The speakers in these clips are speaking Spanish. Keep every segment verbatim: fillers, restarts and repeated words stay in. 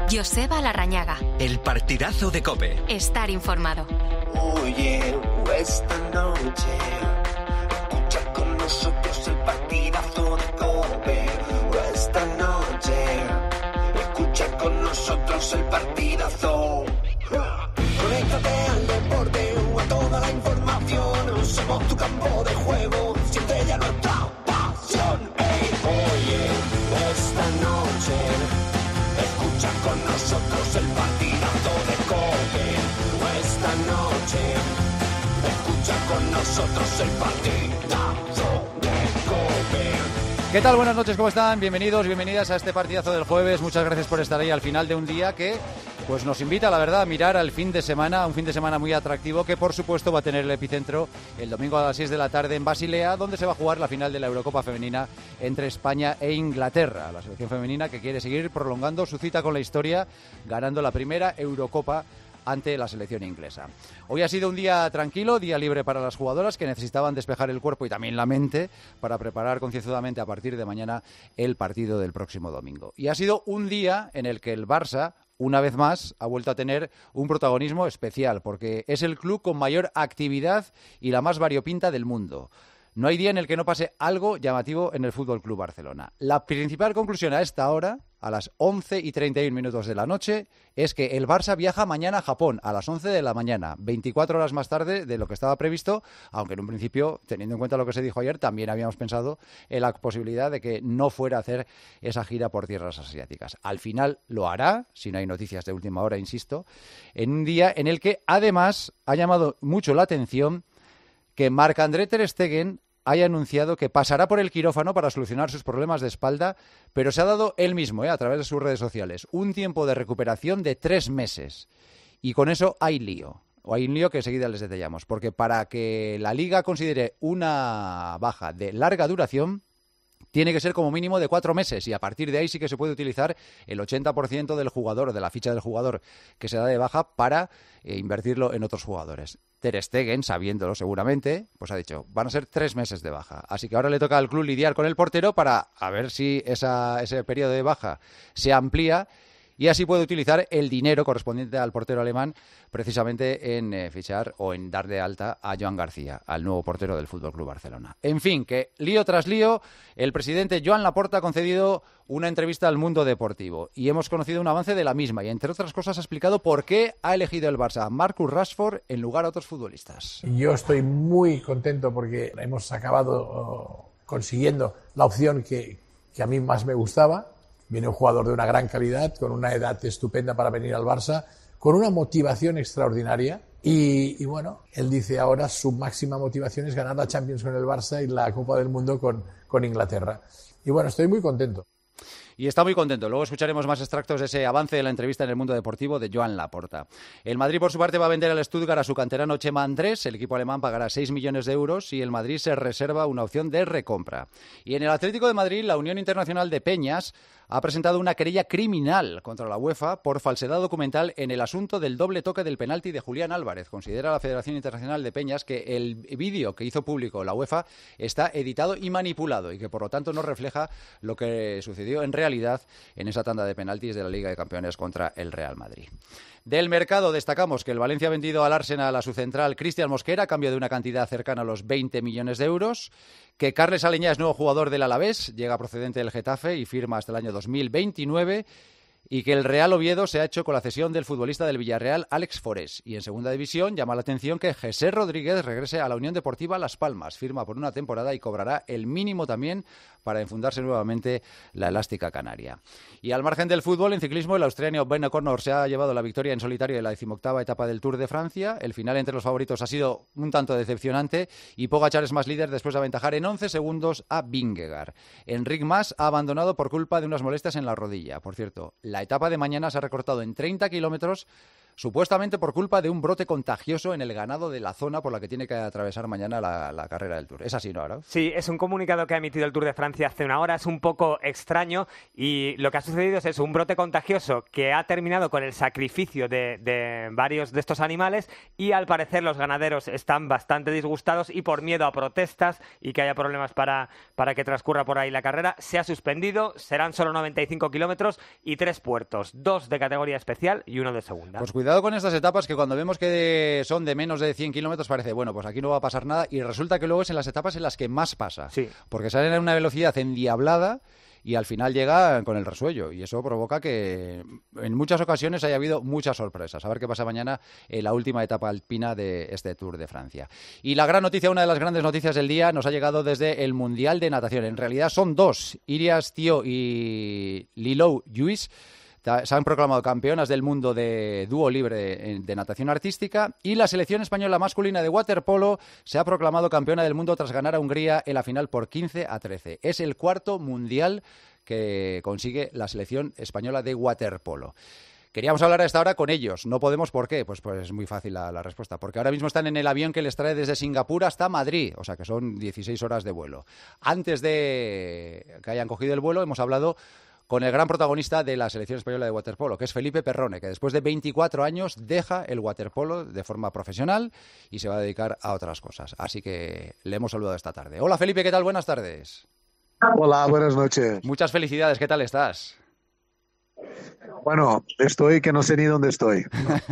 Joseba Larrañaga. El partidazo de COPE. Estar informado. Oye, esta noche escucha con nosotros el partidazo de COPE. Esta noche escucha con nosotros el partidazo. Conéctate al deporte o a toda la información. Somos tu campo de juego, siente ya nuestra pasión. Hey, oye, esta noche escucha con nosotros el partidazo de COPE. Esta noche escucha con nosotros el partidazo de COPE. ¿Qué tal? Buenas noches, ¿cómo están? Bienvenidos, bienvenidas a este partidazo del jueves. Muchas gracias por estar ahí al final de un día que pues nos invita, la verdad, a mirar al fin de semana, un fin de semana muy atractivo que por supuesto va a tener el epicentro el domingo a las seis de la tarde en Basilea, donde se va a jugar la final de la Eurocopa femenina entre España e Inglaterra. La selección femenina que quiere seguir prolongando su cita con la historia, ganando la primera Eurocopa ante la selección inglesa. Hoy ha sido un día tranquilo, día libre para las jugadoras que necesitaban despejar el cuerpo y también la mente para preparar concienzudamente a partir de mañana el partido del próximo domingo. Y ha sido un día en el que el Barça, una vez más, ha vuelto a tener un protagonismo especial, porque es el club con mayor actividad y la más variopinta del mundo. No hay día en el que no pase algo llamativo en el F C Barcelona. La principal conclusión a esta hora, a las once y treinta y uno minutos de la noche, es que el Barça viaja mañana a Japón a las once de la mañana, veinticuatro horas más tarde de lo que estaba previsto, aunque en un principio, teniendo en cuenta lo que se dijo ayer, también habíamos pensado en la posibilidad de que no fuera a hacer esa gira por tierras asiáticas. Al final lo hará, si no hay noticias de última hora, insisto, en un día en el que además ha llamado mucho la atención que Marc-André ter Stegen haya anunciado que pasará por el quirófano para solucionar sus problemas de espalda, pero se ha dado él mismo, eh, a través de sus redes sociales, un tiempo de recuperación de tres meses. Y con eso hay lío. O hay un lío que enseguida les detallamos. Porque para que la Liga considere una baja de larga duración, tiene que ser como mínimo de cuatro meses y a partir de ahí sí que se puede utilizar el ochenta por ciento del jugador o de la ficha del jugador que se da de baja para eh, invertirlo en otros jugadores. Ter Stegen, sabiéndolo seguramente, pues ha dicho, van a ser tres meses de baja. Así que ahora le toca al club lidiar con el portero para a ver si esa, ese periodo de baja se amplía y así puede utilizar el dinero correspondiente al portero alemán precisamente en eh, fichar o en dar de alta a Joan García, al nuevo portero del F C Barcelona. En fin, que lío tras lío, el presidente Joan Laporta ha concedido una entrevista al Mundo Deportivo y hemos conocido un avance de la misma y, entre otras cosas, ha explicado por qué ha elegido el Barça a Marcus Rashford en lugar a otros futbolistas. Yo estoy muy contento porque hemos acabado oh, consiguiendo la opción que, que a mí más me gustaba. Viene un jugador de una gran calidad, con una edad estupenda para venir al Barça, con una motivación extraordinaria. Y, y bueno, él dice ahora su máxima motivación es ganar la Champions con el Barça y la Copa del Mundo con, con Inglaterra. Y bueno, estoy muy contento. Y está muy contento. Luego escucharemos más extractos de ese avance de la entrevista en el Mundo Deportivo de Joan Laporta. El Madrid, por su parte, va a vender al Stuttgart a su canterano Chema Andrés. El equipo alemán pagará seis millones de euros y el Madrid se reserva una opción de recompra. Y en el Atlético de Madrid, la Unión Internacional de Peñas ha presentado una querella criminal contra la UEFA por falsedad documental en el asunto del doble toque del penalti de Julián Álvarez. Considera la Federación Internacional de Peñas que el vídeo que hizo público la UEFA está editado y manipulado y que por lo tanto no refleja lo que sucedió en realidad en esa tanda de penaltis de la Liga de Campeones contra el Real Madrid. Del mercado destacamos que el Valencia ha vendido al Arsenal a su central Cristian Mosquera a cambio de una cantidad cercana a los veinte millones de euros, que Carles Aleñá es nuevo jugador del Alavés, llega procedente del Getafe y firma hasta el año dos mil veintinueve, y que el Real Oviedo se ha hecho con la cesión del futbolista del Villarreal, Alex Forés. Y en segunda división llama la atención que José Rodríguez regrese a la Unión Deportiva Las Palmas, firma por una temporada y cobrará el mínimo también para enfundarse nuevamente la elástica canaria. Y al margen del fútbol, en ciclismo, el australiano Ben O'Connor se ha llevado la victoria en solitario de la decimoctava etapa del Tour de Francia. El final entre los favoritos ha sido un tanto decepcionante y Pogačar es más líder después de aventajar en once segundos a Vingegaard. Enric Mas ha abandonado por culpa de unas molestias en la rodilla. Por cierto, la etapa de mañana se ha recortado en treinta kilómetros supuestamente por culpa de un brote contagioso en el ganado de la zona por la que tiene que atravesar mañana la, la carrera del Tour. ¿Es así, no, Arauz? Sí, es un comunicado que ha emitido el Tour de Francia hace una hora, es un poco extraño y lo que ha sucedido es eso, un brote contagioso que ha terminado con el sacrificio de, de varios de estos animales y al parecer los ganaderos están bastante disgustados y por miedo a protestas y que haya problemas para, para que transcurra por ahí la carrera, se ha suspendido, serán solo noventa y cinco kilómetros y tres puertos, dos de categoría especial y uno de segunda. Pues cuidado con estas etapas que cuando vemos que son de menos de cien kilómetros parece, bueno, pues aquí no va a pasar nada y resulta que luego es en las etapas en las que más pasa. Sí. Porque salen a una velocidad endiablada y al final llega con el resuello y eso provoca que en muchas ocasiones haya habido muchas sorpresas. A ver qué pasa mañana en la última etapa alpina de este Tour de Francia. Y la gran noticia, una de las grandes noticias del día, nos ha llegado desde el Mundial de Natación. En realidad son dos, Irias Tío y Lilou Lluís. Se han proclamado campeonas del mundo de dúo libre de natación artística y la selección española masculina de waterpolo se ha proclamado campeona del mundo tras ganar a Hungría en la final por quince a trece. Es el cuarto mundial que consigue la selección española de waterpolo. Queríamos hablar a esta hora con ellos. No podemos, ¿por qué? Pues, pues es muy fácil la, la respuesta. Porque ahora mismo están en el avión que les trae desde Singapur hasta Madrid. O sea, que son dieciséis horas de vuelo. Antes de que hayan cogido el vuelo, hemos hablado con el gran protagonista de la selección española de waterpolo, que es Felipe Perrone, que después de veinticuatro años deja el waterpolo de forma profesional y se va a dedicar a otras cosas. Así que le hemos saludado esta tarde. Hola Felipe, ¿qué tal? Buenas tardes. Hola, buenas noches. Muchas felicidades, ¿qué tal estás? Bueno, estoy que no sé ni dónde estoy.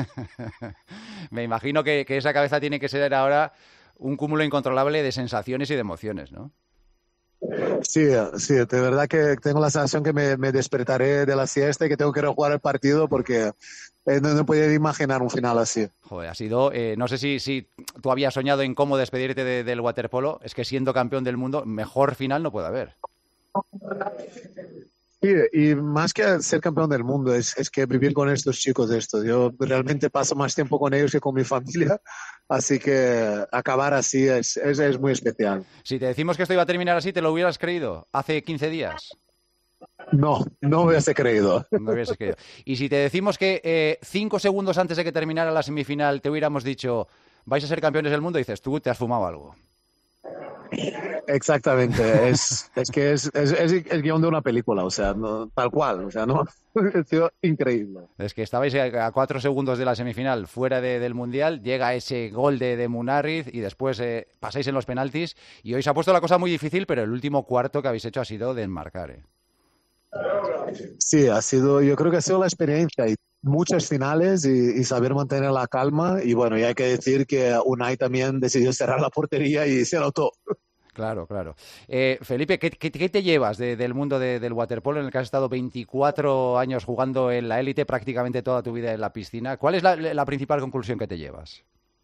Me imagino que, que esa cabeza tiene que ser ahora un cúmulo incontrolable de sensaciones y de emociones, ¿no? Sí, sí, de verdad que tengo la sensación que me, me despertaré de la siesta y que tengo que ir a jugar el partido porque eh, no, no podía imaginar un final así. Joder, ha sido, eh, no sé si, si tú habías soñado en cómo despedirte de, del waterpolo, es que siendo campeón del mundo, mejor final no puede haber. Sí, y más que ser campeón del mundo, es, es que vivir con estos chicos de esto. Yo realmente paso más tiempo con ellos que con mi familia, así que acabar así es, es, es muy especial. Si te decimos que esto iba a terminar así, ¿te lo hubieras creído hace quince días? No, no me hubiese creído. No hubiese creído. Y si te decimos que eh, cinco segundos antes de que terminara la semifinal te hubiéramos dicho vais a ser campeones del mundo, dices, tú te has fumado algo. Exactamente, es, es que es, es, es el guión de una película, o sea, no, tal cual, o sea, no, ha sido increíble. Es que estabais a cuatro segundos de la semifinal fuera de, del Mundial, llega ese gol de, de Munarriz y después eh, pasáis en los penaltis y hoy se ha puesto la cosa muy difícil, pero el último cuarto que habéis hecho ha sido de enmarcar. ¿eh? Sí, ha sido, yo creo que ha sido la experiencia y muchas finales y, y saber mantener la calma y bueno, y hay que decir que Unai también decidió cerrar la portería y se notó. Claro, claro. Eh, Felipe, ¿qué, qué, qué te llevas de, del mundo de, del waterpolo en el que has estado veinticuatro años jugando en la élite, prácticamente toda tu vida en la piscina? ¿Cuál es la, la principal conclusión que te llevas?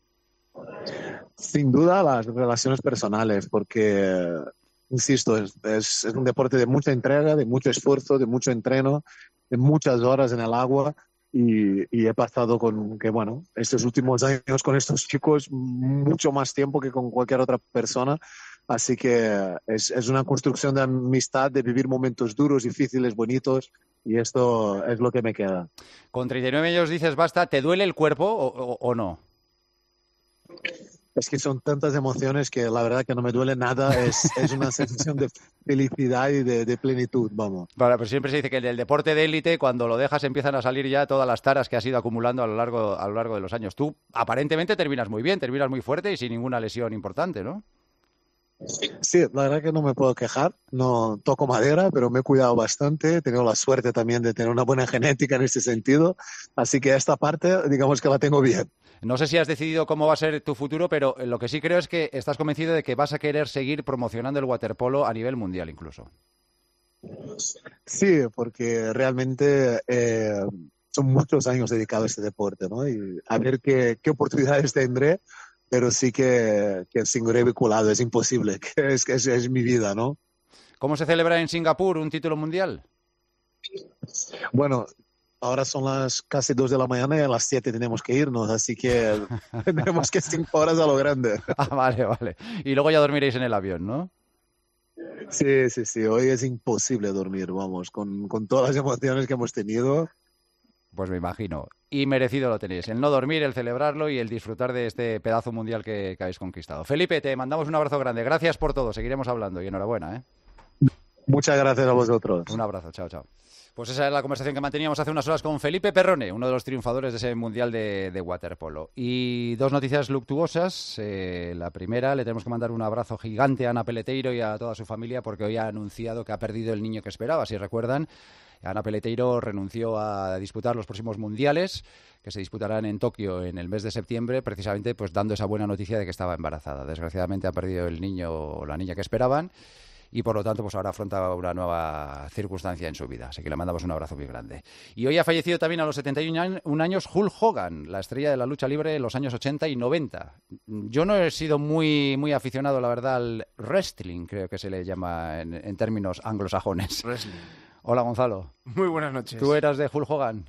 Sin duda las relaciones personales, porque, insisto, es, es, es un deporte de mucha entrega, de mucho esfuerzo, de mucho entreno, de muchas horas en el agua. Y, y he pasado con que, bueno, estos últimos años con estos chicos mucho más tiempo que con cualquier otra persona. Así que es, es una construcción de amistad, de vivir momentos duros, difíciles, bonitos. Y esto es lo que me queda. Con treinta y nueve años dices basta, ¿te duele el cuerpo o, o, o no? Es que son tantas emociones que la verdad que no me duele nada, es, es una sensación de felicidad y de, de plenitud, vamos. Vale, pero siempre se dice que en el deporte de élite, cuando lo dejas, empiezan a salir ya todas las taras que has ido acumulando a lo largo, a lo largo de los años. Tú, aparentemente, terminas muy bien, terminas muy fuerte y sin ninguna lesión importante, ¿no? Sí, la verdad que no me puedo quejar, no toco madera, pero me he cuidado bastante, he tenido la suerte también de tener una buena genética en este sentido, así que esta parte, digamos que la tengo bien. No sé si has decidido cómo va a ser tu futuro, pero lo que sí creo es que estás convencido de que vas a querer seguir promocionando el waterpolo a nivel mundial incluso. Sí, porque realmente eh, son muchos años dedicados a este deporte, ¿no? Y a ver qué, qué oportunidades tendré, pero sí que, que seguiré vinculado, es imposible, que es, que es, es mi vida, ¿no? ¿Cómo se celebra en Singapur un título mundial? Bueno, ahora son las casi dos de la mañana y a las siete tenemos que irnos, así que tendremos que cinco horas a lo grande. Ah, vale, vale. Y luego ya dormiréis en el avión, ¿no? Sí, sí, sí. Hoy es imposible dormir, vamos, con, con todas las emociones que hemos tenido. Pues me imagino. Y merecido lo tenéis. El no dormir, el celebrarlo y el disfrutar de este pedazo mundial que, que habéis conquistado. Felipe, te mandamos un abrazo grande. Gracias por todo. Seguiremos hablando y enhorabuena, ¿eh? Muchas gracias a vosotros. Un abrazo. Chao, chao. Pues esa es la conversación que manteníamos hace unas horas con Felipe Perrone, uno de los triunfadores de ese Mundial de, de waterpolo. Y dos noticias luctuosas. Eh, la primera, le tenemos que mandar un abrazo gigante a Ana Peleteiro y a toda su familia porque hoy ha anunciado que ha perdido el niño que esperaba. Si recuerdan, Ana Peleteiro renunció a disputar los próximos Mundiales, que se disputarán en Tokio en el mes de septiembre, precisamente pues dando esa buena noticia de que estaba embarazada. Desgraciadamente ha perdido el niño o la niña que esperaban. Y por lo tanto, pues ahora afronta una nueva circunstancia en su vida. Así que le mandamos un abrazo muy grande. Y hoy ha fallecido también a los setenta y un años Hulk Hogan, la estrella de la lucha libre en los años ochenta y noventa. Yo no he sido muy, muy aficionado, la verdad, al wrestling, creo que se le llama en, en términos anglosajones. Wrestling. Hola, Gonzalo. Muy buenas noches. ¿Tú eras de Hulk Hogan?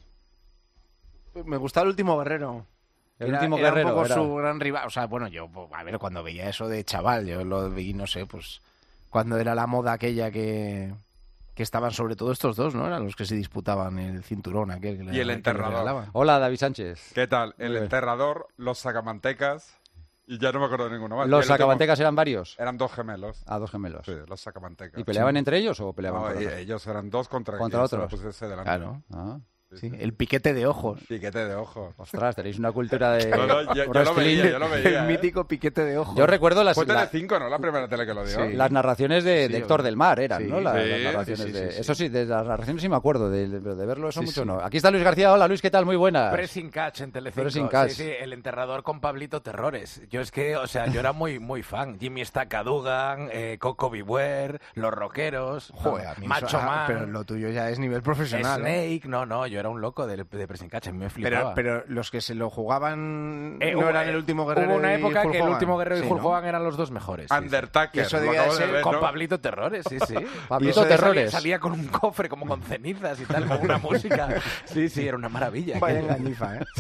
Me gustaba el último guerrero. El era, último era guerrero. un poco Era su gran rival. O sea, bueno, yo, a ver, cuando veía eso de chaval, yo lo vi, no sé, pues... Cuando era la moda aquella que, que estaban sobre todo estos dos, ¿no? Eran los que se disputaban el cinturón aquel. Que y el le, enterrador. Hola, David Sánchez. ¿Qué tal? El enterrador, los sacamantecas y ya no me acuerdo de ninguno más. ¿Los sacamantecas eran varios? Eran dos gemelos. Ah, dos gemelos. Sí, los sacamantecas. ¿Y peleaban sí. entre ellos o peleaban no, con y, otros? ellos eran dos contra, ¿Contra otros? Pues delante. Claro. Ah. Sí, sí. El piquete de ojos. Piquete de ojos. Ostras, tenéis una cultura de no, no, yo, yo lo veía, yo lo veía. El ¿eh? mítico piquete de ojos. Yo recuerdo las... Fue la... Telecinco, ¿no? La primera tele que lo dio. Sí. Las narraciones de, sí, de Héctor del Mar eran, sí, ¿no? La, sí, las narraciones sí, sí, de... sí, sí. Eso sí, de las narraciones sí me acuerdo, de, de, de verlo eso Sí, mucho sí. no. Aquí está Luis García. Hola, Luis, ¿qué tal? Muy buenas. Pressing Catch en Telecinco. Pressing Catch. Sí, sí, el enterrador con Pablito Terrores. Yo es que, o sea, yo era muy muy fan. Jimmy Staccadugan, eh, Coco Beware, Los Rockeros, Joder, a mí Macho eso- ah, Man, pero lo tuyo ya es nivel profesional. ¿no? Snake. No, no, yo era un loco de, de Pressing Catch. A mí me flipaba. Pero, pero los que se lo jugaban Eh, no hubo- eran el último guerrero. Hubo una y época Hulk que el Hogan. último guerrero Sí, y Hulk ¿no? Hogan eran los dos mejores. sí, sí. Undertaker. Y eso lo debía acabo ser de ver, Con ¿no? Pablito Terrores, sí, sí. Pablito Y eso de Terrores. Salía, salía con un cofre como con cenizas y tal, con una música. Sí, sí, era una maravilla. Vaya aquello. engañifa, ¿eh?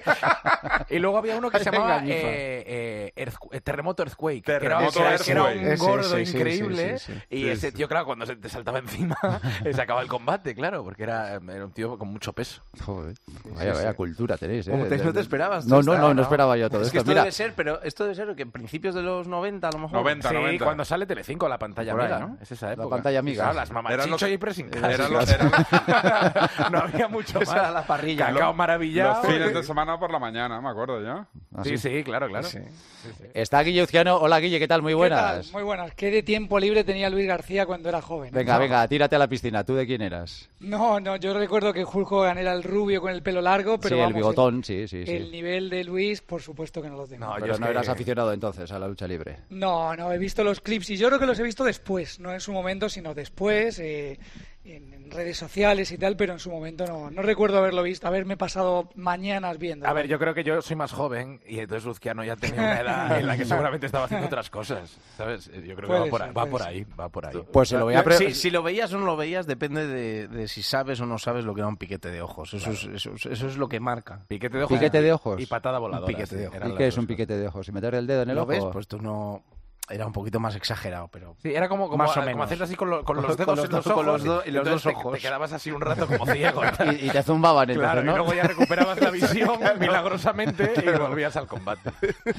Y luego había uno que se Vaya llamaba engañifa. eh, eh, Earthquake- eh, Terremoto Earthquake. que era- Terremoto que era, que era un Earthquake. Ese, gordo sí, sí, increíble. sí, sí, sí. Y Sí, ese sí. tío, claro, cuando se te saltaba encima, eh, se acababa el combate, claro, porque era, era un tío con mucho peso. Joder, vaya, vaya cultura tenéis, ¿eh? Como te- De- no te de- esperabas. No, tú no, esta, no, no esperaba yo todo Es que esto. esto Mira, debe ser, pero esto debe ser que en principios de los noventa a lo mejor. noventa, Sí, noventa. cuando sale Telecinco, la pantalla Por ahí, amiga, ¿no? Es esa época. pantalla amiga. Claro, las mamás Eran Chicho los- y Pressing Catch. Eran los, eran los- No había mucho más. Esa era la parrilla. Cacao los maravillado. fines de semana por la mañana, me acuerdo yo. ¿Ah, Sí, sí? sí, claro, claro. Sí. Está Guille Uzquiano. Hola, Guille, ¿qué tal? Muy ¿Qué buenas. tal? Muy buenas. ¿Qué de tiempo libre tenía Luis García cuando era joven? Venga, No. venga, tírate a la piscina. ¿Tú de quién eras? No, no, yo recuerdo que Hulk Hogan era el rubio con el pelo largo, pero sí, el vamos, bigotón, sí, sí, sí. El nivel de Luis, por supuesto que no lo tengo. No, yo Pero es no que- eras aficionado entonces a la lucha libre. No, no, he visto los clips y yo creo que los he visto después, no en su momento, sino después, eh, en, en redes sociales y tal, pero en su momento no, no recuerdo haberlo visto, haberme pasado mañanas viendo. A ver, yo creo que yo soy más joven y entonces Luzquiano ya tenía una edad en la que seguramente estaba haciendo otras cosas, ¿sabes? Yo creo que Puede va por, ser, ahí, va puede por ser. ahí, va por ahí. Pues se lo voy a... pre- Si, si lo veías o no lo veías, depende de, de si sabes o no sabes lo que era un piquete de ojos. Eso, es, eso, es- eso es lo que marca. Piquete de ojos. Piquete de ojos. Y patada voladora. Un piquete sí, de ojos. eran ¿Y las qué es dos un cosas. piquete de ojos? ¿Y meter el dedo en el ¿Lo ojo? ves? Pues tú no... Era un poquito más exagerado, pero... Sí, era como, como, Más o como menos. hacer así con, lo- con los Con dedos los en los dos- ojos con los dos- y los entonces dos te- ojos. Te, quedabas así un rato como ciego. Y, y te zumbaban entonces, Claro, ¿no? y luego ya recuperabas la visión milagrosamente y volvías al combate.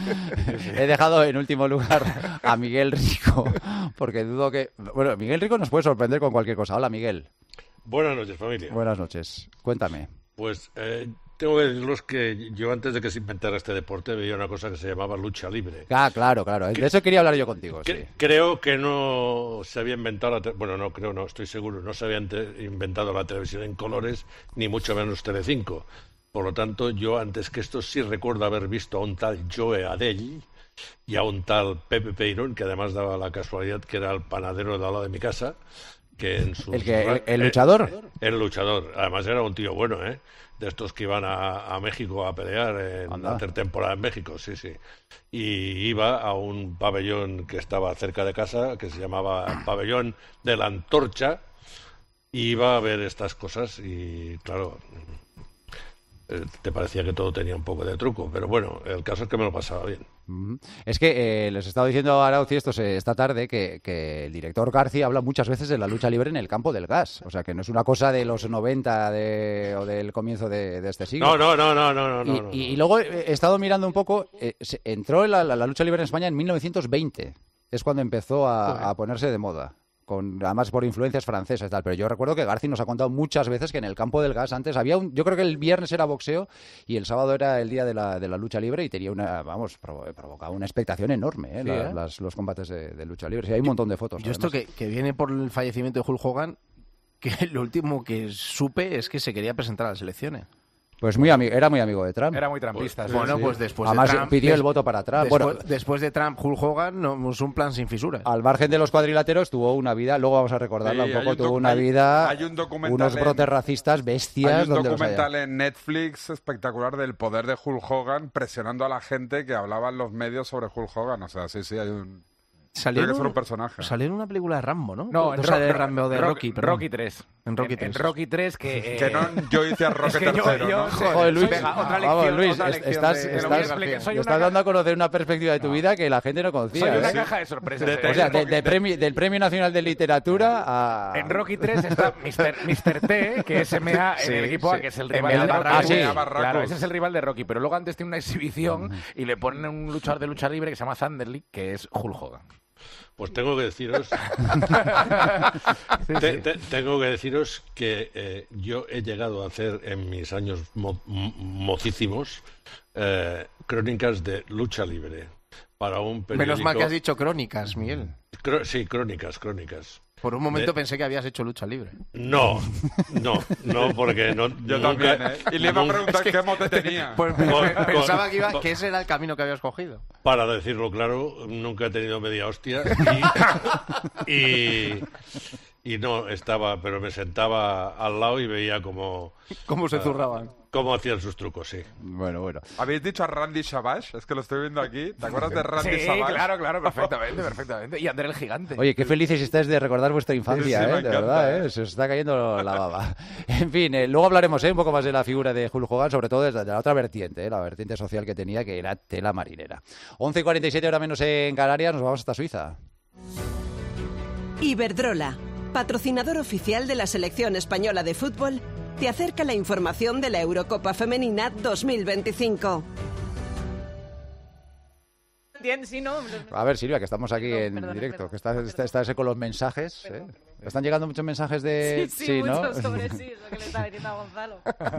He dejado en último lugar a Miguel Rico, porque dudo que... Bueno, Miguel Rico nos puede sorprender con cualquier cosa. Hola, Miguel. Buenas noches, familia. Buenas noches. Cuéntame. Pues eh, tengo que deciros que yo antes de que se inventara este deporte veía una cosa que se llamaba lucha libre. Ah, claro, claro. De eso quería hablar yo contigo, sí. Cre- Creo que no se había inventado, la te- bueno, no creo, no, estoy seguro, no se había ante- inventado la televisión en colores, ni mucho menos Telecinco. Por lo tanto, yo antes que esto sí recuerdo haber visto a un tal Joe Adell y a un tal Pepe Peirón, que además daba la casualidad que era el panadero de al lado de mi casa, que en su... ¿El que- el- el luchador? El luchador. Además era un tío bueno, ¿eh? De estos que iban a, a México a pelear, en, Anda. a hacer temporada en México, sí, sí. Y iba a un pabellón que estaba cerca de casa, que se llamaba Pabellón de la Antorcha, y iba a ver estas cosas y, claro, eh, te parecía que todo tenía un poco de truco. Pero bueno, el caso es que me lo pasaba bien. Es que eh, les he estado diciendo a Arauz y estos eh, esta tarde que, que el director García habla muchas veces de la lucha libre en el campo del gas. O sea, que no es una cosa de los noventa de, o del comienzo de, de este siglo. No, no, no, no, no, no. Y, no, no. y, y luego he estado mirando un poco, eh, se, entró en la, la, la lucha libre en España en mil novecientos veinte. Es cuando empezó a, a ponerse de moda. Con, además por influencias francesas y tal, pero yo recuerdo que Garci nos ha contado muchas veces que en el campo del gas antes había un, yo creo que el viernes era boxeo y el sábado era el día de la, de la lucha libre y tenía una, vamos, provo, provocaba una expectación enorme, ¿eh? Sí, la, ¿eh? Las, los combates de, de lucha libre. Sí, hay un montón de fotos. Yo esto que, que viene por el fallecimiento de Hulk Hogan, que lo último que supe es que se quería presentar a las elecciones. Pues muy ami- era muy amigo de Trump. Era muy trampista. Pues, bueno, sí. pues después Además de Trump... pidió des, el voto para Trump. Después, Bueno, después de Trump, Hulk Hogan, no, es un plan sin fisuras. Al margen de los cuadriláteros tuvo una vida, luego vamos a recordarla Sí, un poco, hay un tuvo doc- una hay- vida, hay un documental unos en- brotes racistas bestias. Hay un donde los haya. documental en Netflix espectacular del poder de Hulk Hogan presionando a la gente que hablaba en los medios sobre Hulk Hogan. O sea, sí, sí, hay un... Salió Tiene que en ser un- un personaje. Salió en una película de Rambo, ¿no? No, en o sea, Ro- de Ro- Rambo, de Ro- Rocky, perdón. Rocky tres. En Rocky En, tres. en Rocky tres que... eh, Que no yo hice a Rocky es que yo- tercero, yo- ¿no? joder, Joder, Luis, venga, otra vamos, lección, Luis, otra es- lección estás, de- de lo estás, que expliqué. Soy me una estás ca- dando a conocer una perspectiva de tu vida que la gente no conocía. Soy una ¿eh? caja de sorpresas. De- eh. O sea, de- de premio- del Premio Nacional de Literatura a... En Rocky tres está mister mister T, que es M A en Sí, el equipo A, sí. que es el En rival el de Barracos. Rocky. Ah, sí. M A Barracos. Claro, ese es el rival de Rocky. Pero luego antes tiene una exhibición y le ponen un luchador de lucha libre que se llama Thunderlick, que es Hulk Hogan. Pues tengo que deciros, Sí, te- sí. te- tengo que deciros que eh, yo he llegado a hacer en mis años mo- mo- mocísimos eh, crónicas de lucha libre para un periódico. Menos mal que has dicho crónicas, Miguel. Cro- sí, crónicas, crónicas. Por un momento De- pensé que habías hecho lucha libre. No, no, no, porque no. Yo nunca- también, ¿eh? Y le iba a nunca- preguntar qué mote tenía. Pues Con- con- pensaba que, iba, que ese era el camino que habías cogido. Para decirlo claro, nunca he tenido media hostia y, y, y no estaba, pero me sentaba al lado y veía cómo, ¿Cómo se ah, zurraban? cómo hacían sus trucos, sí. Bueno, bueno. ¿Habéis dicho a Randy Savage? Es que lo estoy viendo aquí. ¿Te acuerdas de Randy Sí, Savage? claro, claro, perfectamente, perfectamente. Y André el Gigante. Oye, qué felices estáis de recordar vuestra infancia, Sí, sí, me ¿eh? De encanta, verdad, ¿eh? ¿eh? Se os está cayendo la baba. En fin, eh, luego hablaremos ¿eh? un poco más de la figura de Hulk Hogan, sobre todo desde la otra vertiente, ¿eh? La vertiente social que tenía, que era tela marinera. once y cuarenta y siete, hora menos en Canarias, nos vamos hasta Suiza. Iberdrola, patrocinador oficial de la selección española de fútbol, te acerca la información de la Eurocopa Femenina dos mil veinticinco. Sí, no, A ver, Silvia, que estamos aquí Perdón, en perdona, directo, perdona, que estás, estás, estás con los mensajes. ¿eh? ¿Están llegando muchos mensajes de...? Sí, sí, ¿no? mucho sobre sí, es lo que le estaba diciendo a Gonzalo.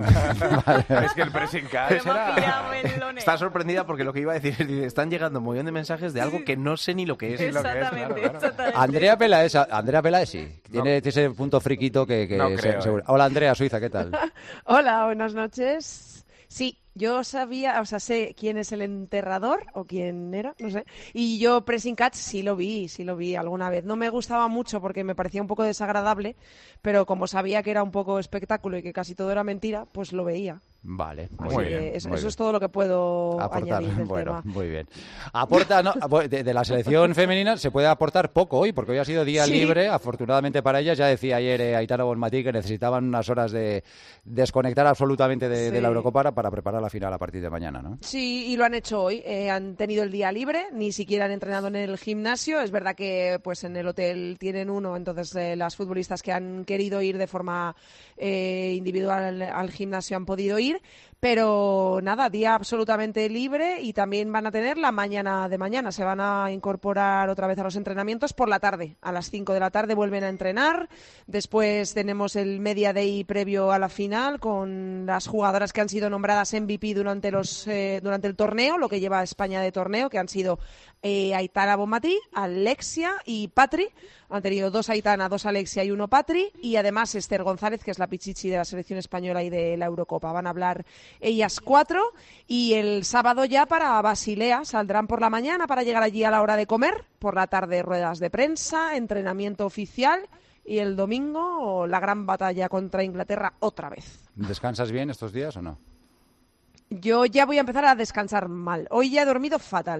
Vale. Es que el pressing catch Pero me ha era... pillado el lone. Está sorprendida porque lo que iba a decir es que están llegando un millón de mensajes de algo que no sé ni lo que es. Exactamente, exactamente. Andrea Peláez, Andrea Peláez sí, tiene ese punto friquito que... que No se- creo, seguro. ¿eh? Hola Andrea, Suiza, ¿qué tal? Hola, buenas noches. Sí, yo sabía, o sea, sé quién es el enterrador o quién era, no sé. Y yo Pressing Catch sí lo vi, sí lo vi alguna vez. No me gustaba mucho porque me parecía un poco desagradable, pero como sabía que era un poco espectáculo y que casi todo era mentira, pues lo veía. Vale, Así muy que bien. eso, muy eso bien. es todo lo que puedo Aportar, añadir del bueno, tema. muy bien. Aporta, no, de, de la selección femenina se puede aportar poco hoy, porque hoy ha sido día Sí. libre, afortunadamente para ellas. Ya decía ayer eh, Aitana Bonmatí que necesitaban unas horas de desconectar absolutamente de, de la Sí. Eurocopa para preparar la final a partir de mañana, ¿no? Sí, y lo han hecho hoy. Eh, han tenido el día libre, ni siquiera han entrenado en el gimnasio. Es verdad que pues en el hotel tienen uno, entonces eh, las futbolistas que han querido ir de forma eh, individual al, al gimnasio han podido ir. Pero nada, día absolutamente libre y también van a tener la mañana de mañana. Se van a incorporar otra vez a los entrenamientos por la tarde. A las cinco de la tarde vuelven a entrenar. Después tenemos el Media Day previo a la final con las jugadoras que han sido nombradas M V P durante, los, eh, durante el torneo, lo que lleva a España de torneo, que han sido eh, Aitana Bonmatí, Alexia y Patri. Han tenido dos Aitana, dos Alexia y uno Patri. Y además Esther González, que es la pichichi de la selección española y de la Eurocopa. Van a hablar ellas cuatro. Y el sábado ya para Basilea saldrán por la mañana para llegar allí a la hora de comer. Por la tarde ruedas de prensa, entrenamiento oficial. Y el domingo la gran batalla contra Inglaterra otra vez. ¿Descansas bien estos días o no? Yo ya voy a empezar a descansar mal. Hoy ya he dormido fatal.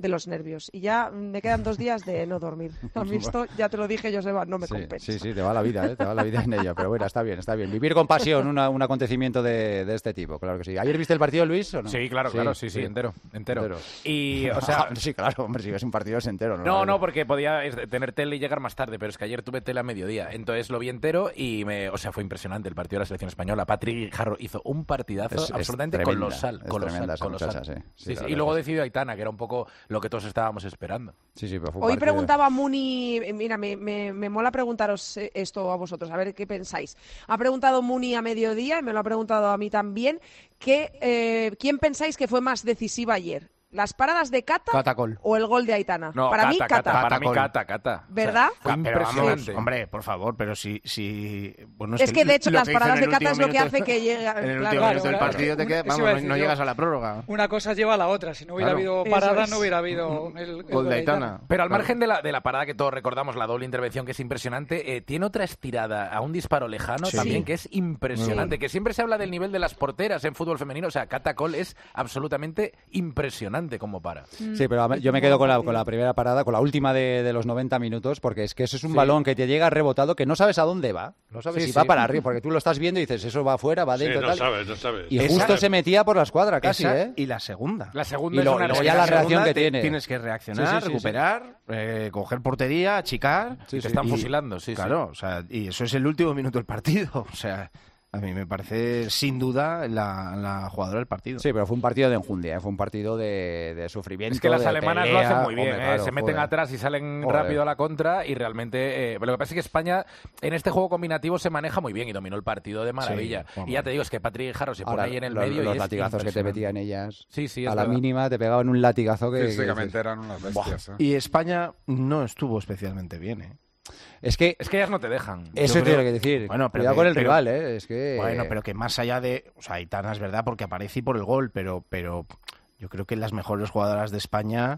de los nervios. Y ya me quedan dos días de no dormir. A mí esto, ya te lo dije, Joseba, no me sí, compensa. Sí, sí, te va la vida, ¿eh? Te va la vida en ello. Pero bueno, está bien, está bien. Vivir con pasión una, un acontecimiento de, de este tipo, claro que sí. ¿Ayer viste el partido, Luis, o no? Sí, claro, claro, sí, sí, sí, entero, entero. entero. Y, o sea... sí, claro, hombre, si ves un partido es entero. No, no, no, porque podía tener tele y llegar más tarde, pero es que ayer tuve tele a mediodía. Entonces lo vi entero y, me, o sea, fue impresionante el partido de la selección española. Patrick Jarro hizo un partidazo es, absolutamente es tremenda, colosal. Es colosal, tremenda esa colosal. muchacha, sí. sí, sí, sí. Y luego decidió Aitana, que era un poco lo que todos estábamos esperando. Sí, sí, pero fue un Hoy partido... preguntaba Muni, mira, me, me, me mola preguntaros esto a vosotros, a ver qué pensáis. Ha preguntado Muni a mediodía y me lo ha preguntado a mí también, que, eh, ¿quién pensáis que fue más decisiva ayer? ¿Las paradas de Cata Catacol. o el gol de Aitana? No, para Cata, mí, Cata. Cata. Para Catacol. mí, Cata, Cata. ¿Verdad? O sea, fue Pero impresionante. vamos, hombre, por favor, pero si... si bueno, es, es que, de hecho, las paradas de Cata es lo que minuto, hace que llegue... En el claro, último claro, minuto del claro. partido te queda, vamos, no, no llegas a la prórroga. Una cosa lleva a la otra. Si no hubiera Claro. habido parada, es. no hubiera habido el, el Gol de Aitana. Pero al Claro. margen de la, de la parada que todos recordamos, la doble intervención, que es impresionante, eh, tiene otra estirada a un disparo lejano Sí. también, que es impresionante. Sí. Que siempre se habla del nivel de las porteras en fútbol femenino. O sea, Cata Col es absolutamente impresionante como para. Sí, pero a ver, yo me quedo con la, con la primera parada, con la última de, de los noventa minutos, porque es que eso es un Sí. balón que te llega rebotado, que no sabes a dónde va. No sabes Sí, si sí. va para arriba, porque tú lo estás viendo y dices, eso va afuera, va Sí, adentro, no tal. sabes, no sabes. Y Esa- justo se metía por la escuadra casi, Esa ¿eh? Y la segunda. La segunda Y lo- es una luego es ya que la la reacción segunda que te- tiene. Tienes que reaccionar, Sí, sí, sí, recuperar, eh, coger portería, achicar. Sí, y te sí. están Y- fusilando, sí, sí. Claro, o sea, y eso es el último minuto del partido. O sea, a mí me parece sin duda la, la jugadora del partido. Sí, pero fue un partido de enjundia, ¿eh? Fue un partido de, de sufrimiento. Es que las de alemanas pelea. lo hacen muy bien, Hombre, ¿eh? claro, Se meten joder. atrás y salen Joder. rápido a la contra y realmente... Eh, lo que pasa es que España en este juego combinativo se maneja muy bien y dominó el partido de maravilla. Sí, y ya te digo, es que Patrick Jarro se pone Ahora, ahí en el los, medio los y es latigazos que te impresionante. metían ellas. Sí, sí, es a la verdad. mínima te pegaban un latigazo que... que Físicamente dices, eran unas bestias. ¿eh? Y España no estuvo especialmente bien, ¿eh? Es que Es que ellas no te dejan. eso Yo tiene creo- que decir. Bueno, pero Cuidado que- con el pero- rival, ¿eh? Es que... Bueno, pero que más allá de... O sea, Aitana es verdad porque aparece y por el gol, pero, pero yo creo que las mejores jugadoras de España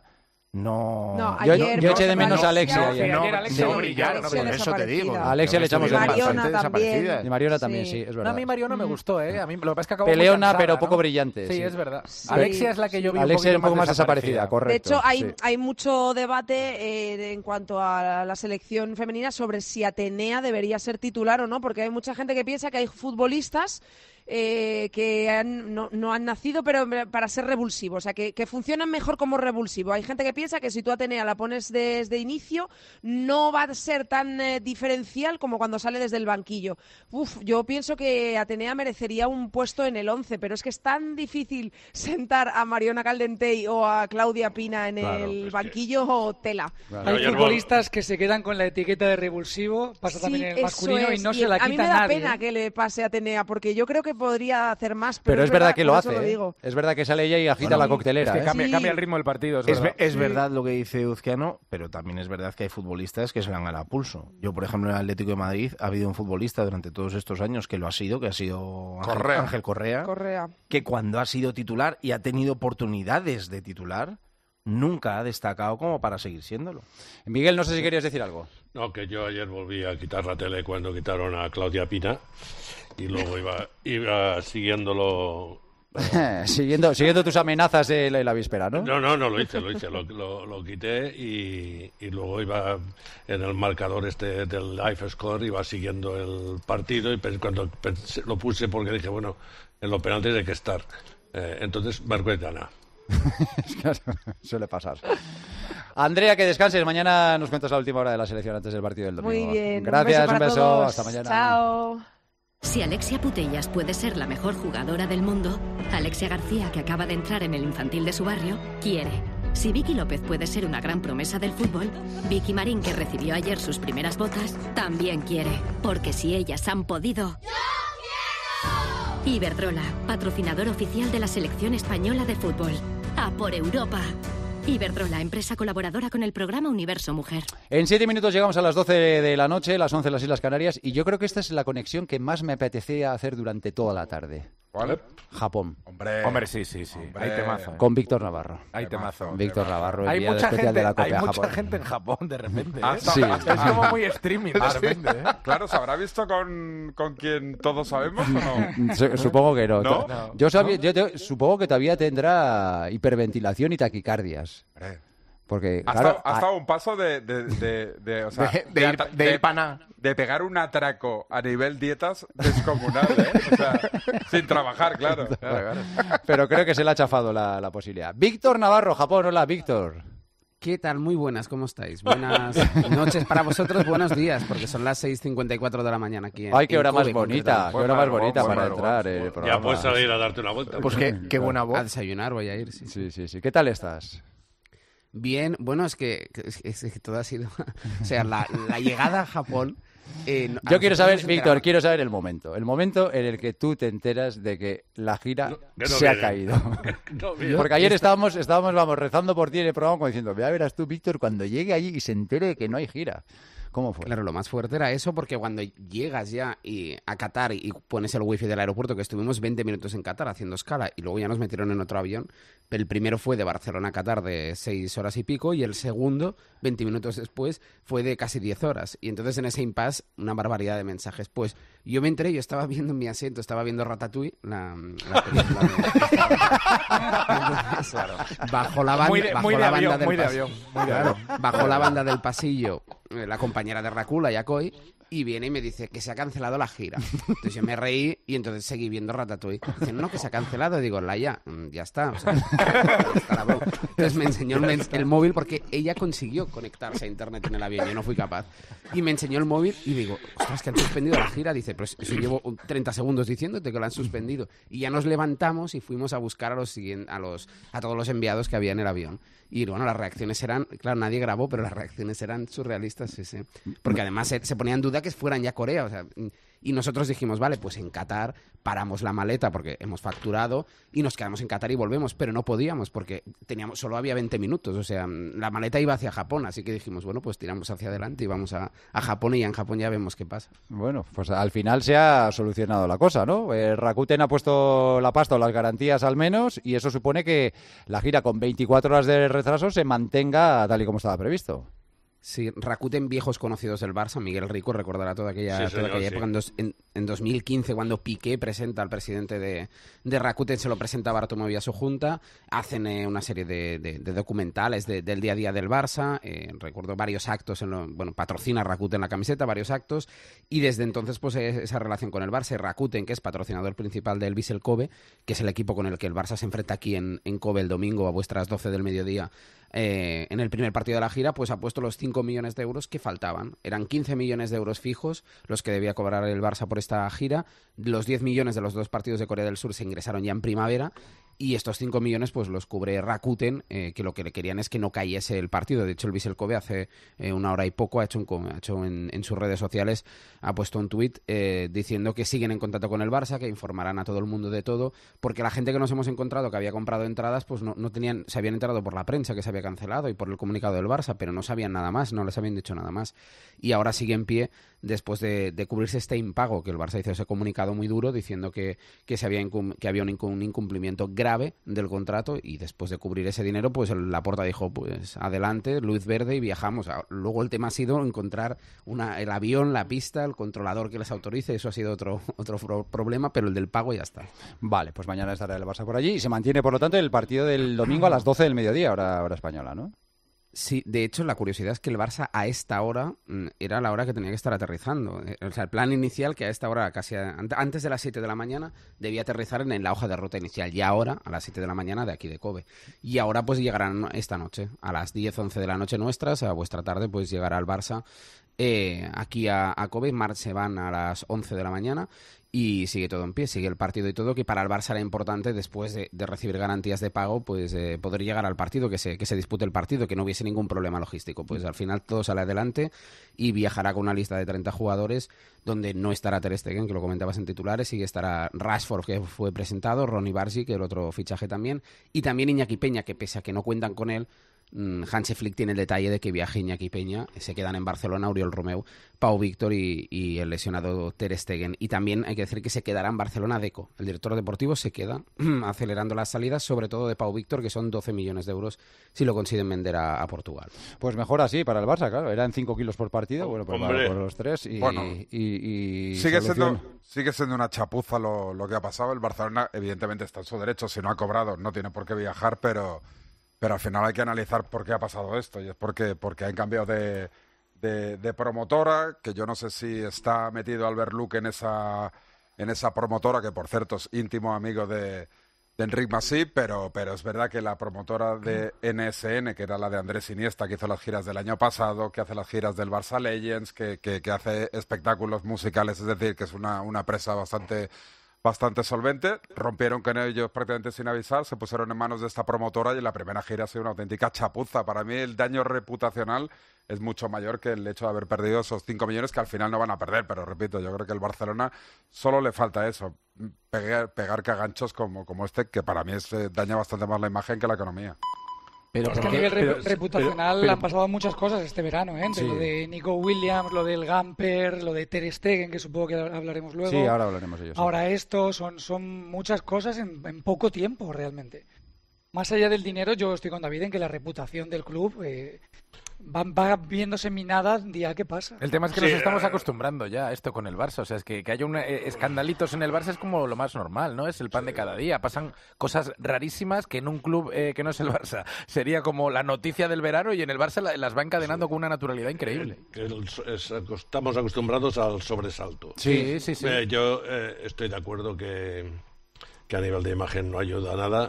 no... No, Yo- ayer, yo eché de por menos a Alexia, Alexia ayer. No, No, Alexia no no brillaron, Alexia por eso te digo. desaparecida. A Alexia le echamos de menos. Mariona Bastante también. desaparecida. Y Mariona Sí. también, sí, es No, verdad. a mí Mariona me gustó, ¿eh? A mí lo que pasa es que acabó muy Peleona, cansada, pero ¿no? poco brillante. Sí, sí. es verdad. Sí. Alexia es la que yo vi Alexia era un un poco más desaparecida, De correcto. hecho, hay, sí. hay mucho debate eh, en cuanto a la selección femenina sobre si Atenea debería ser titular o no, porque hay mucha gente que piensa que hay futbolistas eh, que han- no, no han nacido pero para ser revulsivos, o sea, que, que funcionan mejor como revulsivo. Hay gente que piensa que si tú a Atenea la pones desde inicio, no va a ser tan eh, diferencial como cuando sale desde el banquillo. Uf, yo pienso que Atenea merecería un puesto en el once, pero es que es tan difícil sentar a Mariona Caldentey o a Claudia Pina en Claro, el es banquillo o tela. Claro. Hay Ayer futbolistas que se quedan con la etiqueta de revulsivo, pasa también en el eso masculino y es. no se la a mí quita me da nadie. pena ¿eh? que le pase a Atenea, porque yo creo que podría hacer más, pero, Pero es verdad que lo por hace, eso ¿eh? digo. Es verdad que sale ella y agita Bueno, la Es coctelera, que ¿eh? cambia, Sí. cambia el ritmo del partido, es, Es, verdad. ve- es Sí. verdad lo que dice Uzquiano, pero también es verdad que hay futbolistas que se le han ganado a pulso. Yo, por ejemplo, en el Atlético de Madrid ha habido un futbolista durante todos estos años que lo ha sido, que ha sido Ángel Correa. Ángel Correa, Correa. que cuando ha sido titular y ha tenido oportunidades de titular, nunca ha destacado como para seguir siéndolo. Miguel, no sé si querías decir algo. No, que yo ayer volví a quitar la tele cuando quitaron a Claudia Pina y luego iba, iba siguiéndolo. siguiendo, siguiendo tus amenazas de la, la víspera, ¿no? No, no, no lo hice, lo hice, lo, lo, lo quité y, y luego iba en el marcador este del Life Score, iba siguiendo el partido y pens- cuando pensé- lo puse porque dije, bueno, en los penaltis hay que estar. Eh, entonces marcó Aitana. Suele pasar. Andrea, que descanses. Mañana nos cuentas la última hora de la selección antes del partido del domingo. Muy bien. Gracias, un beso. para un beso. todos. Hasta mañana. Chao. Si Alexia Putellas puede ser la mejor jugadora del mundo, Alexia García, que acaba de entrar en el infantil de su barrio, quiere. Si Vicky López puede ser una gran promesa del fútbol, Vicky Marín, que recibió ayer sus primeras botas, también quiere. Porque si ellas han podido... Iberdrola, patrocinador oficial de la selección española de fútbol. ¡A por Europa! Iberdrola, empresa colaboradora con el programa Universo Mujer. En siete minutos llegamos a las doce de la noche, las once en las Islas Canarias, y yo creo que esta es la conexión que más me apetecía hacer durante toda la tarde. ¿Cuál? Japón. Hombre, Hombre, sí, sí, sí. Hombre. Hay temazo. ¿eh? Con Víctor Navarro. Hay temazo. Víctor Navarro, el Hay día mucha, especial gente, de la Copa hay de mucha Japón. gente en Japón de repente. Ah, ¿eh? sí. Es como muy streaming de repente. ¿eh? Claro, ¿se habrá visto con, con quien todos sabemos o no? Su- Supongo que no. ¿No? To- Yo, sabía- yo te- supongo que todavía tendrá hiperventilación y taquicardias. Hombre, Porque, Ha claro, estado, ha estado un paso de, de, de, de, o sea, De- de ir- de ir pana. de pegar un atraco a nivel dietas descomunal, ¿eh? O sea, sin trabajar, claro. claro, claro. pero creo que se le ha chafado la, la posibilidad. Víctor Navarro, Japón, hola, Víctor. ¿Qué tal? Muy buenas, ¿cómo estáis? Buenas noches para vosotros, buenos días, porque son las seis cincuenta y cuatro de la mañana aquí en Ay, qué hora en más Kobe, bonita, qué concretamente. hora más bonita para entrar en el programa. Ya puedes salir a darte una vuelta. Pues qué, qué buena voz. A desayunar voy a ir, sí. Sí, sí, sí. ¿Qué tal estás? Bien, bueno, es que, es, es que todo ha sido... O sea, la, la llegada a Japón... eh, no- a Yo quiero nosotros saber, nos Víctor, enteramos- quiero saber el momento. El momento en el que tú te enteras de que la gira No, que no se ha viene. caído. No viene. Porque ayer estábamos, estábamos vamos, rezando por ti en el programa como diciendo, ya verás tú, Víctor, cuando llegue allí y se entere de que no hay gira. ¿Cómo fue? Claro, lo más fuerte era eso, porque cuando llegas ya y, a Qatar y pones el wifi del aeropuerto, que estuvimos veinte minutos en Qatar haciendo escala y luego ya nos metieron en otro avión, el primero fue de Barcelona a Qatar de seis horas y pico y el segundo, veinte minutos después, fue de casi diez horas. Y entonces en ese impasse, una barbaridad de mensajes. Pues yo me enteré, yo estaba viendo en mi asiento, estaba viendo Ratatouille, la, la película de... Entonces, bajo la banda, Muy de- bajo muy de la avión, banda del muy de pas- avión, muy de Claro, avión. bajo la banda del pasillo, eh, la compañera de Rakula, Yakoi, y viene y me dice que se ha cancelado la gira. Entonces yo me reí y entonces seguí viendo Ratatouille. Dice, no, que se ha cancelado. Digo, Laia, mm, ya está. O sea, está la voz. Entonces me enseñó el, mens- el móvil porque ella consiguió conectarse a internet en el avión. Yo no fui capaz. Y me enseñó el móvil y digo, ostras, que han suspendido la gira. Dice, pero eso llevo treinta segundos diciéndote que lo han suspendido. Y ya nos levantamos y fuimos a buscar a los siguien- a los a todos los enviados que había en el avión. Y bueno, las reacciones eran, claro, nadie grabó, pero las reacciones eran surrealistas, sí, sí. Porque además se, se ponía en duda que fueran ya Corea, o sea, y nosotros dijimos, vale, pues en Qatar paramos la maleta porque hemos facturado y nos quedamos en Qatar y volvemos, pero no podíamos porque teníamos solo había veinte minutos, o sea, la maleta iba hacia Japón, así que dijimos, bueno, pues tiramos hacia adelante y vamos a, a Japón y ya en Japón ya vemos qué pasa. Bueno, pues al final se ha solucionado la cosa, ¿no? Eh, Rakuten ha puesto la pasta o las garantías al menos y eso supone que la gira con veinticuatro horas de retraso se mantenga tal y como estaba previsto. Sí, Rakuten, viejos conocidos del Barça, Miguel Rico recordará toda aquella, Sí, toda señor, aquella sí. época, en, dos- en, en dos mil quince, cuando Piqué presenta al presidente de, de Rakuten, se lo presenta a Bartomeu y a su junta, hacen eh, una serie de, de- de documentales de- del día a día del Barça, eh, recuerdo varios actos, en lo- bueno, patrocina Rakuten la camiseta, varios actos, y desde entonces pues eh, esa relación con el Barça, y Rakuten, que es patrocinador principal del Vissel Kobe, que es el equipo con el que el Barça se enfrenta aquí en, en Kobe el domingo a vuestras doce del mediodía, eh, en el primer partido de la gira, pues ha puesto los cinco millones de euros que faltaban. Eran quince millones de euros fijos los que debía cobrar el Barça por esta gira. Los diez millones de los dos partidos de Corea del Sur se ingresaron ya en primavera. Y estos cinco millones pues los cubre Rakuten, eh, que lo que le querían es que no cayese el partido. De hecho, el Vissel Kobe hace eh, una hora y poco ha hecho, un, co- ha hecho en, en sus redes sociales, ha puesto un tuit eh, diciendo que siguen en contacto con el Barça, que informarán a todo el mundo de todo, porque la gente que nos hemos encontrado que había comprado entradas, pues no, no tenían, se habían enterado por la prensa que se había cancelado y por el comunicado del Barça, pero no sabían nada más, no les habían dicho nada más. Y ahora sigue en pie después de, de cubrirse este impago, que el Barça hizo ese comunicado muy duro diciendo que, que, se había, incum- que había un, incum- un incumplimiento grave del contrato, y después de cubrir ese dinero, pues el Laporta dijo, pues adelante, luz verde y viajamos. Ah, Luego el tema ha sido encontrar una, el avión, la pista, el controlador que les autorice, eso ha sido otro, otro pro- problema, pero el del pago ya está. Vale, pues mañana estará el Barça por allí y se mantiene, por lo tanto, el partido del domingo a las doce del mediodía, hora, hora española, ¿no? Sí, de hecho, la curiosidad es que el Barça a esta hora mm, era la hora que tenía que estar aterrizando. Eh, O sea, el plan inicial, que a esta hora, casi a- ant- antes de las siete de la mañana, debía aterrizar en, en la hoja de ruta inicial. Y ahora, a las siete de la mañana de aquí de Kobe. Y ahora, pues llegarán esta noche, a las diez, once de la noche nuestras, a vuestra tarde, pues llegará el Barça eh, aquí a, a Kobe. Mar se van a las once de la mañana. Y sigue todo en pie, sigue el partido y todo, que para el Barça era importante, después de, de recibir garantías de pago, pues eh, poder llegar al partido, que se, que se dispute el partido, que no hubiese ningún problema logístico. Pues al final todo sale adelante y viajará con una lista de treinta jugadores, donde no estará Ter Stegen, que lo comentabas en titulares, y estará Rashford, que fue presentado, Ronny Barsi, que el otro fichaje también, y también Iñaki Peña, que pese a que no cuentan con él, Hansi Flick tiene el detalle de que viaje Iñaki Peña, se quedan en Barcelona Oriol Romeu, Pau Víctor y, y el lesionado Ter Stegen. Y también hay que decir que se quedará en Barcelona Deco. El director deportivo se queda acelerando las salidas, sobre todo de Pau Víctor, que son doce millones de euros si lo consiguen vender a, a Portugal. Pues mejor así para el Barça, claro. Eran cinco kilos por partido, bueno, pues Hombre. vale, por los tres. Y, Bueno, y, y Sigue solución. siendo, sigue siendo una chapuza lo, lo que ha pasado. El Barcelona, evidentemente, está en su derecho. Si no ha cobrado, no tiene por qué viajar, pero, pero al final hay que analizar por qué ha pasado esto, y es porque, porque han cambiado de, de, de promotora, que yo no sé si está metido Albert Luque en esa, en esa promotora, que por cierto es íntimo amigo de, de Enric Masip, pero, pero es verdad que la promotora de N S N, que era la de Andrés Iniesta, que hizo las giras del año pasado, que hace las giras del Barça Legends, que, que, que hace espectáculos musicales, es decir, que es una, una empresa bastante... bastante solvente, rompieron con ellos prácticamente sin avisar, se pusieron en manos de esta promotora y en la primera gira ha sido una auténtica chapuza. Para mí el daño reputacional es mucho mayor que el hecho de haber perdido esos cinco millones que al final no van a perder, pero repito, yo creo que el Barcelona solo le falta eso, pegar, pegar caganchos como, como este, que para mí es, eh, daña bastante más la imagen que la economía. Pero es que a nivel re- reputacional pero, pero, han pasado muchas cosas este verano, ¿eh? Entre sí. Lo de Nico Williams, lo del Gamper, lo de Ter Stegen, que supongo que hablaremos luego. Sí, ahora hablaremos de ellos. Ahora esto, son, son muchas cosas en, en poco tiempo realmente. Más allá del dinero, yo estoy con David en que la reputación del club eh, va, va viéndose minada día que pasa. El tema es que sí, nos estamos eh, acostumbrando ya a esto con el Barça. O sea, es que, que haya un, eh, escandalitos en el Barça es como lo más normal, ¿no? Es el pan de cada día. Pasan cosas rarísimas que en un club eh, que no es el Barça sería como la noticia del verano y en el Barça la, las va encadenando sí. con una naturalidad increíble. Que el, es, estamos acostumbrados al sobresalto. Sí, sí, sí. Eh, yo eh, estoy de acuerdo que, que a nivel de imagen no ayuda a nada.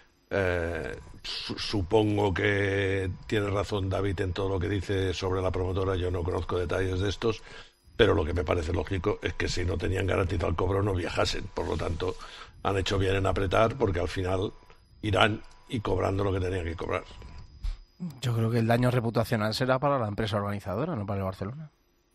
Eh, su- supongo que tiene razón David en todo lo que dice sobre la promotora. Yo no conozco detalles de estos, pero lo que me parece lógico es que si no tenían garantizado el cobro no viajasen. Por lo tanto, han hecho bien en apretar porque al final irán y cobrando lo que tenían que cobrar. Yo creo que el daño reputacional será para la empresa organizadora, no para el Barcelona.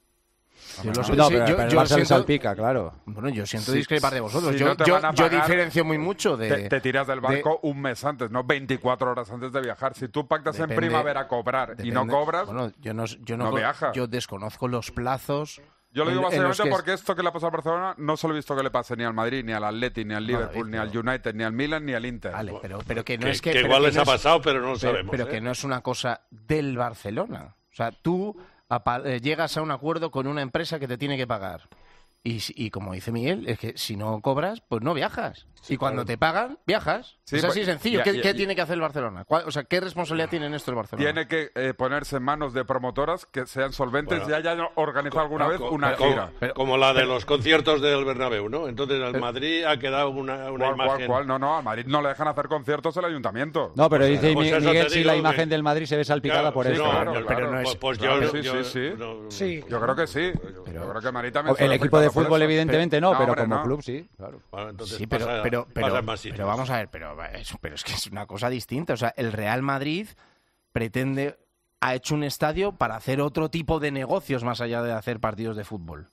Yo lo sé, no, pero, yo, pero el Barça le salpica, claro. Bueno, yo siento Sí, discrepar de vosotros. si yo, no te yo, van a yo pagar, diferencio muy mucho de... Te, te tiras del barco de, un mes antes, no veinticuatro horas antes de viajar. Si tú pactas depende, en primavera cobrar depende, y no cobras, bueno, yo no, yo no, no viajas. Yo desconozco los plazos... Yo lo digo en, básicamente en que... porque esto que le ha pasado al Barcelona no se lo he visto que le pase ni al Madrid, ni al Atleti, ni al Liverpool, no, David, ni al United, ni al Milan, ni al Inter. Vale, pero, pero que no que, es que... que pero igual que les no ha es, pasado, pero no lo pero, sabemos. Pero ¿eh? que no es una cosa del Barcelona. O sea, tú apa, eh, llegas a un acuerdo con una empresa que te tiene que pagar. Y, y como dice Miguel, es que si no cobras, pues no viajas. Sí, y cuando claro. te pagan, viajas. Sí, es así pues, sencillo. Ya, ¿Qué, ya, ¿qué ya, tiene que hacer el Barcelona? ¿Cuál, o sea, ¿qué responsabilidad tiene en esto el Barcelona? Tiene que eh, ponerse en manos de promotoras que sean solventes bueno, y hayan organizado alguna no, vez co, una pero, gira. Pero, como la de los conciertos del Bernabéu, ¿no? Entonces al Madrid ha quedado una, una ¿cuál, imagen... ¿cuál, cuál? No, no, al Madrid no le dejan hacer conciertos el ayuntamiento. No, pero dice pues Miguel, Miguel si la imagen que... del Madrid se ve salpicada claro, por sí, eso. No, claro, claro, pero no es... Pues, pues yo, sí, yo, sí, sí. No, sí. Yo creo que sí. Pero, yo creo que Madrid también... El equipo de fútbol evidentemente no, pero como club sí. Claro. Bueno, entonces sí, pero, pasa, pero, pero, pasa pero vamos a ver, pero, pero es que es una cosa distinta. O sea, el Real Madrid pretende, ha hecho un estadio para hacer otro tipo de negocios más allá de hacer partidos de fútbol.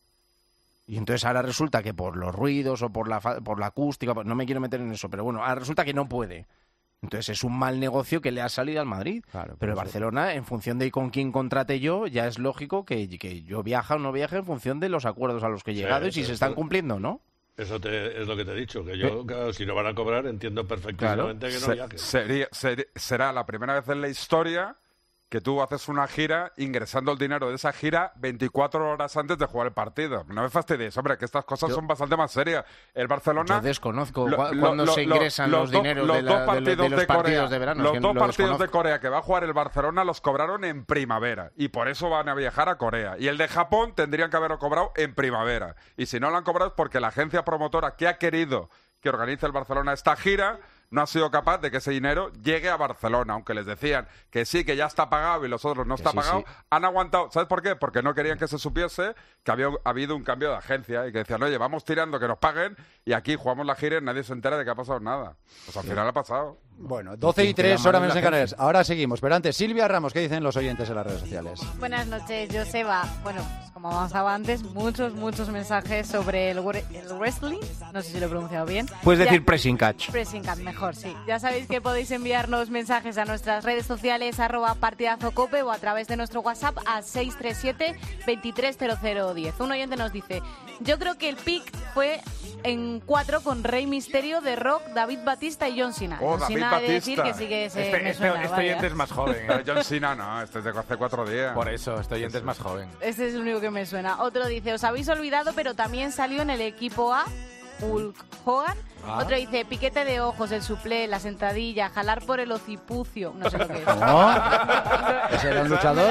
Y entonces ahora resulta que por los ruidos o por la, por la acústica, no me quiero meter en eso, pero bueno, ahora resulta que no puede. Entonces es un mal negocio que le ha salido al Madrid. Claro, pero el Barcelona, en función de con quién contrate yo, ya es lógico que, que yo viaje o no viaje en función de los acuerdos a los que he llegado sí, y si se están cumpliendo, ¿no? Eso te, es lo que te he dicho, que yo, claro, si no van a cobrar, entiendo perfectamente claro. que no viajes. Sería, ser, será la primera vez en la historia que tú haces una gira ingresando el dinero de esa gira veinticuatro horas antes de jugar el partido. No me fastidies, hombre, que estas cosas yo, son bastante más serias. El Barcelona... Yo desconozco lo, cuándo lo, se ingresan lo, los, los dineros los de, la, dos partidos de, los de partidos Corea, de verano. Los que dos lo partidos desconozco. de Corea que va a jugar el Barcelona los cobraron en primavera y por eso van a viajar a Corea. Y el de Japón tendrían que haberlo cobrado en primavera. Y si no lo han cobrado es porque la agencia promotora que ha querido que organice el Barcelona esta gira no ha sido capaz de que ese dinero llegue a Barcelona, aunque les decían que sí, que ya está pagado y los otros no está sí, pagado, sí. Han aguantado. ¿Sabes por qué? Porque no querían que se supiese que había habido un cambio de agencia y que decían, oye, vamos tirando que nos paguen y aquí jugamos la gira y nadie se entera de que ha pasado nada. Pues al sí. final ha pasado. Bueno, doce y tres, hora menos en Canarias. Ahora seguimos, pero antes, Silvia Ramos, ¿qué dicen los oyentes en las redes sociales? Buenas noches, Joseba. Bueno, pues como avanzaba antes, muchos, muchos mensajes sobre el, el wrestling. No sé si lo he pronunciado bien. Puedes ya, decir pressing catch. Pressing catch, mejor, sí. Ya sabéis que podéis enviarnos mensajes a nuestras redes sociales, arroba partidazo cope o a través de nuestro WhatsApp a seis tres siete, veintitrés cero cero diez. Un oyente nos dice, yo creo que el pick fue en cuatro con Rey Misterio, The Rock, David Batista y John Cena. Oh, John David Cena Batista. He de decir que sí que se este, me este, suena, este oyente es más joven. ¿eh? John Cena no, este es de hace cuatro días. Por eso, este oyente es más joven. Este es el único que me suena. Otro dice, os habéis olvidado, pero también salió en el equipo A Hulk Hogan, Ah. Otro dice, piquete de ojos, el suplé, la sentadilla, jalar por el ocipucio. No sé lo que es. ¿No? ¿Ese era un luchador?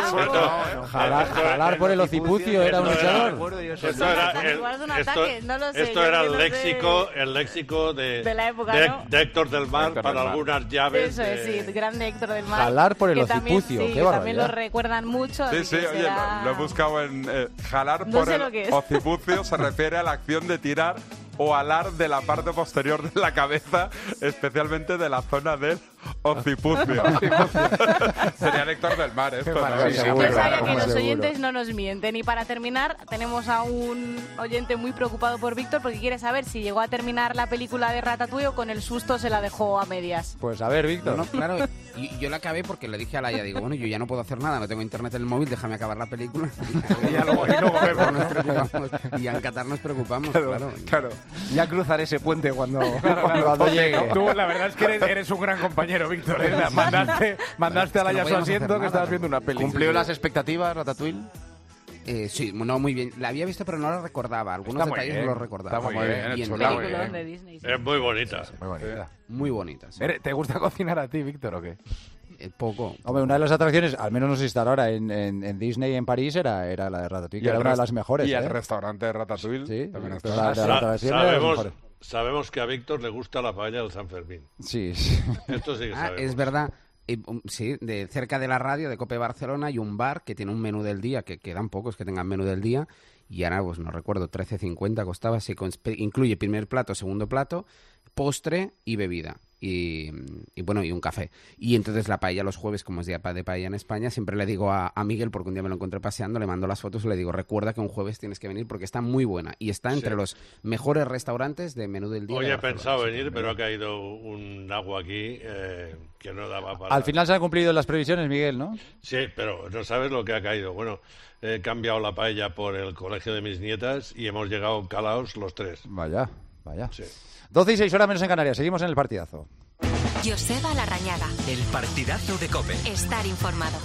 Jalar, jalar por el ocipucio era un luchador. Esto era el, esto, no lo sé, esto era el léxico, el léxico de, de la época, de, ¿no? de Héctor del Mar Héctor para del Mar. algunas llaves. Eso es, de... sí, grande Héctor del Mar. Jalar por el que ocipucio, también, sí, qué barbaridad. también lo recuerdan mucho. Sí, sí, oye, será... lo, lo he buscado en eh, jalar No por sé lo el que es. occipucio, se refiere a la acción de tirar o alar de la parte posterior de la cabeza, especialmente de la zona del occipucio. Sería el Héctor del Mar esto, ¿no? Yo sabía que los oyentes no nos mienten. Y para terminar, tenemos a un oyente muy preocupado por Víctor porque quiere saber si llegó a terminar la película de Ratatouille o con el susto se la dejó a medias. Pues a ver, Víctor. No, no, claro, y yo la acabé porque le dije a Laia, digo, bueno, yo ya no puedo hacer nada, no tengo internet en el móvil, déjame acabar la película. Y ya luego, y luego vemos. Nos preocupamos. Y en Qatar nos preocupamos, claro. Claro. claro. Ya cruzaré ese puente cuando, claro, cuando, cuando llegue. Tú, la verdad es que eres, eres un gran compañero, Víctor. ¿eh? Mandaste, mandaste bueno, a Laia no su asiento nada, que estabas viendo una peli. ¿Cumplió las expectativas, Ratatouille? Eh, sí, no, muy bien. La había visto, pero no la recordaba. Algunos Está detalles bien, no los recordaba. Está muy bien, bien, chula, bien. muy bien. De Disney, sí. Es muy bonita. Sí, muy bonita. Muy bonita. Sí. ¿Te gusta cocinar a ti, Víctor, o qué? Eh, poco. Hombre, una de las atracciones, al menos no sé si está ahora, en, en, en Disney en París era, era la de Ratatouille, que era una de las mejores. Y el ¿eh? restaurante de Ratatouille sí, también está. está. La, la, la, la, sabemos, sabemos que a Víctor le gusta la paella del San Fermín. Sí, sí. Esto sí que ah, sabemos. es verdad. Eh, um, sí, de cerca de la radio de COPE Barcelona hay un bar que tiene un menú del día, que quedan pocos que tengan menú del día, y ahora, pues no recuerdo, trece cincuenta costaba, sí, con, incluye primer plato, segundo plato, postre y bebida. Y, y bueno, y un café. Y entonces la paella los jueves, como es día de paella en España, siempre le digo a, a Miguel, porque un día me lo encontré paseando, le mando las fotos y le digo, recuerda que un jueves tienes que venir porque está muy buena. Y está entre sí. los mejores restaurantes de menú del día. Hoy he pensado venir, pero ha caído un agua aquí eh, que no daba para... Al final se han cumplido las previsiones, Miguel, ¿no? Sí, pero no sabes lo que ha caído. Bueno, he cambiado la paella por el colegio de mis nietas y hemos llegado calaos los tres. Vaya, vaya. Sí. doce y seis horas menos en Canarias. Seguimos en el partidazo. Joseba Larrañaga. El partidazo de COPE. Estar informado.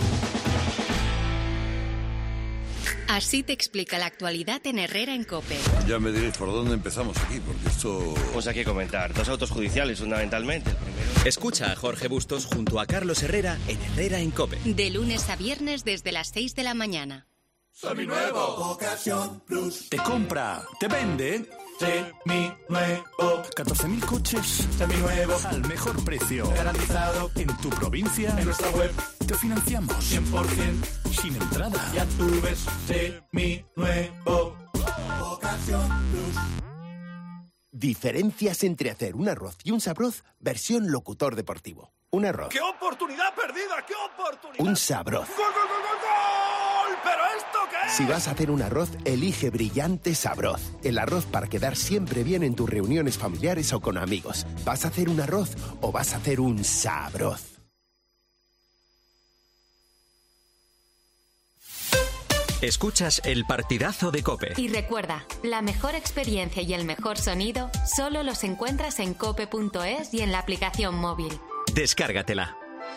Así te explica la actualidad en Herrera en COPE. Ya me diréis por dónde empezamos aquí, porque esto... Pues hay que comentar. Dos autos judiciales, fundamentalmente. El primero... Escucha a Jorge Bustos junto a Carlos Herrera en Herrera en COPE. De lunes a viernes desde las seis de la mañana. Seminuevo. Ocasión Plus. Te compra, te vende... Seminuevo. catorce mil coches. Seminuevo. Al mejor precio. Garantizado. En tu provincia. En nuestra web. Te financiamos. cien por ciento. Sin entrada. Ya tú ves. Seminuevo. Ocasión Plus. Diferencias entre hacer un arroz y un sabroz versión locutor deportivo. Un arroz. ¡Qué oportunidad perdida! ¡Qué oportunidad! Un sabroz. ¡Gol, gol, gol, gol, gol! ¿Pero esto qué es? Si vas a hacer un arroz, elige Brillante Sabroz. El arroz para quedar siempre bien en tus reuniones familiares o con amigos. ¿Vas a hacer un arroz o vas a hacer un sabroz? Escuchas el partidazo de COPE. Y recuerda, la mejor experiencia y el mejor sonido solo los encuentras en cope punto es y en la aplicación móvil. Descárgatela.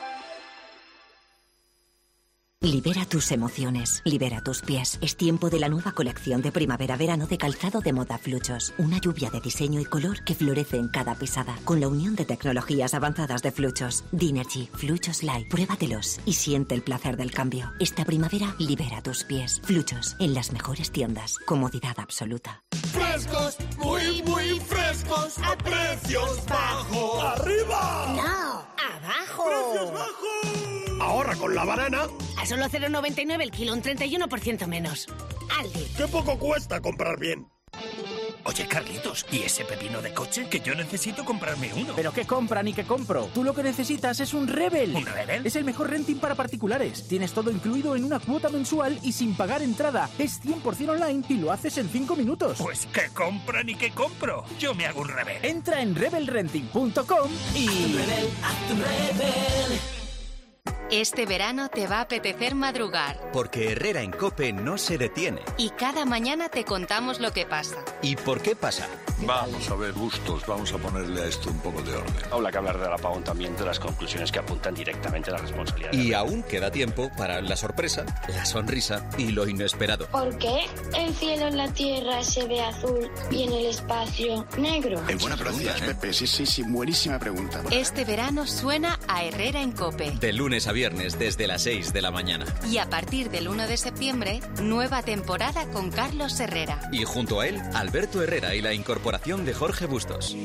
Libera tus emociones, libera tus pies. Es tiempo de la nueva colección de primavera-verano de calzado de moda Fluchos. Una lluvia de diseño y color que florece en cada pisada. Con la unión de tecnologías avanzadas de Fluchos. Dinergy, Fluchos Light. Pruébatelos y siente el placer del cambio. Esta primavera, libera tus pies. Fluchos, en las mejores tiendas. Comodidad absoluta. Frescos, muy, muy frescos, a precios bajos. ¡Arriba! No, abajo. ¡Precios bajos! Ahorra con la banana. A solo cero coma noventa y nueve el kilo, un treinta y uno por ciento menos. Aldi. ¡Qué poco cuesta comprar bien! Oye, Carlitos, ¿y ese pepino de coche? Que yo necesito comprarme uno. ¿Pero qué compran y qué compro? Tú lo que necesitas es un Rebel. ¿Un Rebel? Es el mejor renting para particulares. Tienes todo incluido en una cuota mensual y sin pagar entrada. Es cien por ciento online y lo haces en cinco minutos. Pues ¿qué compran y qué compro? Yo me hago un Rebel. Entra en rebel renting punto com y... Haz tu Rebel, haz tu Rebel. Este verano te va a apetecer madrugar. Porque Herrera en COPE no se detiene. Y cada mañana te contamos lo que pasa. ¿Y por qué pasa? Vamos a ver, Bustos, vamos a ponerle a esto un poco de orden. Habla que hablar del apagón también, de las conclusiones que apuntan directamente a la responsabilidad. Y aún queda tiempo para la sorpresa, la sonrisa y lo inesperado. ¿Por qué el cielo en la Tierra se ve azul y en el espacio negro? Es buena pregunta, ¿eh? Pepe. Sí, sí, sí, buenísima pregunta. Este verano suena a Herrera en COPE. De lunes a viernes desde las seis de la mañana. Y a partir del uno de septiembre, nueva temporada con Carlos Herrera. Y junto a él, Alberto Herrera y la incorporación de Jorge Bustos.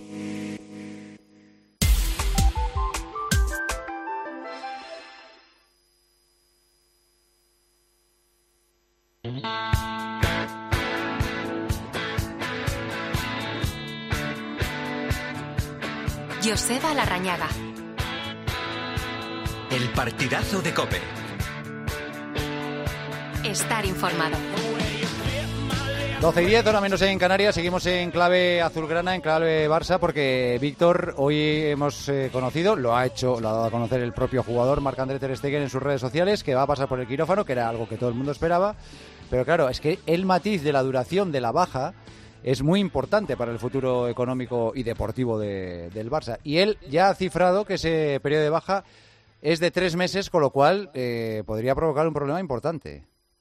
Joseba Larrañaga. El partidazo de COPE. Estar informado. doce y diez, hora menos en Canarias. Seguimos en clave azulgrana, en clave Barça, porque Víctor, hoy hemos eh, conocido, lo ha hecho, lo ha dado a conocer el propio jugador Marc-André ter Stegen en sus redes sociales, que va a pasar por el quirófano, que era algo que todo el mundo esperaba. Pero claro, es que el matiz de la duración de la baja es muy importante para el futuro económico y deportivo de, del Barça. Y él ya ha cifrado que ese periodo de baja es de tres meses, con lo cual eh, podría provocar un problema importante.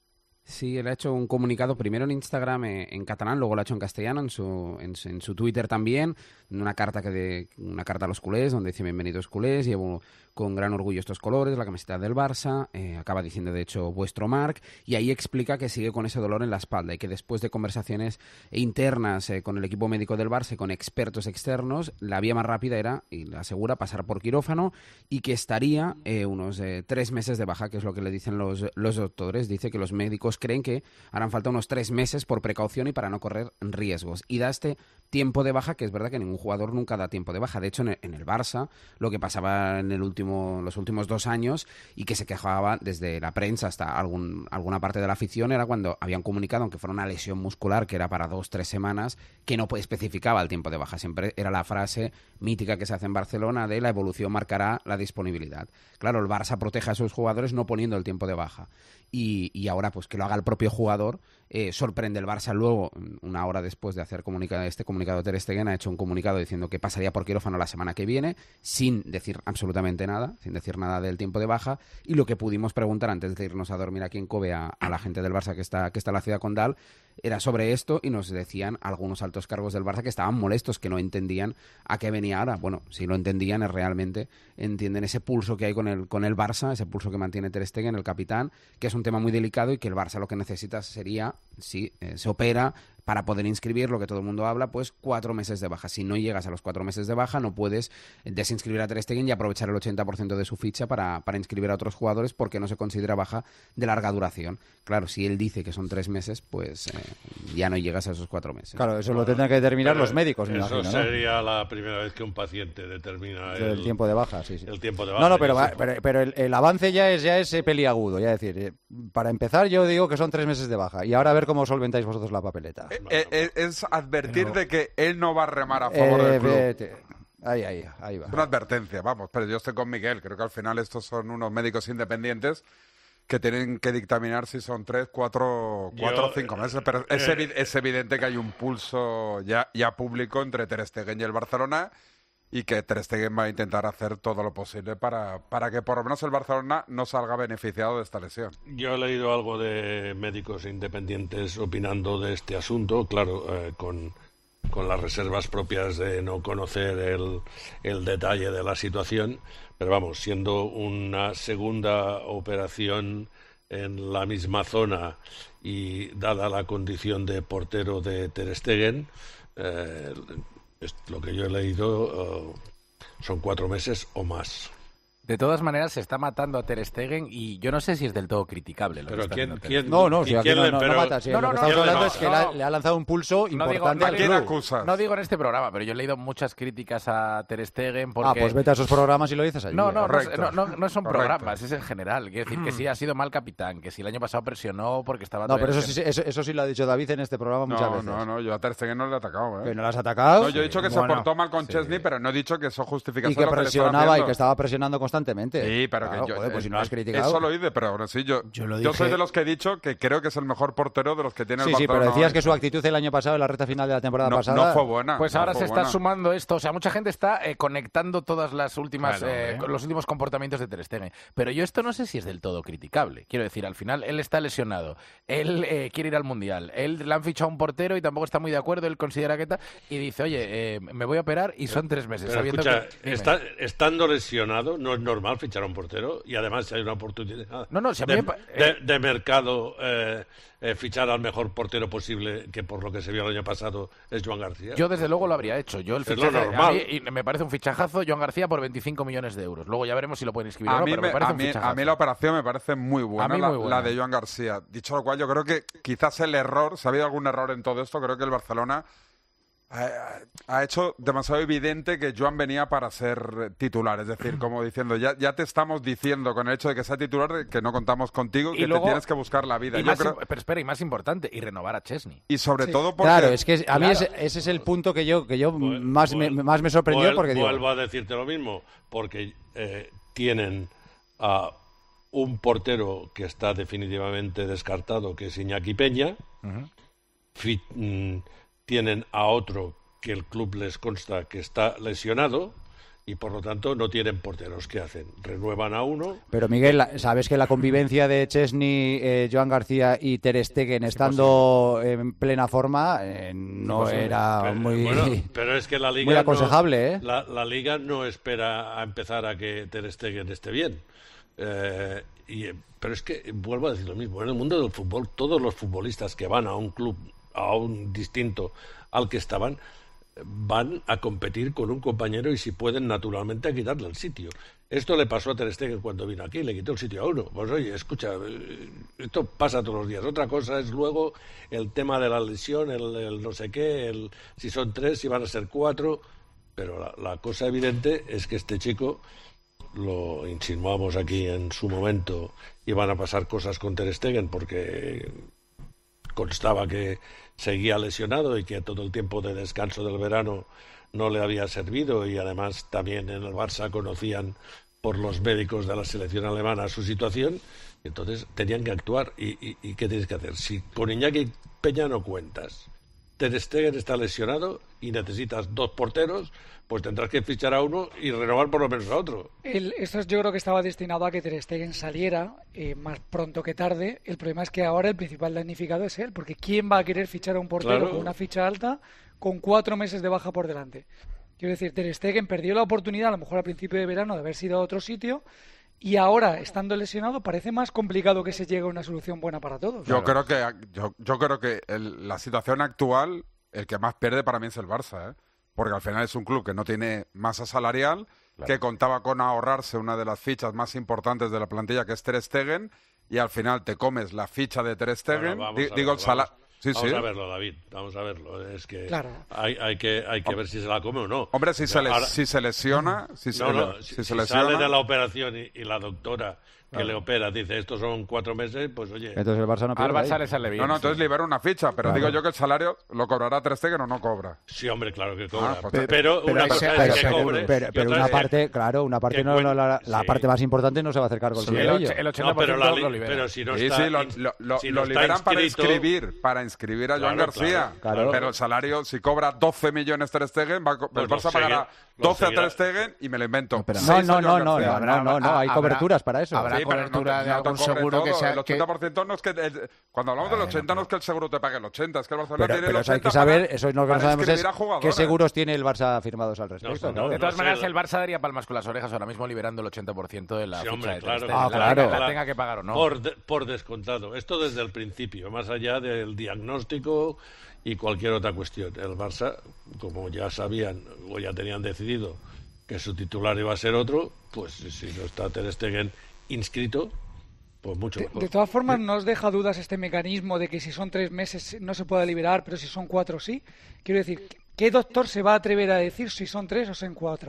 Sí, él ha hecho un comunicado primero en Instagram eh, en catalán, luego lo ha hecho en castellano, en su, en, en su Twitter también, una carta que de, una carta a los culés, donde dice bienvenidos culés, llevo con gran orgullo estos colores, la camiseta del Barça, eh, acaba diciendo de hecho vuestro Marc, y ahí explica que sigue con ese dolor en la espalda y que después de conversaciones internas eh, con el equipo médico del Barça y con expertos externos, la vía más rápida era, y la asegura, pasar por quirófano y que estaría eh, unos eh, tres meses de baja, que es lo que le dicen los, los doctores. Dice que los médicos creen que harán falta unos tres meses por precaución y para no correr riesgos. Y da este tiempo de baja, que es verdad que ningún jugador nunca da tiempo de baja. De hecho, en el, en el Barça, lo que pasaba en el último, los últimos dos años y que se quejaba desde la prensa hasta algún, alguna parte de la afición era cuando habían comunicado, aunque fuera una lesión muscular que era para dos, tres semanas, que no especificaba el tiempo de baja. Siempre era la frase mítica que se hace en Barcelona de la evolución marcará la disponibilidad. Claro, el Barça protege a sus jugadores no poniendo el tiempo de baja. Y, y ahora, pues que lo haga el propio jugador, eh, sorprende el Barça. Luego, una hora después de hacer comunicado, este comunicado, ter Stegen ha hecho un comunicado diciendo que pasaría por quirófano la semana que viene, sin decir absolutamente nada, sin decir nada del tiempo de baja. Y lo que pudimos preguntar antes de irnos a dormir aquí en Kobe a, a la gente del Barça que está, que está en la ciudad condal, era sobre esto, y nos decían algunos altos cargos del Barça que estaban molestos, que no entendían a qué venía ahora. Bueno, si lo entendían, es realmente entienden ese pulso que hay con el, con el Barça, ese pulso que mantiene ter Stegen, el capitán, que es un tema muy delicado y que el Barça lo que necesita sería, si eh, se opera, para poder inscribir, lo que todo el mundo habla, pues cuatro meses de baja. Si no llegas a los cuatro meses de baja, no puedes desinscribir a ter Stegen y aprovechar el ochenta por ciento de su ficha para, para inscribir a otros jugadores, porque no se considera baja de larga duración. Claro, si él dice que son tres meses, pues eh, ya no llegas a esos cuatro meses. Claro, eso lo tendrán que determinar Pero los médicos, me eso imagino, ¿no? Sería la primera vez que un paciente determina el, el tiempo de baja, sí, sí. El tiempo de baja. No, no, pero, va, pero, pero el, el avance ya es, ya es eh, peliagudo. Ya es decir, eh, para empezar, yo digo que son tres meses de baja. Y ahora a ver cómo solventáis vosotros la papeleta. Eh, eh, es advertir pero... de que él no va a remar a favor eh, del club. Vete. Ahí, ahí, ahí va. Es una advertencia, vamos, pero yo estoy con Miguel. Creo que al final estos son unos médicos independientes que tienen que dictaminar si son tres, cuatro, cuatro o cinco meses. Pero eh, es, evi es evidente que hay un pulso ya, ya público entre ter Stegen y el Barcelona, y que ter Stegen va a intentar hacer todo lo posible para, para que por lo menos el Barcelona no salga beneficiado de esta lesión. Yo he leído algo de médicos independientes opinando de este asunto, claro, eh, con, con las reservas propias de no conocer el, el detalle de la situación, pero vamos, siendo una segunda operación en la misma zona y dada la condición de portero de ter Stegen, eh, lo que yo he leído uh, son cuatro meses o más. De todas maneras, se está matando a ter Stegen y yo no sé si es del todo criticable. Lo pero que ¿quién, está quién, no, no, si aquí quién no, le, no, pero... no mata. Si no, no, lo que no, estamos hablando no, es que no, le, ha, no. le ha lanzado un pulso no importante digo, no al digo, club. No digo en este programa, pero yo he leído muchas críticas a ter Stegen porque... Ah, pues vete a esos programas y lo dices allí. No, no, Correcto. no, no, no son Correcto. programas, es en general. Quiero decir que sí ha sido mal capitán, que si el año pasado presionó porque estaba... No, pero eso sí, eso, eso sí lo ha dicho David en este programa muchas no, veces. No, no, yo a ter Stegen no le he atacado. ¿eh? ¿Que no lo has atacado? No, yo he dicho que bueno, se portó mal con sí. Chesney, pero no he dicho que eso justifica y que lo que presionaba le y que estaba presionando constantemente constantemente. Sí, pero claro, que yo, joder, pues eh, si no lo has criticado. Eso lo hice, pero ahora sí, yo, yo, lo yo dije... soy de los que he dicho que creo que es el mejor portero de los que tiene sí, el Barcelona. Sí, pero decías hoy. que su actitud el año pasado, en la recta final de la temporada no, pasada... No fue buena. Pues no ahora fue se buena. está sumando esto. O sea, mucha gente está eh, conectando todas las últimas, Claro, eh, ¿eh? los últimos comportamientos de Ter Stegen. Pero yo esto no sé si es del todo criticable. Quiero decir, al final él está lesionado, él eh, quiere ir al Mundial, él le han fichado un portero y tampoco está muy de acuerdo, él considera que tal, y dice, oye, eh, me voy a operar y son tres meses. Pero sabiendo escucha, que... está, estando lesionado, no es normal fichar a un portero, y además si hay una oportunidad no, no, si a mí de, me... de, de mercado, eh, eh, fichar al mejor portero posible, que por lo que se vio el año pasado es Joan García. Yo desde luego lo habría hecho. Yo el es fichaje, lo normal. a mí, y me parece un fichajazo Joan García por veinticinco millones de euros. Luego ya veremos si lo pueden inscribir a o no, mí pero me, me parece a un mí, fichajazo. a mí la operación me parece muy buena, A mí la, muy buena. la de Joan García. Dicho lo cual, yo creo que quizás el error, si ha habido algún error en todo esto, creo que el Barcelona ha, ha hecho demasiado evidente que Joan venía para ser titular. Es decir, como diciendo, ya, ya te estamos diciendo con el hecho de que sea titular que no contamos contigo, Y que luego- te tienes que buscar la vida. Y Yo más, creo- Pero espera, y más importante, y renovar a Chesney. y sobre Sí. todo porque... Claro, es que a mí Claro. ese, ese es el punto que yo que yo más, me, más me sorprendió Vuel- porque digo... Vuelvo a decirte lo mismo, porque eh, tienen a un portero que está definitivamente descartado, que es Iñaki Peña. Ujú. Fi- mm, tienen a otro que el club les consta que está lesionado y por lo tanto no tienen porteros. ¿Qué hacen? Renuevan a uno. Pero Miguel, la- sabes que la convivencia de Chesney, eh, Joan García y Ter Stegen estando en plena forma eh, no Imposible. era Pero, muy, bueno, pero es que la liga muy aconsejable, no, ¿eh? la, la liga no espera a empezar a que Ter Stegen esté bien. Eh, y, eh, pero es que vuelvo a decir lo mismo. En el mundo del fútbol, todos los futbolistas que van a un club, a un distinto al que estaban, van a competir con un compañero y si pueden naturalmente a quitarle el sitio. Esto le pasó a Ter Stegen cuando vino aquí, le quitó el sitio a uno. Pues oye, escucha, eh, esto pasa todos los días. Otra cosa es luego el tema de la lesión, el, el no sé qué, el si son tres, si van a ser cuatro, pero la, la cosa evidente es que este chico, lo insinuamos aquí en su momento, iban a pasar cosas con Ter Stegen porque constaba que seguía lesionado y que todo el tiempo de descanso del verano no le había servido, y además también en el Barça conocían por los médicos de la selección alemana su situación, entonces tenían que actuar. ¿Y, y, y qué tienes que hacer? Si con Iñaki Peña no cuentas, Ter Stegen está lesionado y necesitas dos porteros, pues tendrás que fichar a uno y renovar por lo menos a otro. El, esto es- yo creo que estaba destinado a que Ter Stegen saliera eh, más pronto que tarde. El problema es que ahora el principal damnificado es él, porque ¿quién va a querer fichar a un portero Claro. con una ficha alta con cuatro meses de baja por delante? Quiero decir, Ter Stegen perdió la oportunidad, a lo mejor al principio de verano, de haber sido a otro sitio, y ahora, estando lesionado, parece más complicado que se llegue a una solución buena para todos. Yo creo que yo, yo creo que el- la situación actual, el que más pierde para mí es el Barça, ¿eh? Porque al final es un club que no tiene masa salarial, Claro. que contaba con ahorrarse una de las fichas más importantes de la plantilla, que es Ter Stegen, y al final te comes la ficha de Ter Stegen, Bueno, vamos di- a digo ver, el salario. vamos- Sí, vamos sí. a verlo, David, vamos a verlo. Es que Claro. hay, hay que hay que ver si se la come o no. Hombre, si se, les- Ahora- si se lesiona, si se, no, le- no, si si, se si lesiona, sale de la operación y, y la doctora que Claro. le opera dice estos son cuatro meses, pues oye. Entonces el Barça no Al pierde Barça ahí. le sale bien. No, no, sí. entonces libera una ficha, pero Claro. digo yo que el salario lo cobrará Ter Stegen o no cobra. Sí, hombre, claro que cobra. Ah, pues pero, pero- una pero cosa ese- es Pero, que pero- cobre. pero- y pero otra una es parte, claro, una parte que no, la, la- cuen- la sí. parte más importante no se va a hacer cargo el Sí, el, chiquillo. och- el ochenta No, por pero, ciento la li- lo libera. pero si no Sí, está, sí, lo, in- lo- lo- si lo no está liberan para inscrito- inscribir, para inscribir a Joan Claro, García. claro, claro. Pero el salario, si cobra doce millones Ter Stegen, va a co- Pues el lo Barça sigue- pagará lo doce a seguirá. Ter Stegen y me lo invento. Pero Seis no, a no, Joan no, no, García. no, no, no, hay Habrá- coberturas para eso. habrá Sí, pero no, cobertura de no te algún cobre seguro que todo. sea- El ochenta por ciento no es que... el- cuando hablamos del ochenta no es que el seguro te pague el ochenta, es que el Barcelona Pero, tiene pero el eso hay ochenta que saber, para- eso es lo que no para sabemos es inscribir a qué jugadores. seguros tiene el Barça firmados al respecto. No, no, claro. De todas no sé, maneras, la- el Barça daría palmas con las orejas ahora mismo liberando el ochenta por ciento de la Sí, ficha hombre, de Ter claro. Stegen. Ah, La- claro. La, la tenga que pagar o no. Por, de- por descontado. Esto desde el principio, más allá del diagnóstico y cualquier otra cuestión. El Barça, como ya sabían o ya tenían decidido que su titular iba a ser otro, pues si no está Ter Stegen inscrito, pues mucho De, mejor. de todas formas, ¿no os deja dudas este mecanismo de que si son tres meses no se puede liberar, pero si son cuatro sí? Quiero decir, ¿qué doctor se va a atrever a decir si son tres o son cuatro?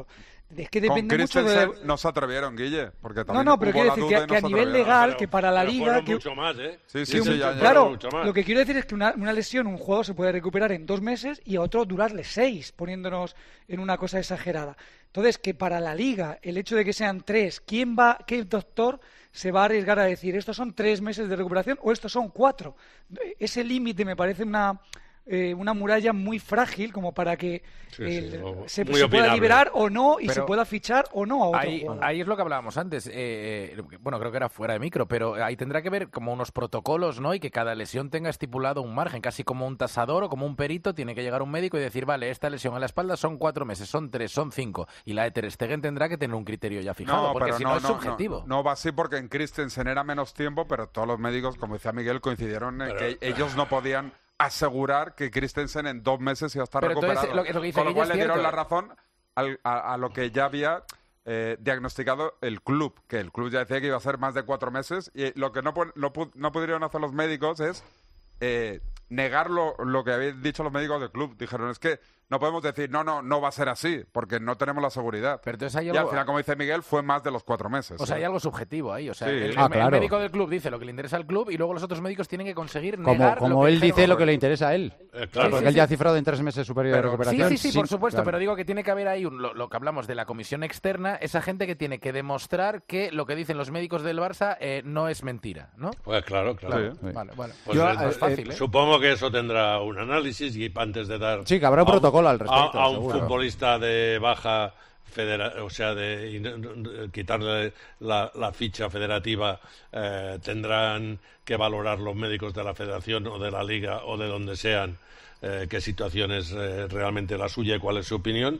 Es que depende Con mucho Christensen de... no se atrevieron, Guille, porque No, también no, pero hubo quiero la decir duda que, y que no a se nivel atrevieron. legal, Pero- que para la pero liga... fueron que- mucho más, ¿eh? Sí, sí, que un- sí, ya, ya. Claro, mucho más. lo que quiero decir es que una, una lesión, un jugador se puede recuperar en dos meses y a otro durarle seis, poniéndonos en una cosa exagerada. Entonces, que para la liga, el hecho de que sean tres, ¿quién va, qué doctor se va a arriesgar a decir estos son tres meses de recuperación o estos son cuatro? Ese límite me parece una... Eh, una muralla muy frágil como para que Sí, el- sí, no, se, muy se pueda opinable. liberar o no y Pero se pueda fichar o no a otro Ahí, jugador. ahí es lo que hablábamos antes. eh, eh, bueno, creo que era fuera de micro, pero ahí tendrá que ver como unos protocolos, ¿no? Y que cada lesión tenga estipulado un margen, casi como un tasador o como un perito. Tiene que llegar un médico y decir, vale, esta lesión en la espalda son cuatro meses, son tres, son cinco. Y la de Ter Stegen tendrá que tener un criterio ya fijado, porque si no, es subjetivo. No, no va así porque en Christensen era menos tiempo, pero todos los médicos, como decía Miguel, coincidieron en Pero- que ellos no podían asegurar que Christensen en dos meses iba a estar Pero entonces, recuperado. lo que- lo que dice Con lo Guille cual es le dieron cierto. la razón al- a, a lo que ya había eh, diagnosticado el club, que el club ya decía que iba a ser más de cuatro meses, y lo que no, pu- no, pu- no pudieron hacer los médicos es eh, negar lo, lo que habían dicho los médicos del club. Dijeron, es que no podemos decir, no, no, no va a ser así, porque no tenemos la seguridad. Pero entonces hay Y algo- al final, como dice Miguel, fue más de los cuatro meses. O sea, ¿eh? hay algo subjetivo ahí. O sea, Sí. el, el- Ah, el claro. médico del club dice lo que le interesa al club y luego los otros médicos tienen que conseguir Como, negar como lo que él dijeron. dice lo que le interesa a él. Eh, claro. Porque Sí, él sí, ya ha sí. cifrado en tres meses su periodo de Pero- Sí, recuperación. sí, sí, por supuesto, claro. pero digo que tiene que haber ahí un- lo, lo que hablamos de la comisión externa, esa gente que tiene que demostrar que lo que dicen los médicos del Barça eh, no es mentira, ¿no? Pues claro, claro. Sí. Vale, vale. Pues Yo, es eh, más fácil, ¿eh? Supongo que eso tendrá un análisis y antes de dar Sí, que habrá un a protocolo al respecto, a, a un seguro. futbolista de baja federa o sea de y no- no- quitarle la, la ficha federativa, eh, tendrán que valorar los médicos de la federación o de la liga o de donde sean eh, qué situación es eh, realmente la suya y cuál es su opinión.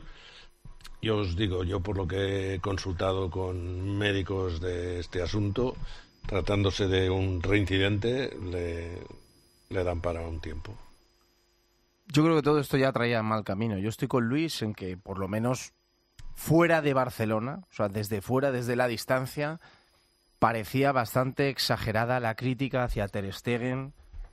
Yo os digo, yo por lo que he consultado con médicos de este asunto, tratándose de un reincidente, le, le dan para un tiempo. Yo creo que todo esto ya traía mal camino. Yo estoy con Luis en que, por lo menos fuera de Barcelona, o sea, desde fuera, desde la distancia, parecía bastante exagerada la crítica hacia Ter Stegen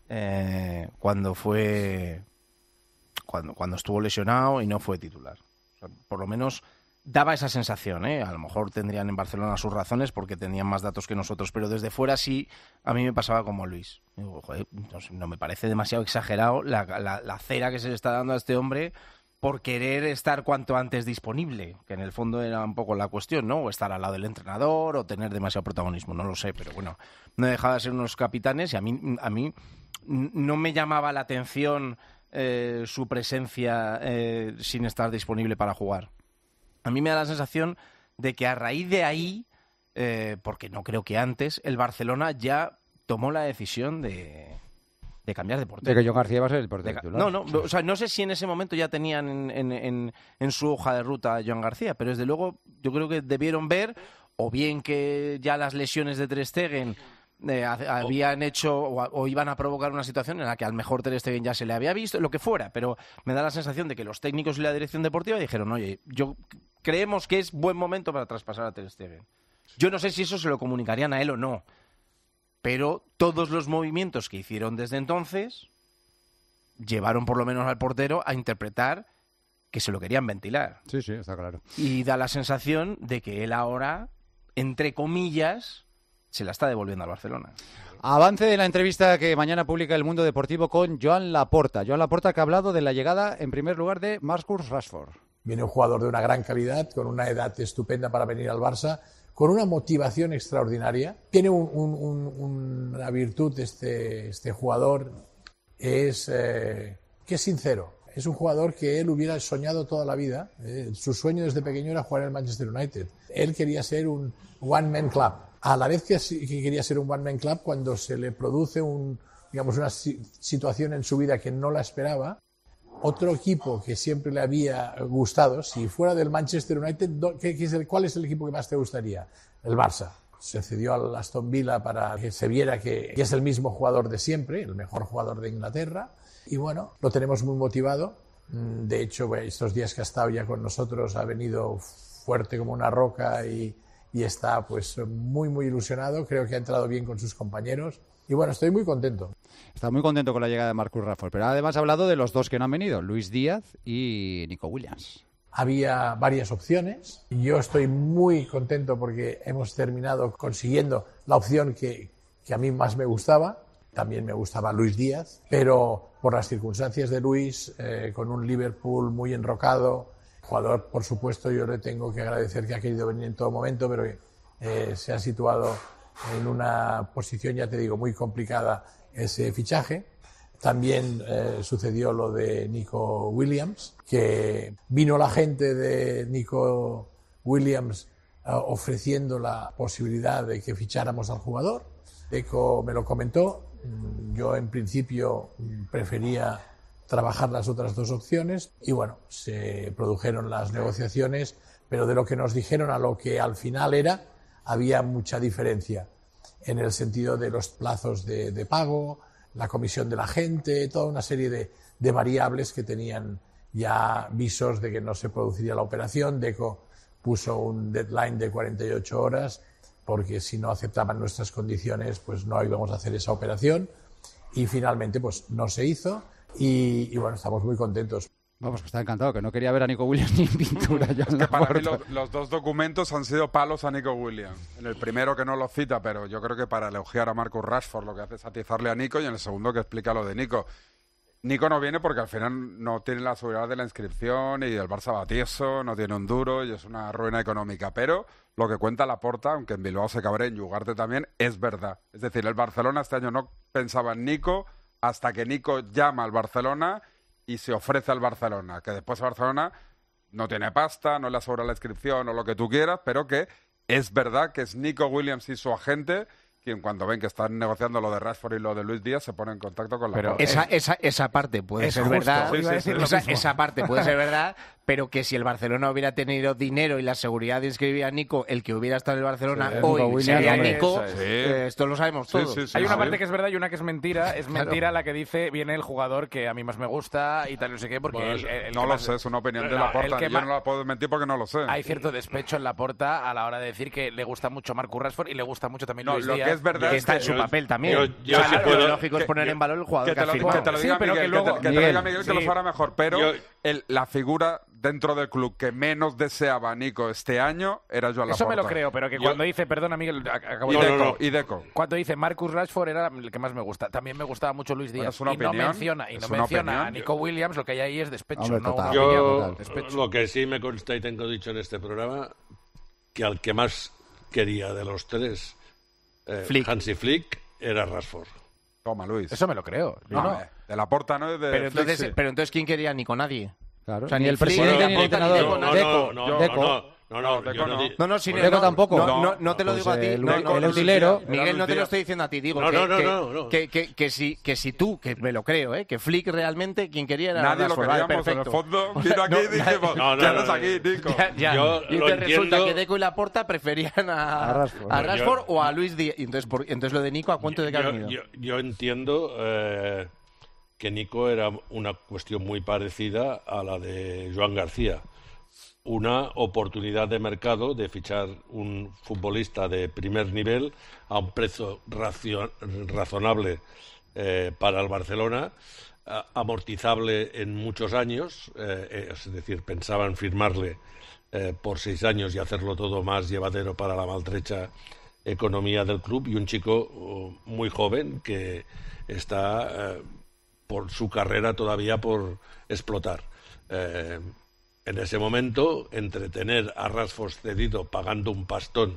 eh, cuando fue cuando, cuando estuvo lesionado y no fue titular. O sea, por lo menos daba esa sensación, ¿eh? A lo mejor tendrían en Barcelona sus razones porque tenían más datos que nosotros, pero desde fuera sí, a mí me pasaba como a Luis. Digo, joder, no, sé, no me parece demasiado exagerado la, la, la cera que se le está dando a este hombre por querer estar cuanto antes disponible, que en el fondo era un poco la cuestión, ¿no? O estar al lado del entrenador o tener demasiado protagonismo, no lo sé, pero bueno, no dejaba de ser unos capitanes y a mí, a mí no me llamaba la atención eh, su presencia eh, sin estar disponible para jugar. A mí me da la sensación de que a raíz de ahí, eh, porque no creo que antes, el Barcelona ya tomó la decisión de, de cambiar de portero. De que John García va a ser el portero De- titular. No, no, o sea, no sé si en ese momento ya tenían en, en, en, en su hoja de ruta a Joan García, pero desde luego yo creo que debieron ver, o bien que ya las lesiones de Ter Stegen eh, ha- habían hecho o, o iban a provocar una situación en la que al mejor Ter Stegen ya se le había visto, lo que fuera, pero me da la sensación de que los técnicos y la dirección deportiva dijeron, oye, yo creemos que es buen momento para traspasar a Ter Stegen. Yo no sé si eso se lo comunicarían a él o no, pero todos los movimientos que hicieron desde entonces llevaron por lo menos al portero a interpretar que se lo querían ventilar. Sí, sí, está claro. Y da la sensación de que él ahora, entre comillas, se la está devolviendo al Barcelona. Avance de la entrevista que mañana publica El Mundo Deportivo con Joan Laporta. Joan Laporta que ha hablado de la llegada, en primer lugar, de Marcus Rashford. Viene un jugador de una gran calidad, con una edad estupenda para venir al Barça, con una motivación extraordinaria. Tiene un, un, un, una virtud este, este jugador, es eh, que es sincero. Es un jugador que él hubiera soñado toda la vida. Eh, su sueño desde pequeño era jugar en el Manchester United. Él quería ser un one-man club. A la vez que, que quería ser un one-man club, cuando se le produce un, digamos, una si- situación en su vida que no la esperaba, otro equipo que siempre le había gustado, si fuera del Manchester United, ¿qué, qué es el, ¿cuál es el equipo que más te gustaría? El Barça. Se cedió al Aston Villa para que se viera que es el mismo jugador de siempre, el mejor jugador de Inglaterra. Y bueno, lo tenemos muy motivado. De hecho, estos días que ha estado ya con nosotros ha venido fuerte como una roca y, y está pues muy, muy ilusionado. Creo que ha entrado bien con sus compañeros. Y bueno, estoy muy contento. Está muy contento con la llegada de Marcus Rashford, pero además ha hablado de los dos que no han venido, Luis Díaz y Nico Williams. había varias opciones. Yo estoy muy contento porque hemos terminado consiguiendo la opción que, que a mí más me gustaba. También me gustaba Luis Díaz, pero por las circunstancias de Luis, eh, con un Liverpool muy enrocado, jugador, por supuesto, yo le tengo que agradecer que ha querido venir en todo momento, pero eh, se ha situado en una posición, ya te digo, muy complicada ese fichaje. También eh, sucedió lo de Nico Williams, que vino la gente de Nico Williams eh, ofreciendo la posibilidad de que ficháramos al jugador. Deco me lo comentó. Yo en principio prefería trabajar las otras dos opciones y bueno, se produjeron las negociaciones, pero de lo que nos dijeron a lo que al final era, había mucha diferencia en el sentido de los plazos de, de pago, la comisión de la gente, toda una serie de, de variables que tenían ya visos de que no se produciría la operación. Deco puso un deadline de cuarenta y ocho horas porque si no aceptaban nuestras condiciones, pues no íbamos a hacer esa operación. Y finalmente, pues no se hizo. Y, y bueno, estamos muy contentos. Vamos, que está encantado, que no quería ver a Nico Williams ni en pintura. Ya en que la para puerta. mí los, los dos documentos han sido palos a Nico Williams. En el primero que no lo cita, pero yo creo que para elogiar a Marcus Rashford lo que hace es atizarle a Nico, y en el segundo que explica lo de Nico. Nico no viene porque al final no tiene la seguridad de la inscripción y el Barça va tieso, no tiene un duro y es una ruina económica. Pero lo que cuenta Laporta, aunque en Bilbao se cabre, en Ugarte también, es verdad. Es decir, el Barcelona este año no pensaba en Nico hasta que Nico llama al Barcelona y se ofrece al Barcelona. Que después Barcelona no tiene pasta, no le asegura la inscripción o lo que tú quieras, pero que es verdad que es Nico Williams y su agente quien cuando ven que están negociando lo de Rashford y lo de Luis Díaz se pone en contacto con la pero Porta. esa, esa, esa parte puede es ser justo, verdad. sí, sí, sí, esa, esa parte puede ser verdad, pero que si el Barcelona hubiera tenido dinero y la seguridad de inscribir a Nico, el que hubiera estado en el Barcelona Sí, hoy Nico sería Williams, Nico. eso es. Eh, esto lo sabemos Sí, todos. sí, sí, Hay una sí. parte que es verdad y una que es mentira. Es Claro. mentira la que dice viene el jugador que a mí más me gusta y tal, no sé qué, porque Bueno, el- el- el no que lo más- sé, es una opinión de No, la el Porta. que Yo más- no la puedo mentir porque no lo sé. Hay cierto despecho en la Porta a la hora de decir que le gusta mucho Marcus Rashford y le gusta mucho también No, Luis lo Díaz. que es verdad que es está que en su yo- papel también. yo- yo O sea, sí lo puedo- lógico es que- poner que- en valor el jugador que que, te ha lo, firmado. que te lo diga Sí, pero Miguel, que luego- que te, que te lo Miguel, diga Miguel, que sí. lo fuera mejor. Pero Yo- el- la figura dentro del club que menos deseaba a Nico este año era Joan Laporta. Eso me lo creo, pero que Yo- cuando dice, perdona Miguel, ac- acabo Y de- Deco, y Deco. Cuando dice Marcus Rashford era el que más me gusta. También me gustaba mucho Luis Bueno, Díaz. es una y no opinión, menciona, y es no una menciona a opinión. Nico Williams, lo que hay ahí es despecho, Hombre, no total. una Yo, opinión, despecho. lo que sí me consta y tengo dicho en este programa, que al que más quería de los tres, eh, Flick. Hansi Flick, era Rashford. Toma, Luis. Eso me lo creo. Yo No, no. eh, de la Porta, ¿no? Es de Pero entonces, Flick, sí. pero entonces ¿quién quería ni con nadie? Claro. O sea, Ni el Flick, presidente ni ni el Laporta, entrenador. Deco, No, Deco, no, no, Deco. no, no, no, No, yo Deco no no. di- No, no, sin Deco no, tampoco. No, No, no, no te lo pues digo a ti. el- no, el no, no, utilero. Miguel, no te lo Díaz. estoy diciendo a ti. Digo No, que, no, no, que, no, no. que, que, que si, que si tú, que me lo creo, ¿eh? que Flick realmente quien quería era Nadie lo Rashford. Vale, queríamos. En el perfecto. fondo, vino aquí y dijimos, No, no, ¿qué no, haces no. aquí, Nico? Ya, ya. Yo y lo entonces resulta entiendo. que Deco y Laporta preferían a, A Rashford. a No, Rashford yo- o a Luis Díaz. Y entonces, por- entonces lo de Nico, ¿a cuánto de que ha yo, venido? yo, yo entiendo eh, que Nico era una cuestión muy parecida a la de Joan García. Una oportunidad de mercado de fichar un futbolista de primer nivel a un precio racio- razonable eh, para el Barcelona, a- amortizable en muchos años, eh, eh, es decir, pensaban firmarle eh, por seis años y hacerlo todo más llevadero para la maltrecha economía del club, y un chico oh, muy joven que está eh, por su carrera todavía por explotar. Eh, en ese momento, entre tener a Rashford cedido pagando un pastón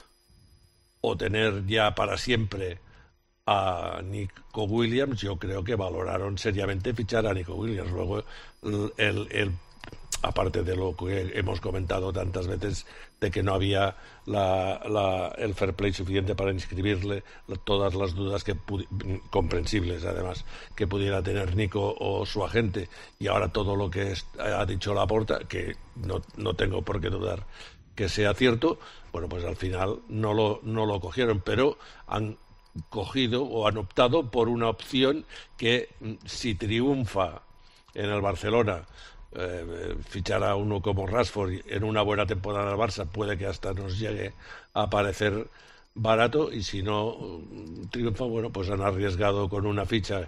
o tener ya para siempre a Nico Williams, yo creo que valoraron seriamente fichar a Nico Williams. Luego, el, el- el- aparte de lo que hemos comentado tantas veces, de que no había la- la- el fair play suficiente para inscribirle, la- todas las dudas que pudi- comprensibles, además, que pudiera tener Nico o su agente, y ahora todo lo que es- ha dicho Laporta, que no, no tengo por qué dudar que sea cierto, bueno, pues al final no lo, no lo cogieron, pero han cogido o han optado por una opción que, mm, si triunfa en el Barcelona, eh, fichar a uno como Rashford en una buena temporada del Barça, puede que hasta nos llegue a parecer barato, y si no mm, triunfa, bueno, pues han arriesgado con una ficha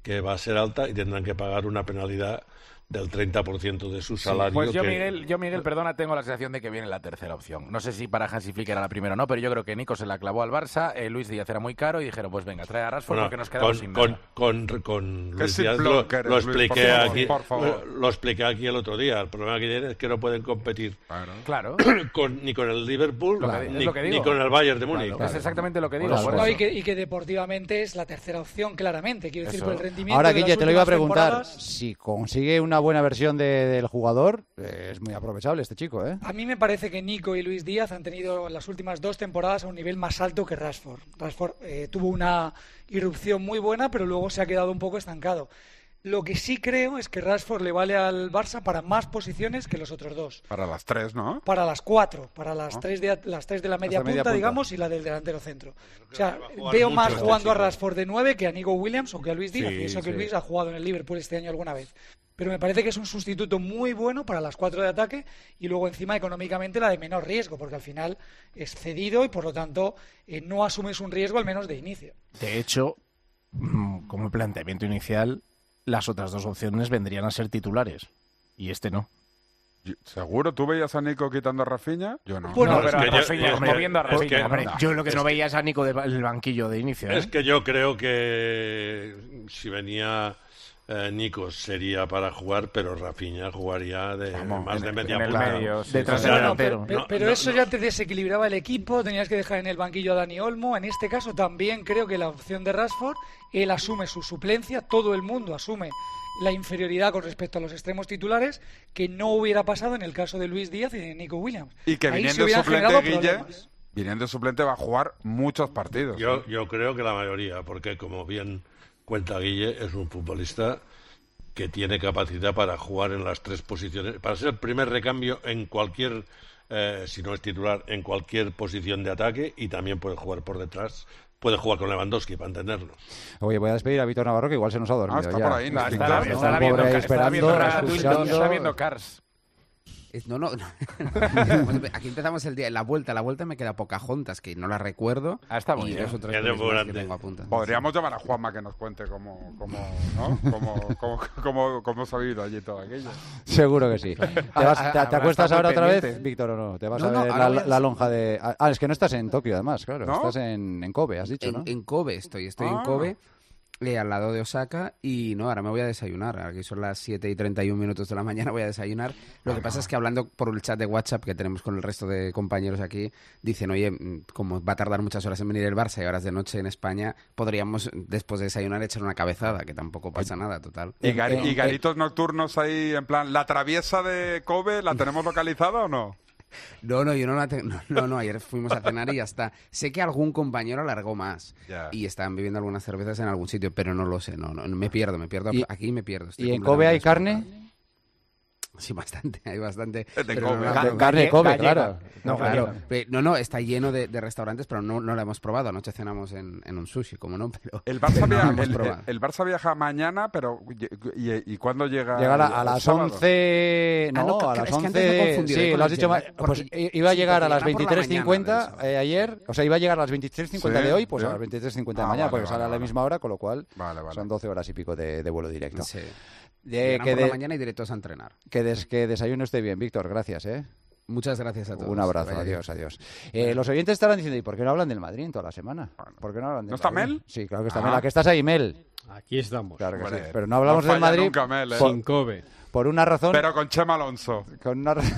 que va a ser alta y tendrán que pagar una penalidad del treinta por ciento de su salario. Pues yo, que... Miguel, yo, Miguel, perdona, tengo la sensación de que viene la tercera opción. No sé si para Hansi Flick era la primera o no, pero yo creo que Nico se la clavó al Barça, eh, Luis Díaz era muy caro y dijeron, pues venga, trae a Rashford Bueno, porque nos quedamos con, sin con, nada. con, con, con Luis Qué Díaz simplón lo, que eres, lo Luis, expliqué por favor, aquí, por favor. Lo, lo expliqué aquí el otro día. El problema que tiene es que no pueden competir Claro. con, ni con el Liverpool Lo que- es ni, lo que ni digo. con el Bayern de Múnich. Es exactamente lo que digo. Claro, por no, eso. y, que, y que deportivamente es la tercera opción, claramente. Quiero decir, Eso. por el rendimiento. Ahora, de las Guille, te lo iba a últimas preguntar. temporadas. Si consigue una buena versión de- del jugador, eh, es muy aprovechable este chico, ¿eh? A mí me parece que Nico y Luis Díaz han tenido las últimas dos temporadas a un nivel más alto que Rashford. Rashford eh, tuvo una irrupción muy buena, pero luego se ha quedado un poco estancado. Lo que sí creo es que Rashford le vale al Barça para más posiciones que los otros dos. Para las tres, ¿no? Para las cuatro, para las, Ah. tres, de, las tres de la media Hasta punta, media punta. digamos, y la del delantero centro. O sea, jugar veo mucho más este jugando a chico. Rashford de nueve que a Nico Williams o que a Luis Díaz. Sí, y eso que sí. Luis ha jugado en el Liverpool este año alguna vez. Pero me parece que es un sustituto muy bueno para las cuatro de ataque y luego encima económicamente la de menor riesgo, porque al final es cedido y por lo tanto eh, no asumes un riesgo al menos de inicio. De hecho, mm, como planteamiento inicial, las otras dos opciones vendrían a ser titulares. Y este no. ¿Seguro? ¿Tú veías a Nico quitando a Rafinha? Yo no. Bueno, No, pero es que a yo- Rafinha, es que- moviendo a es Rafinha. que- Hombre, no. yo lo que Es no que- veía es a Nico del banquillo de inicio. ¿eh? Es que yo creo que si venía eh, Nico sería para jugar, pero Rafinha jugaría de más de media punta. detrás del No, no, delantero. pero, pero- No, pero no, eso no. ya te desequilibraba el equipo, tenías que dejar en el banquillo a Dani Olmo. En este caso también creo que la opción de Rashford, él asume su suplencia, todo el mundo asume la inferioridad con respecto a los extremos titulares, que no hubiera pasado en el caso de Luis Díaz y de Nico Williams. Y que Ahí se viniendo hubieran suplente, generado Guille, problemas. viniendo suplente va a jugar muchos partidos. Yo, yo creo que la mayoría, porque como bien cuenta Guille, es un futbolista que tiene capacidad para jugar en las tres posiciones, para ser el primer recambio en cualquier, eh, si no es titular, en cualquier posición de ataque y también puede jugar por detrás. Puede jugar con Lewandowski, para entendernos. Oye, voy a despedir a Víctor Navarro, que igual se nos ha dormido Ah, está ya. por ahí, no, Está, está- está, está- está está el viendo pobre ahí Cars, está esperando, viendo Cars, escuchando. Está viendo Cars. Es- No, no, no. Aquí empezamos el día. La vuelta, la vuelta me queda Pocahontas, que no la recuerdo. Ah, está muy y bien. dos o tres Qué pelis más que depurante. tengo apuntadas. Podríamos llamar a Juanma que nos cuente cómo, cómo, ¿no? cómo, cómo, cómo, cómo se ha vivido allí todo aquello. Seguro que sí. ¿Te, vas- te- te Habrá acuestas estado ahora muy otra vez, pendiente. Víctor, o no? ¿Te vas No, a no, ver ahora la, voy a- la lonja de...? Ah, es que no estás en Tokio, además, claro. ¿No? Estás en, en Kobe, has dicho, En, ¿no? en Kobe estoy, estoy en Ah. Kobe, eh, al lado de Osaka, y no, ahora me voy a desayunar. Aquí son las siete y treinta y un minutos de la mañana, voy a desayunar. Lo que pasa es que hablando por el chat de WhatsApp que tenemos con el resto de compañeros aquí, dicen, oye, mm, como va a tardar muchas horas en venir el Barça y horas de noche en España, podríamos, después de desayunar, echar una cabezada, que tampoco pasa nada, total. ¿Y, gar- y garitos nocturnos ahí, en plan, la traviesa de Kobe, ¿la tenemos localizada o no? No, no, yo no la tengo. No, no, no, ayer fuimos a cenar y ya está. Sé que algún compañero alargó más Ya. y estaban bebiendo algunas cervezas en algún sitio, pero no lo sé. No, no, me pierdo, me pierdo. ¿Y- Aquí me pierdo. estoy ¿Y en completamente Kobe hay descolocado. carne? Sí, bastante, hay bastante. De pero Kobe. no, Ca- no, carne galle- Kobe, gallega. claro. No, Claro. claro. Pe- No, no, está lleno de, de restaurantes, pero no, no lo hemos probado. Anoche cenamos en, en un sushi, como no, pero, El Barça, pero no lo viaja, hemos el, probado. el- el Barça viaja mañana, pero ¿y, y, y cuándo llega? Llegar a, el- a el las sábado? once... No, Ah, no, a es las que antes me he once... confundido, Sí, eh, con lo has el dicho mal. llegar, Pues porque- i- iba a sí, llegar a porque las llegan por la veintitrés cincuenta mañana, eh, ayer, o sea, iba a llegar a las veintitrés cincuenta Sí, de hoy, pues sí. a las veintitrés cincuenta de Ah, mañana, vale, porque vale, sale a la vale. misma hora, con lo cual Vale, vale. son doce horas y pico de, de vuelo directo. Sí. De- Llegarán que, por la de- mañana y directos a entrenar. que, des- que desayuno esté bien, Víctor, gracias, ¿eh? Muchas gracias a todos. Un abrazo, Vaya adiós, bien. adiós. Eh, los oyentes estarán diciendo, ¿y por qué no hablan del Madrid en toda la semana? ¿Por qué no hablan del ¿No está Madrid? Mel? Sí, claro que está Ah. Mel. ¿A qué estás ahí, Mel? Aquí estamos. Claro que Hombre, sí. Pero no hablamos no del falla Madrid nunca, Mel, ¿eh? por, Sin Kobe. por una razón... Pero con Chema Alonso. Con una razón...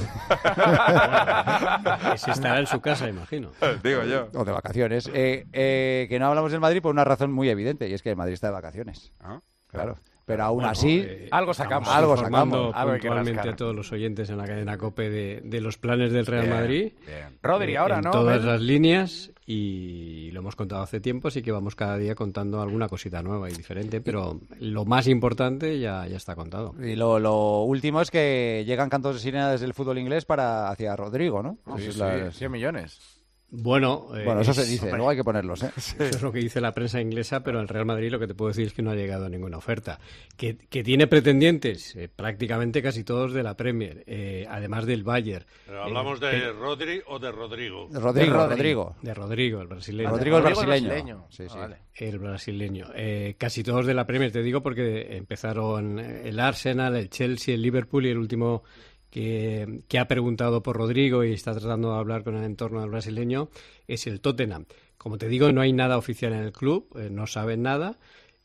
Que si estará en su casa, imagino. Digo yo. O de vacaciones. Eh, eh, que no hablamos del Madrid por una razón muy evidente, y es que el Madrid está de vacaciones. Ah, Claro. Pero aún Bueno, así... eh, Algo estamos sacamos. Algo informando sacamos. Algo hay que puntualmente rascar. a todos los oyentes en la cadena COPE de, de los planes del Real Bien, Madrid. bien. Rodri, eh, ahora, en ¿no? todas Mel? las líneas, y lo hemos contado hace tiempo, así que vamos cada día contando alguna cosita nueva y diferente, pero lo más importante ya, ya está contado. Y lo, lo último es que llegan cantos de sirena desde el fútbol inglés para hacia Rodrigo, ¿no? Sí, Esas sí, las- cien millones. Bueno, bueno, eso es, se dice, hombre, luego hay que ponerlos, ¿eh? Eso es lo que dice la prensa inglesa, pero el Real Madrid lo que te puedo decir es que no ha llegado a ninguna oferta. Que, que tiene pretendientes, eh, prácticamente casi todos de la Premier, eh, además del Bayern. Pero hablamos eh, de pero... Rodri o de Rodrigo. De Rodrigo, de Rodrigo. De Rodrigo, el brasileño. Rodrigo el brasileño. brasileño. Sí, sí. Ah, vale. El brasileño. Eh, casi todos de la Premier, te digo, porque empezaron el Arsenal, el Chelsea, el Liverpool y el último... Que, que ha preguntado por Rodrigo y está tratando de hablar con el entorno del brasileño, es el Tottenham. Como te digo, no hay nada oficial en el club, eh, no saben nada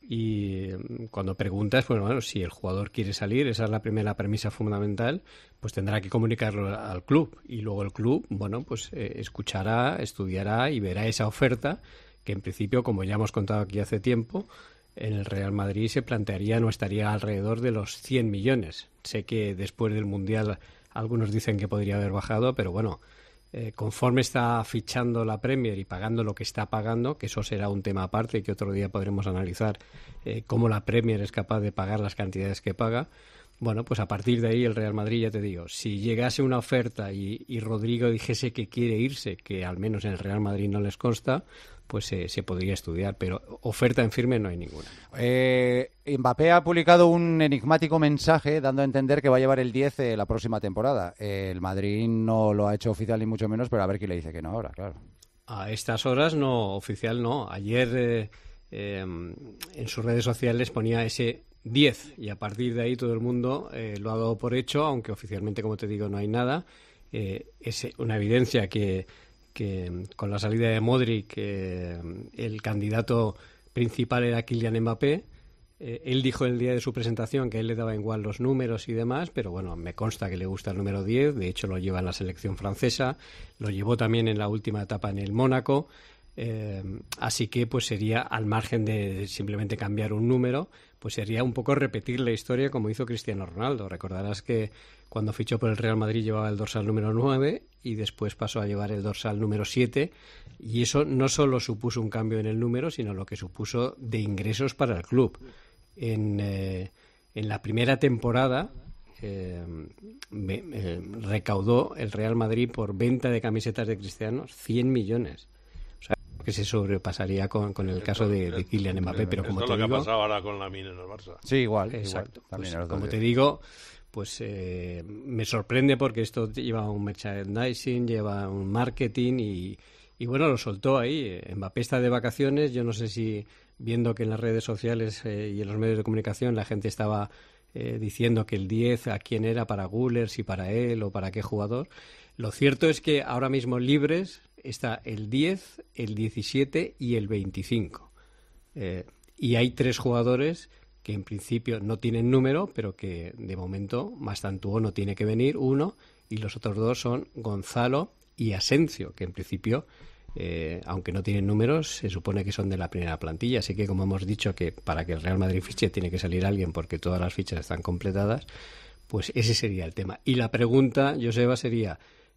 y cuando preguntas, pues bueno, si el jugador quiere salir, esa es la primera premisa fundamental, pues tendrá que comunicarlo al club y luego el club, bueno, pues eh, escuchará, estudiará y verá esa oferta que en principio, como ya hemos contado aquí hace tiempo, en el Real Madrid se plantearía, no estaría alrededor de los cien millones. Sé que después del Mundial algunos dicen que podría haber bajado, pero bueno, eh, conforme está fichando la Premier y pagando lo que está pagando, que eso será un tema aparte y que otro día podremos analizar eh, cómo la Premier es capaz de pagar las cantidades que paga, bueno, pues a partir de ahí el Real Madrid, ya te digo, si llegase una oferta y, y Rodrigo dijese que quiere irse, que al menos en el Real Madrid no les consta, pues eh, se podría estudiar, pero oferta en firme no hay ninguna. Eh, Mbappé ha publicado un enigmático mensaje dando a entender que va a llevar el diez eh, la próxima temporada. Eh, el Madrid no lo ha hecho oficial ni mucho menos, pero a ver quién le dice que no ahora, claro. A estas horas no, oficial no. Ayer eh, eh, en sus redes sociales ponía ese diez y a partir de ahí todo el mundo eh, lo ha dado por hecho, aunque oficialmente, como te digo, no hay nada. Eh, es una evidencia que que con la salida de Modric eh, el candidato principal era Kylian Mbappé. Eh, él dijo el día de su presentación que a él le daba igual los números y demás, pero bueno, me consta que le gusta el número diez, de hecho lo lleva en la selección francesa, lo llevó también en la última etapa en el Mónaco, eh, así que pues sería, al margen de simplemente cambiar un número, pues sería un poco repetir la historia como hizo Cristiano Ronaldo. Recordarás que cuando fichó por el Real Madrid llevaba el dorsal número nueve y después pasó a llevar el dorsal número siete y eso no solo supuso un cambio en el número, sino lo que supuso de ingresos para el club. En, eh, en la primera temporada eh, me, eh, recaudó el Real Madrid por venta de camisetas de Cristiano cien millones. O sea, que se sobrepasaría con, con el esto, caso de, de Kylian Mbappé, pero como esto te es lo digo... que ha pasado ahora con Lamine en el Barça. Sí, igual. Exacto. Igual, también pues, como te digo, pues eh, me sorprende porque esto lleva un merchandising, lleva un marketing y, y bueno, lo soltó ahí. Mbappé está de vacaciones, yo no sé si viendo que en las redes sociales eh, y en los medios de comunicación la gente estaba eh, diciendo que el diez a quién era, para Güler, si para él o para qué jugador. Lo cierto es que ahora mismo libres está el diez, el diecisiete y el veinticinco. Eh, y hay tres jugadores que en principio no tienen número, pero que de momento Mastantuono no tiene que venir, uno, y los otros dos son Gonzalo y Asensio, que en principio, eh, aunque no tienen números, se supone que son de la primera plantilla. Así que, como hemos dicho, que para que el Real Madrid fiche tiene que salir alguien porque todas las fichas están completadas, pues ese sería el tema. Y la pregunta, Joseba, sería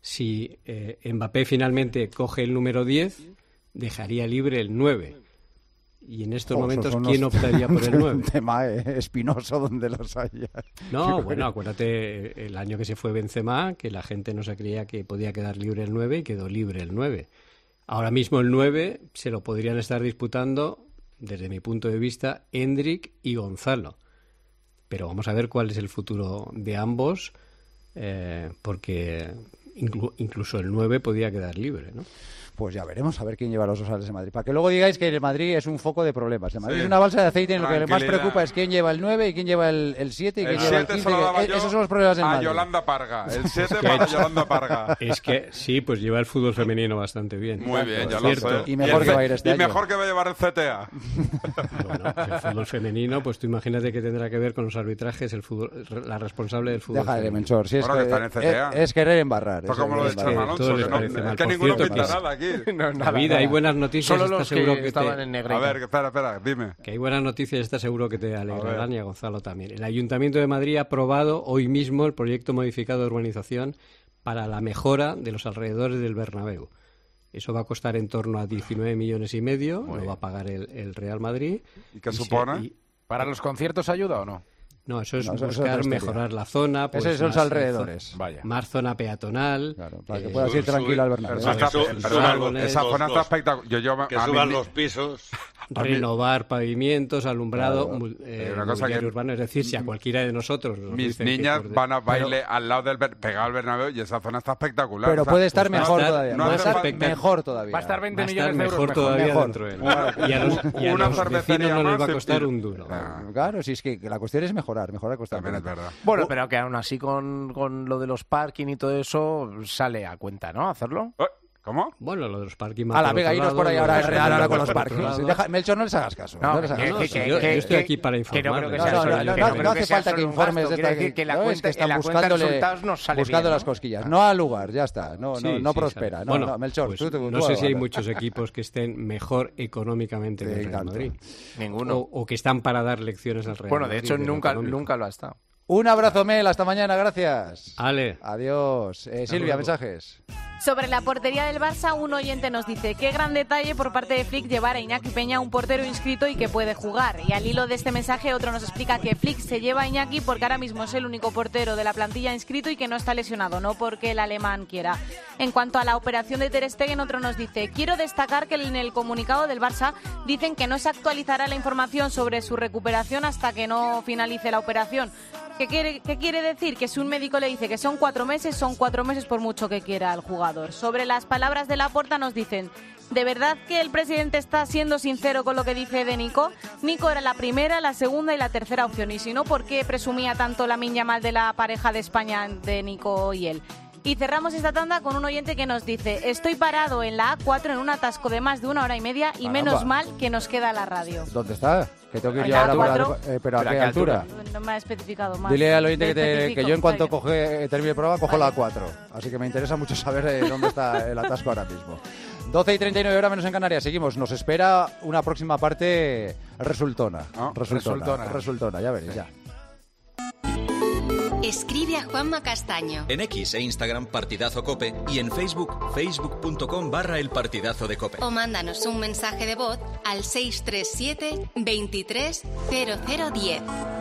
si eh, Mbappé finalmente coge el número diez, dejaría libre el nueve. Y en estos oh, momentos, ¿quién unos... optaría por el nueve? Un tema eh, espinoso donde los haya. No, bueno, acuérdate el año que se fue Benzema, que la gente no se creía que podía quedar libre el nueve y quedó libre el nueve. Ahora mismo el nueve se lo podrían estar disputando, desde mi punto de vista, Endrick y Gonzalo. Pero vamos a ver cuál es el futuro de ambos, eh, porque inclu- incluso el nueve podía quedar libre, ¿no? Pues ya veremos a ver quién lleva los dorsales de Madrid. Para que luego digáis que el Madrid es un foco de problemas. El Madrid sí. es una balsa de aceite en lo que más preocupa es quién lleva el nueve y quién lleva el, el siete y quién lleva el quince. Que, esos son los problemas del a Madrid. Yolanda Parga. El siete para Yolanda Parga. Es que sí, pues lleva el fútbol femenino bastante bien. Muy bien, ya lo sé. Y mejor y que va a ir este y año. Y mejor que va a llevar el C T A. Bueno, el fútbol femenino, pues tú imagínate que tendrá que ver con los arbitrajes el fútbol, la responsable del fútbol. Deja de Menchor, si es, bueno, que, que está en el C T A. Es, es querer embarrar. Pues como lo de Chema Alonso, que, no, es que ninguno pinta nada aquí. No, nada, David, hay buenas noticias. Solo los seguro que, que estaban te... en negrita. A ver, espera, espera, dime. Que hay buenas noticias, está seguro que te alegrarán y a Gonzalo también. El Ayuntamiento de Madrid ha aprobado hoy mismo el proyecto modificado de urbanización para la mejora de los alrededores del Bernabéu. Eso va a costar en torno a diecinueve millones y medio, Muy lo bien. va a pagar el, el Real Madrid. ¿Y qué y supone? Se, y, ¿Para los conciertos ayuda o no? No, eso es No, eso- eso buscar es mejorar la zona. Pues, Esos son los más, alrededores. zo- Vaya. Más zona peatonal. Claro, para que eh, puedas ir su- tranquilo al Bernabéu. Pero esa- Que su- perdona, suban esa los- zona está los- espectacular. Yo, yo, que a mí- suban los pisos. Renovar pavimentos, alumbrado, Claro. mul- eh, Hay una cosa mobiliario que- urbano. Es decir, si a cualquiera de nosotros nos Mis dicen que niñas por de- van a baile Pero- al lado del Ber- pegado al Bernabéu y esa zona está espectacular. Pero O sea, puede estar pues mejor no- todavía. no puede hace estar falta- mejor todavía. Va a estar veinte Va a estar millones de euros mejor todavía mejor. dentro de él. Claro. Y a los, y a Una los cervecería vecinos no les va a más, costar en un fin. duro. Ah, Claro, si es que la cuestión es mejorar, mejorar cuesta. También es verdad. Bueno, pero que aún así con, con lo de los parking y todo eso sale a cuenta, ¿no? Hacerlo. ¿Cómo? Bueno, lo de los parking. A la Vega, iros por ahí ahora, ahora, ahora con los parques. parques. Deja- Melchor, no les hagas caso. No, No, les hagas que- caso. que- Sí, que- yo, que- yo estoy que- aquí para que no informar. creo que No, sea no, solo- no, que no, no no creo hace que sea falta solo que un informes gasto. de esta Quiero decir que la ¿no? Es cuenta- que están en la cuenta de buscándole, resultados nos sale buscando bien, las ¿no? cosquillas. No al lugar, ya está. No, Sí, no, no sí, prospera. sale. No, Bueno, no, Melchor, pues tú, tú- no tú sé si hay habla. muchos equipos que estén mejor económicamente que el Real tanto. Madrid. Ninguno. O, o que están para dar lecciones al Real Bueno, Madrid. de hecho, lo nunca, económico. nunca lo ha estado. Un abrazo, Mel. Hasta mañana. Gracias. Ale. Adiós. Eh, Silvia, luego. mensajes. Sobre la portería del Barça, un oyente nos dice: qué gran detalle por parte de Flick llevar a Iñaki Peña, un portero inscrito y que puede jugar. Y al hilo de este mensaje, otro nos explica que Flick se lleva a Iñaki porque ahora mismo es el único portero de la plantilla inscrito y que no está lesionado, no porque el alemán quiera. En cuanto a la operación de Ter Stegen, otro nos dice: quiero destacar que en el comunicado del Barça dicen que no se actualizará la información sobre su recuperación hasta que no finalice la operación. ¿Qué quiere, ¿Qué quiere decir? Que si un médico le dice que son cuatro meses, son cuatro meses por mucho que quiera el jugador. Sobre las palabras de Laporta nos dicen: ¿de verdad que el presidente está siendo sincero con lo que dice de Nico? Nico era la primera, la segunda y la tercera opción. Y si no, ¿por qué presumía tanto Lamine Yamal de la pareja de España de Nico y él? Y cerramos esta tanda con un oyente que nos dice: estoy parado en la A cuatro en un atasco de más de una hora y media y Caramba. menos mal que nos queda la radio. ¿Dónde está? Que tengo que ir En yo la ahora para- cuatro. eh, pero ¿a qué altura? No me ha especificado más. Dile al oyente que, te- Especifico, que yo en cuanto vale. coge, eh, termine el programa cojo la cuatro. Así que me interesa mucho saber eh, dónde está el atasco ahora mismo. doce y treinta y nueve horas menos en Canarias. Seguimos. Nos espera una próxima parte resultona. resultona. resultona. Resultona, ya veréis, ya. Escribe a Juanma Castaño. En X e Instagram Partidazo Cope y en Facebook facebook.com barra el partidazo de Cope. O mándanos un mensaje de voz al seis tres siete, veintitrés, cero cero diez.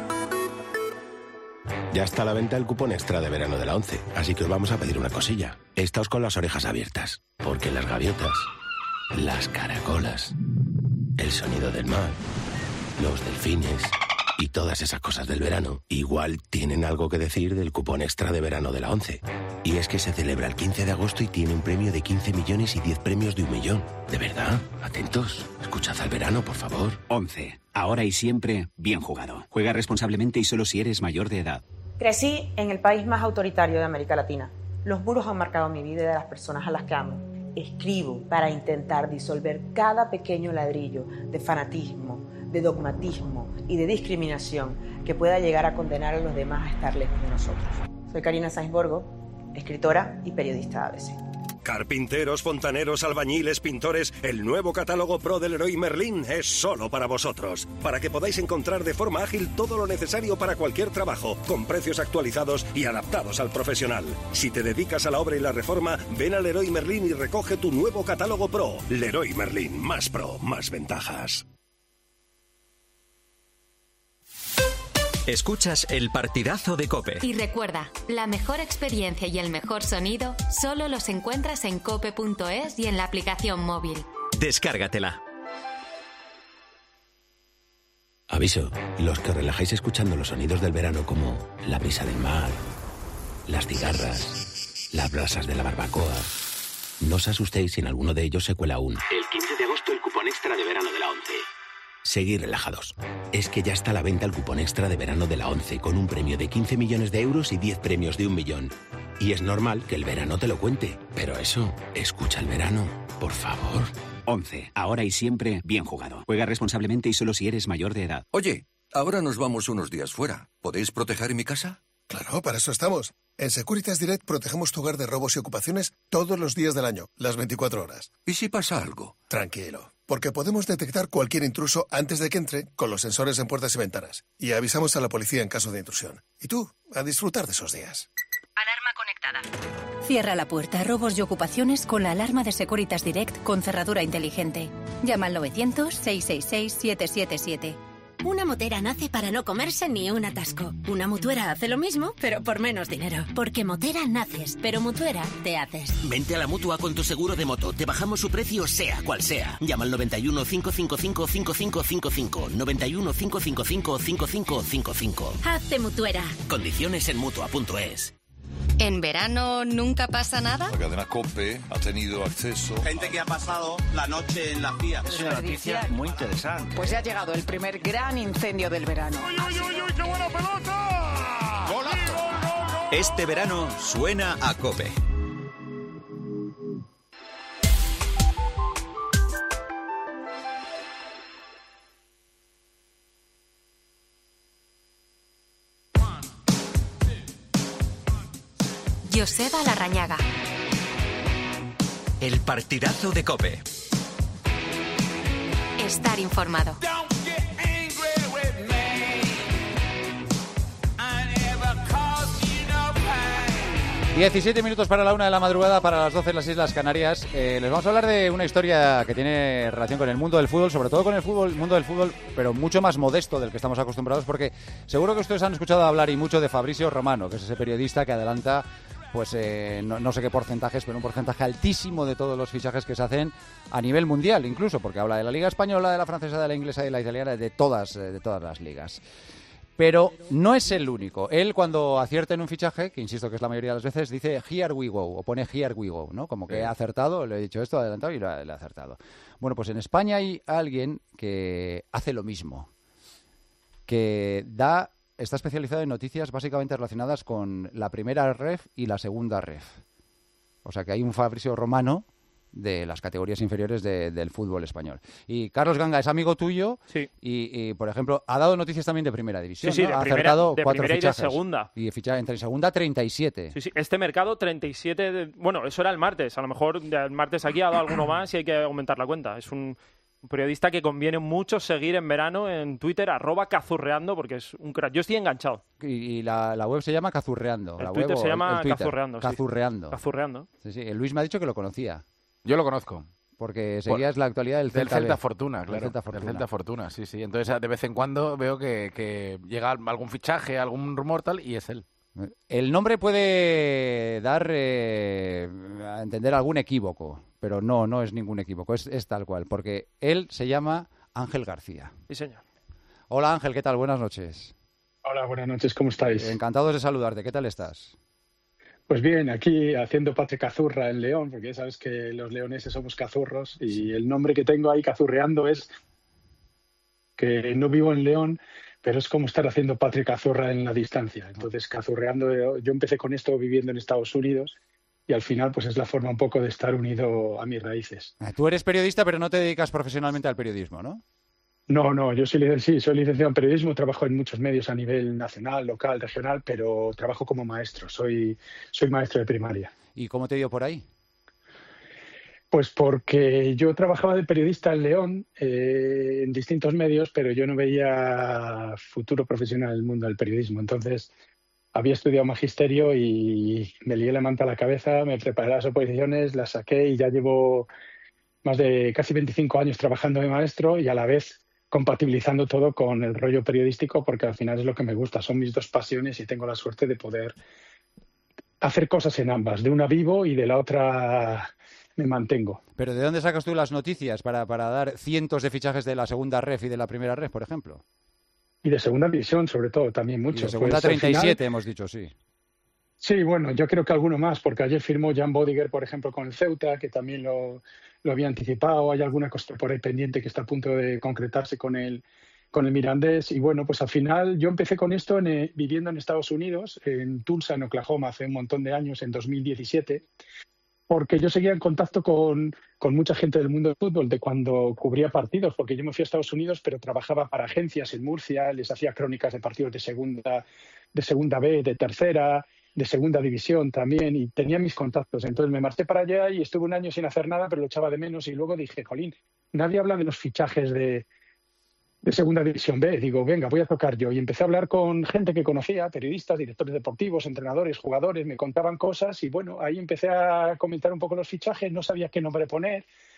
Ya está a la venta el cupón extra de verano de la ONCE, así que os vamos a pedir una cosilla. Estáos con las orejas abiertas, porque las gaviotas, las caracolas, el sonido del mar, los delfines y todas esas cosas del verano igual tienen algo que decir del cupón extra de verano de la ONCE. Y es que se celebra el quince de agosto y tiene un premio de quince millones y diez premios de un millón. ¿De verdad? Atentos. Escuchad al verano, por favor. once. Ahora y siempre, bien jugado. Juega responsablemente y solo si eres mayor de edad. Crecí en el país más autoritario de América Latina. Los muros han marcado mi vida y de las personas a las que amo. Escribo para intentar disolver cada pequeño ladrillo de fanatismo, de dogmatismo y de discriminación que pueda llegar a condenar a los demás a estar lejos de nosotros. Soy Karina Sainz Borgo, escritora y periodista de A B C. Carpinteros, fontaneros, albañiles, pintores, el nuevo catálogo Pro del Leroy Merlin es solo para vosotros. Para que podáis encontrar de forma ágil todo lo necesario para cualquier trabajo, con precios actualizados y adaptados al profesional. Si te dedicas a la obra y la reforma, ven a Leroy Merlin y recoge tu nuevo catálogo Pro. Leroy Merlin, más pro, más ventajas. Escuchas el partidazo de Cope. Y recuerda, la mejor experiencia y el mejor sonido solo los encuentras en cope punto es y en la aplicación móvil. Descárgatela. Aviso, los que os relajáis escuchando los sonidos del verano como la brisa del mar, las cigarras, las brasas de la barbacoa, no os asustéis si en alguno de ellos se cuela un... El quince de agosto el cupón extra de verano de la ONCE. Seguid relajados. Es que ya está a la venta el cupón extra de verano de la ONCE con un premio de quince millones de euros y diez premios de un millón. Y es normal que el verano te lo cuente. Pero eso, escucha el verano, por favor. once. Ahora y siempre, bien jugado. Juega responsablemente y solo si eres mayor de edad. Oye, ahora nos vamos unos días fuera. ¿Podéis proteger mi casa? Claro, para eso estamos. En Securitas Direct protegemos tu hogar de robos y ocupaciones todos los días del año, las veinticuatro horas. ¿Y si pasa algo? Tranquilo, porque podemos detectar cualquier intruso antes de que entre con los sensores en puertas y ventanas. Y avisamos a la policía en caso de intrusión. Y tú, a disfrutar de esos días. Alarma conectada. Cierra la puerta a robos y ocupaciones con la alarma de Securitas Direct con cerradura inteligente. Llama al novecientos, seiscientos sesenta y seis, siete siete siete. Una Motera nace para no comerse ni un atasco. Una Mutuera hace lo mismo, pero por menos dinero. Porque Motera naces, pero Mutuera te haces. Vente a la Mutua con tu seguro de moto. Te bajamos su precio sea cual sea. Llama al noventa y uno, cinco cinco cinco, cinco cinco cinco cinco. noventa y uno, cinco cinco cinco, cinco cinco cinco cinco. Hazte Mutuera. Condiciones en Mutua punto es. ¿En verano nunca pasa nada? La cadena COPE ha tenido acceso. Gente que ha pasado la noche en las vías. Es una noticia muy interesante. Pues ya ha llegado el primer gran incendio del verano. ¡Uy, uy, uy, uy qué buena pelota! ¡Golazo! Este verano suena a COPE. Joseba Larrañaga. El partidazo de COPE. Estar informado. diecisiete minutos para la una de la madrugada, para las doce en las Islas Canarias. Eh, les vamos a hablar de una historia que tiene relación con el mundo del fútbol, sobre todo con el fútbol, mundo del fútbol, pero mucho más modesto del que estamos acostumbrados, porque seguro que ustedes han escuchado hablar y mucho de Fabrizio Romano, que es ese periodista que adelanta, pues eh, no, no sé qué porcentajes, pero un porcentaje altísimo de todos los fichajes que se hacen a nivel mundial, incluso, porque habla de la Liga Española, de la francesa, de la inglesa, de la italiana, de todas, de todas las ligas. Pero no es el único. Él, cuando acierta en un fichaje, que insisto que es la mayoría de las veces, dice here we go, o pone here we go, ¿no? Como que he acertado, le he dicho esto, adelantado y lo ha, lo ha acertado. Bueno, pues en España hay alguien que hace lo mismo, que da, está especializado en noticias básicamente relacionadas con la primera ref y la segunda ref. O sea que hay un Fabrizio Romano de las categorías inferiores de, del fútbol español. Y Carlos Ganga es amigo tuyo sí. y, y, por ejemplo, ha dado noticias también de primera división. Sí, sí, ¿no? de Ha primera, acertado de cuatro primera fichajes. Y de segunda. Y ficha, entre segunda, treinta y siete. Sí, sí. Este mercado, treinta y siete... De, bueno, eso era el martes. A lo mejor el martes aquí ha dado alguno más y hay que aumentar la cuenta. Es un, un periodista que conviene mucho seguir en verano en Twitter, arroba cazurreando, porque es un crack. Yo estoy enganchado. Y, y la, la web se llama Cazurreando. El la Twitter web, se llama el Twitter. Cazurreando. Sí. Cazurreando. Cazurreando. Sí, sí. El Luis me ha dicho que lo conocía. Yo lo conozco. Porque seguías la actualidad del Celta, del Celta B. Fortuna, claro. Del Celta Fortuna. Del Celta Fortuna, sí, sí. Entonces, de vez en cuando veo que, que llega algún fichaje, algún rumor tal, y es él. El nombre puede dar eh, a entender algún equívoco, pero no, no es ningún equívoco, es, es tal cual, porque él se llama Ángel García. Sí, señor. Hola Ángel, ¿qué tal? Buenas noches. Hola, buenas noches, ¿cómo estáis? Encantados de saludarte, ¿qué tal estás? Pues bien, aquí haciendo patria cazurra en León, porque ya sabes que los leoneses somos cazurros y el nombre que tengo ahí cazurreando es que no vivo en León, pero es como estar haciendo patria cazurra en la distancia. Entonces, cazurreando, yo empecé con esto viviendo en Estados Unidos y al final pues es la forma un poco de estar unido a mis raíces. Tú eres periodista, pero no te dedicas profesionalmente al periodismo, ¿no? No, no, yo soy, sí, soy licenciado en periodismo, trabajo en muchos medios a nivel nacional, local, regional, pero trabajo como maestro, soy, soy maestro de primaria. ¿Y cómo te dio por ahí? Pues porque yo trabajaba de periodista en León, eh, en distintos medios, pero yo no veía futuro profesional en el mundo del periodismo. Entonces, había estudiado magisterio y me lié la manta a la cabeza, me preparé las oposiciones, las saqué y ya llevo más de casi veinticinco años trabajando de maestro y a la vez compatibilizando todo con el rollo periodístico, porque al final es lo que me gusta, son mis dos pasiones y tengo la suerte de poder hacer cosas en ambas. De una vivo y de la otra me mantengo. ¿Pero de dónde sacas tú las noticias para, para dar cientos de fichajes de la segunda ref y de la primera ref, por ejemplo? Y de segunda división, sobre todo, también mucho. Y de segunda pues, treinta y siete, final, hemos dicho, sí. Sí, bueno, yo creo que alguno más, porque ayer firmó Jan Bodiger, por ejemplo, con el Ceuta, que también lo, lo había anticipado. Hay alguna cosa por ahí pendiente que está a punto de concretarse con el, con el Mirandés. Y bueno, pues al final yo empecé con esto en, eh, viviendo en Estados Unidos, en Tulsa, en Oklahoma, hace un montón de años, en dos mil diecisiete, porque yo seguía en contacto con, con mucha gente del mundo del fútbol, de cuando cubría partidos, porque yo me fui a Estados Unidos, pero trabajaba para agencias en Murcia, les hacía crónicas de partidos de segunda, de segunda B, de tercera, de segunda división también, y tenía mis contactos. Entonces me marché para allá y estuve un año sin hacer nada, pero lo echaba de menos, y luego dije, jolín, nadie habla de los fichajes de, de segunda división B. Digo, venga, voy a tocar yo. Y empecé a hablar con gente que conocía, periodistas, directores deportivos, entrenadores, jugadores, me contaban cosas y bueno, ahí empecé a comentar un poco los fichajes, no sabía qué nombre poner.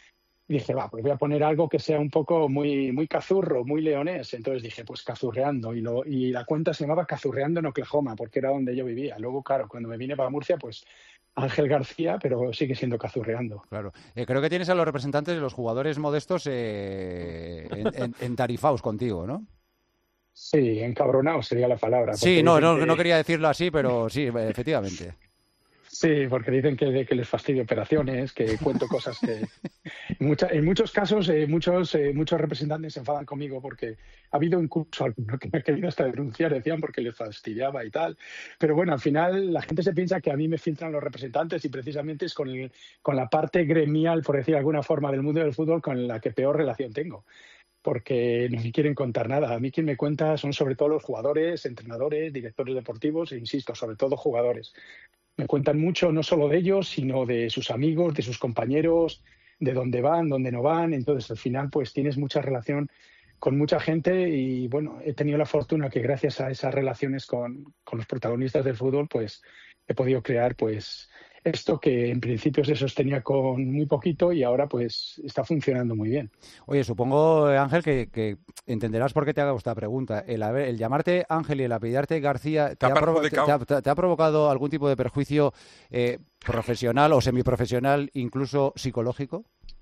dije, va, pues voy a poner algo que sea un poco muy, muy cazurro, muy leonés. Entonces dije, pues Cazurreando. Y, lo, y la cuenta se llamaba Cazurreando en Oklahoma, porque era donde yo vivía. Luego, claro, cuando me vine para Murcia, pues Ángel García, pero sigue siendo Cazurreando. Claro. Eh, creo que tienes a los representantes de los jugadores modestos eh, en, en, en tarifaos contigo, ¿no? Sí, encabronado sería la palabra. Sí, no, no, que... no quería decirlo así, pero sí, efectivamente. Sí, porque dicen que, que les fastidio operaciones, que cuento cosas que... Mucha, en muchos casos, eh, muchos eh, muchos representantes se enfadan conmigo porque ha habido incluso alguno que me ha querido hasta denunciar, decían, porque les fastidiaba y tal. Pero bueno, al final la gente se piensa que a mí me filtran los representantes y precisamente es con, el, con la parte gremial, por decir de alguna forma, del mundo del fútbol con la que peor relación tengo. Porque no me quieren contar nada. A mí quien me cuenta son sobre todo los jugadores, entrenadores, directores deportivos e, insisto, sobre todo jugadores. Me cuentan mucho no solo de ellos, sino de sus amigos, de sus compañeros, de dónde van, dónde no van. Entonces, al final, pues tienes mucha relación con mucha gente y, bueno, he tenido la fortuna que gracias a esas relaciones con, con los protagonistas del fútbol, pues he podido crear, pues, esto que en principio se sostenía con muy poquito y ahora pues está funcionando muy bien. Oye, supongo, Ángel, que, que entenderás por qué te hago esta pregunta. El, haber, el llamarte Ángel y el apellidarte García, ¿te, ¿te, ha, provo te, ha, te ha provocado algún tipo de perjuicio eh, profesional o semiprofesional, incluso psicológico?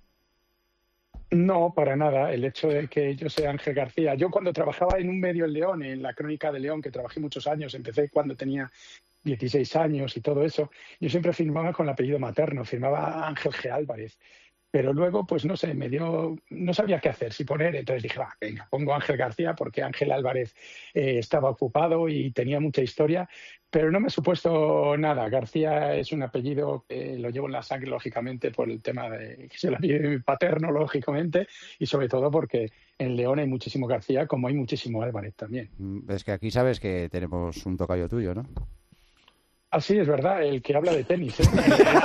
No, para nada. El hecho de que yo sea Ángel García. Yo cuando trabajaba en un medio en León, en la Crónica de León, que trabajé muchos años, empecé cuando tenía dieciséis años y todo eso, yo siempre firmaba con el apellido materno, firmaba Ángel G. Álvarez. Pero luego, pues no sé, me dio, no sabía qué hacer, si poner, entonces dije, va, venga, pongo Ángel García porque Ángel Álvarez eh, estaba ocupado y tenía mucha historia, pero no me he supuesto nada. García es un apellido que lo llevo en la sangre, lógicamente, por el tema de que se lo pide paterno, lógicamente, y sobre todo porque en León hay muchísimo García, como hay muchísimo Álvarez también. Es que aquí sabes que tenemos un tocayo tuyo, ¿no? Ah, sí, es verdad, el que habla de tenis. ¿eh? sí,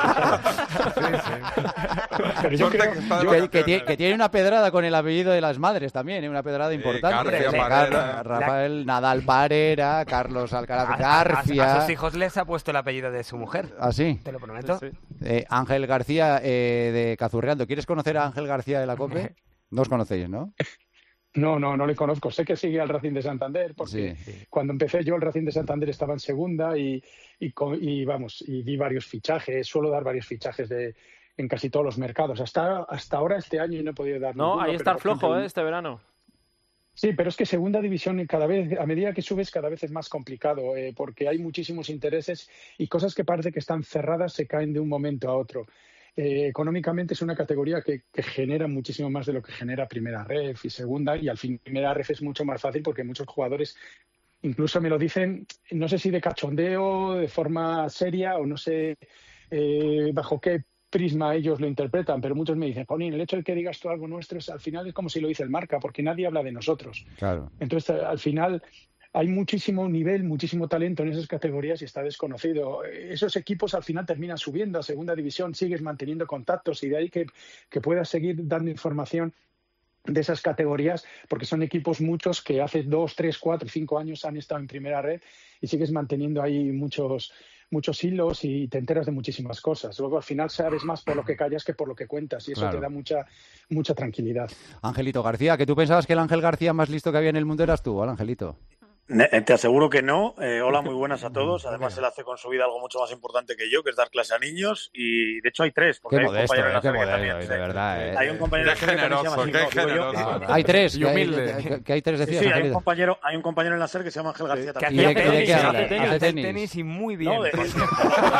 sí. Pero yo creo yo, que, que, tiene, que tiene una pedrada con el apellido de las madres también, ¿eh? Una pedrada importante. Sí, Car Rafael la... Nadal Parera, Carlos Alcaraz a, García. A, a sus hijos les ha puesto el apellido de su mujer. ¿Ah, sí? Te lo prometo. Sí, sí. Eh, Ángel García eh, de Cazurreando. ¿Quieres conocer a Ángel García de la COPE? No os conocéis, ¿no? No, no, no le conozco. Sé que sigue al Racing de Santander porque sí, sí. Cuando empecé yo el Racing de Santander estaba en segunda y, y, y vamos, y di varios fichajes. Suelo dar varios fichajes de en casi todos los mercados. Hasta hasta ahora este año no he podido dar No, ninguno, ahí está pero, flojo, ejemplo, ¿eh? Este verano. Sí, pero es que segunda división cada vez, a medida que subes, cada vez es más complicado eh, porque hay muchísimos intereses y cosas que parece que están cerradas se caen de un momento a otro. Eh, económicamente es una categoría que, que genera muchísimo más de lo que genera Primera Ref y Segunda, y al fin Primera Ref es mucho más fácil porque muchos jugadores incluso me lo dicen, no sé si de cachondeo, de forma seria o no sé eh, bajo qué prisma ellos lo interpretan, pero muchos me dicen, Paunín, el hecho de que digas tú algo nuestro es, al final es como si lo dice el Marca, porque nadie habla de nosotros. Claro. Entonces, al final hay muchísimo nivel, muchísimo talento en esas categorías y está desconocido. Esos equipos al final terminan subiendo a segunda división, sigues manteniendo contactos y de ahí que, que puedas seguir dando información de esas categorías, porque son equipos muchos que hace dos, tres, cuatro, cinco años han estado en Primera Red y sigues manteniendo ahí muchos muchos hilos y te enteras de muchísimas cosas. Luego al final sabes más por lo que callas que por lo que cuentas y eso claro. te da mucha mucha tranquilidad. Angelito García, que tú pensabas que el Ángel García más listo que había en el mundo eras tú, ¿el Angelito? Te aseguro que no. Eh, hola, muy buenas a todos. Además, él hace con su vida algo mucho más importante que yo, que es dar clase a niños. Y de hecho hay tres. Qué hay modesto, un eh, qué modelo, de verdad. Eh. Hay un compañero qué generoso, qué generoso. No, no. Hay tres, y humilde. Que hay, que hay tres, decías. Sí, sí, hay un compañero, hay un compañero en la SER que se llama Ángel García que también. ¿Y de, de qué habla? Hace tenis, tenis. tenis y muy bien. No, de, por cierto.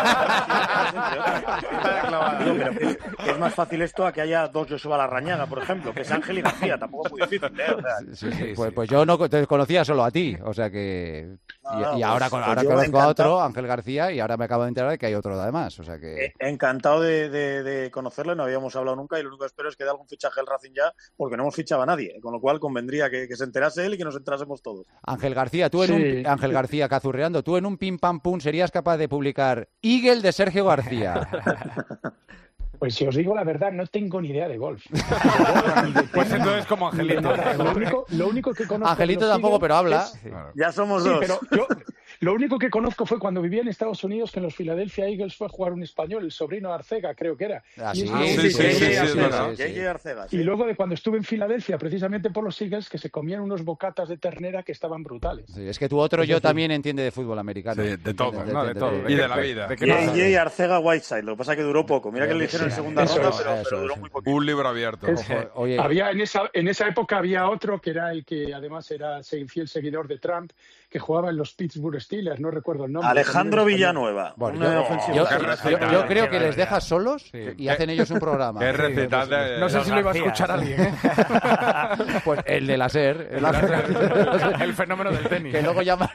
Es más fácil esto a que haya dos Joshua Larrañaga, por ejemplo, que es Ángel y García. Tampoco es muy difícil, ¿eh? O sea, sí, sí, pues, pues yo no te conocía solo a ti, o sea que... No, y, no, y ahora, pues, ahora pues conozco encantado. a otro, Ángel García, y ahora me acabo de enterar de que hay otro además. O sea que... Encantado de, de, de conocerle, no habíamos hablado nunca y lo único que espero es que dé algún fichaje el Racing ya, porque no hemos fichado a nadie, con lo cual convendría que, que se enterase él y que nos enterásemos todos. Ángel García, tú en Sí. un Ángel García Cazurreando, tú en un pim pam pum serías capaz de publicar Eagle de Sergio García. Pues si os digo la verdad, no tengo ni idea de golf. Pues entonces como Angelito. Lo único, lo único que conozco... Angelito de los tampoco, Eagles pero habla. es- Ya somos Sí, dos. pero yo, Lo único que conozco fue cuando vivía en Estados Unidos, que en los Philadelphia Eagles fue a jugar un español, el sobrino de Arcega, creo que era. Ah, y sí, es- sí, sí, sí, sí, J J sí, Arcega. sí, sí. J J Arcega, sí. Y luego de cuando estuve en Filadelfia, precisamente por los Eagles, que se comían unos bocatas de ternera que estaban brutales. Sí, es que tu otro Es yo decir, también entiende de fútbol americano. Sí, de todo, ¿no? De todo. de- Y de la vida. J J Arcega Whiteside, lo que pasa es que duró poco. Mira que le hicieron en segunda Eso ronda, es, pero, eso pero es, duró sí. muy poquito. Un libro abierto. Es- Oye, había en esa en esa época había otro que era el que además era se- fiel seguidor de Trump, que jugaba en los Pittsburgh Steelers, no recuerdo el nombre. Alejandro también era Villanueva. bueno, una yo, ofensiva. yo- Qué yo- receta, yo creo qué que les barbaridad. dejas solos Sí. y hacen ellos un programa. Qué receta de... No sé si lo iba a escuchar alguien, ¿eh? Pues el de la SER. El, El fenómeno del tenis. que luego llaman.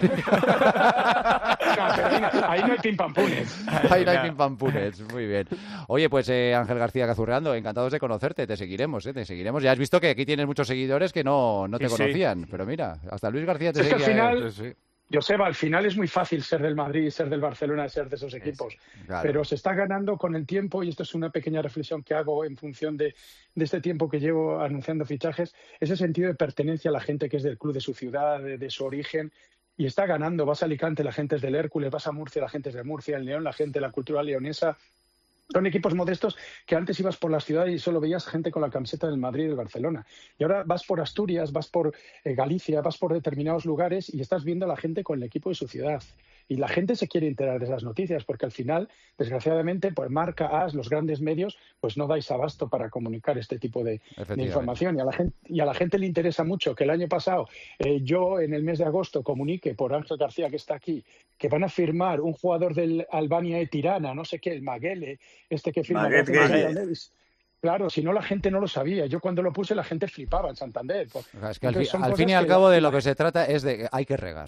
No, pero ahí, no- ahí no hay pim pam punes. Ahí no hay pim pam punes. Muy bien. Oye, pues eh, Ángel García Cazurreando, encantados de conocerte. Te seguiremos, ¿eh? Te seguiremos. Ya has visto que aquí tienes muchos seguidores que no, no te Sí, sí. conocían. Pero mira, hasta Luis García te Es que al seguía. final- eh, sí, sí. Joseba, al final es muy fácil ser del Madrid, ser del Barcelona, ser de esos equipos. Claro. Pero se está ganando con el tiempo, y esto es una pequeña reflexión que hago en función de, de este tiempo que llevo anunciando fichajes, ese sentido de pertenencia a la gente que es del club de su ciudad, de, de su origen, y está ganando. Vas a Alicante, la gente es del Hércules, vas a Murcia, la gente es de Murcia, en León, la gente de la cultura leonesa. Son equipos modestos que antes ibas por las ciudades y solo veías gente con la camiseta del Madrid y del Barcelona. Y ahora vas por Asturias, vas por eh, Galicia, vas por determinados lugares y estás viendo a la gente con el equipo de su ciudad. Y la gente se quiere enterar de esas noticias porque al final, desgraciadamente, pues Marca, As, los grandes medios, pues no dais abasto para comunicar este tipo de, de Efectivamente. información. Y a, la gente, y a la gente le interesa mucho que el año pasado eh, yo en el mes de agosto comunique por Ángel García, que está aquí, que van a firmar un jugador del Albania de Tirana, no sé qué, el Maguele, este que firma Maguet con Gueye. Daniel Lewis. Claro, si no la gente no lo sabía. Yo cuando lo puse la gente flipaba en Santander. O sea, es que al, Entonces, fi- son al cosas fin y al que- cabo de lo que se trata es de que hay que regar.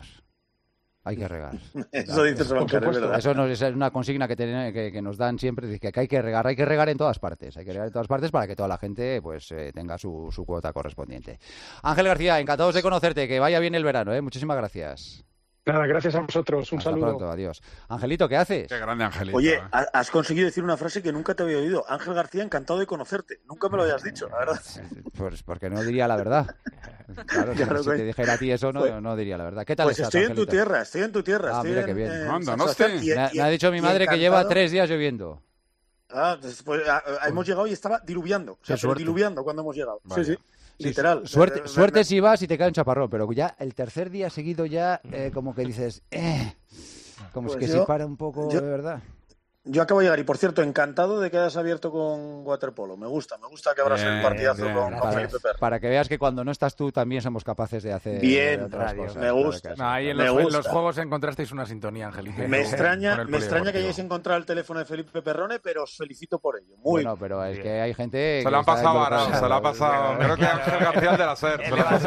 Hay que regar. Eso dice Solancar, es verdad. Eso no, es una consigna que, tiene- que, que nos dan siempre, dice que hay que regar, hay que regar en todas partes, hay que regar en todas partes para que toda la gente pues eh, tenga su, su cuota correspondiente. Ángel García, encantados de conocerte, que vaya bien el verano, ¿eh? Muchísimas gracias. Nada, gracias a vosotros. Un Hasta saludo. pronto, adiós. Angelito, ¿qué haces? Qué grande Angelito. Oye, ¿eh? ha- has conseguido decir una frase que nunca te había oído. Ángel García, encantado de conocerte. Nunca me lo habías dicho, la verdad. Pues porque no diría la verdad. Claro, si- Claro, si pues. te dijera a ti eso, no, Pues- no diría la verdad. ¿Qué tal Pues estás, estoy en tu Angelito? tierra, estoy en tu tierra. Ah, estoy mira en, qué bien. en Anda, San no Sebastián esté. y- Me, ha- y- me ha dicho mi y madre que lleva encantado. tres días lloviendo. Ah, pues, pues, ah, ah, hemos llegado y estaba diluviando. O sea, Qué pero suerte. diluviando cuando hemos llegado. Vaya. Sí, sí. Sí, Literal. Suerte, Eh, suerte me- si vas y te cae un chaparrón, pero ya el tercer día seguido ya eh, como que dices, eh, como Pues es que yo- si para un poco yo- de verdad. Yo acabo de llegar y, por cierto, encantado de que hayas abierto con waterpolo. Me gusta, me gusta que abras el Bien, partidazo bien. con, con Para, Felipe Perro. para que veas que cuando no estás tú también somos capaces de hacer Bien, otras radio. cosas. Me claro gusta. que sí. No, ahí en Me los, en gusta. los juegos encontrasteis una sintonía, Angelito. Me extraña, Con el me extraña que polideportivo. hayáis encontrado el teléfono de Felipe Perrone, pero os felicito por ello. Muy Bueno, pero es que hay gente. Se que lo han está pasado a involucrada. Aram, se lo ha pasado. Creo que Ángel García el de la SER. Se lo ha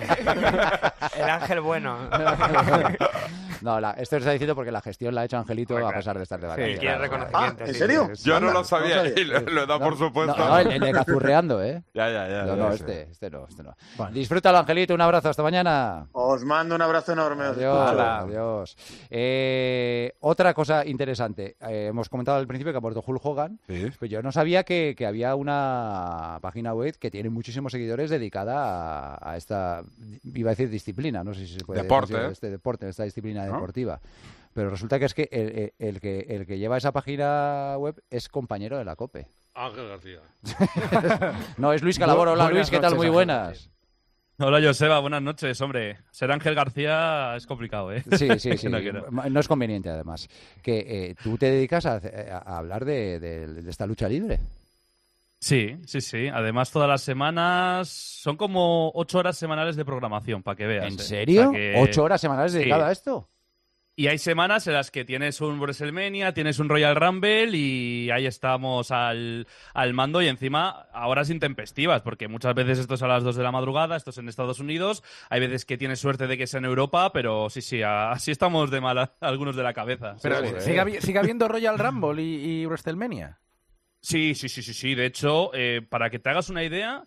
pasado. El ángel bueno. No, la, esto se está diciendo porque la gestión la ha hecho Angelito a pesar de estar de vacaciones. quiere Claro, reconocimiento. Ah, ¿en sí, serio? sí, sí. Yo no Anda, lo sabía no sabía. y lo, lo he dado por supuesto. No, no, el, el de Cazurreando, ¿eh? Ya, ya, ya. No, ya no, sé. este, este no, este no. Disfrútalo, Angelito, un abrazo, hasta mañana. Os mando un abrazo enorme. os Adiós, escucho. adiós. Eh, otra cosa interesante, eh, hemos comentado al principio que ha muerto Hulk Hogan, Sí. pero yo no sabía que, que había una página web que tiene muchísimos seguidores dedicada a, a esta, iba a decir disciplina, no sé si se puede Deporte, considerar ¿eh? este deporte, esta disciplina ¿No? deportiva. Pero resulta que es que el, el- el que el que lleva esa página web es compañero de la COPE. Ángel García. No, es Luis Calaboro. Hola Buenas Luis, ¿qué tal? noches, Muy Ángel. buenas. Hola Joseba, buenas noches, hombre. Ser Ángel García es complicado, ¿eh? Sí, sí, sí. No quiero. No es conveniente, además. Que eh, tú te dedicas a, a hablar de, de- de esta lucha libre. Sí, sí, sí. Además, todas las semanas son como ocho horas semanales de programación, para que veas. ¿En ¿eh? serio? O sea que- ¿Ocho horas semanales Sí. dedicado a esto? Y hay semanas en las que tienes un WrestleMania, tienes un Royal Rumble y ahí estamos al, al mando y encima a horas intempestivas, porque muchas veces esto es a las dos de la madrugada, esto es en Estados Unidos, hay veces que tienes suerte de que sea en Europa, pero sí, sí, a- así estamos de mal algunos de la cabeza. Pero Sí, sí. sigue, habi- sigue habiendo Royal Rumble y, y WrestleMania. Sí, sí, sí, sí, sí. De hecho, eh, para que te hagas una idea,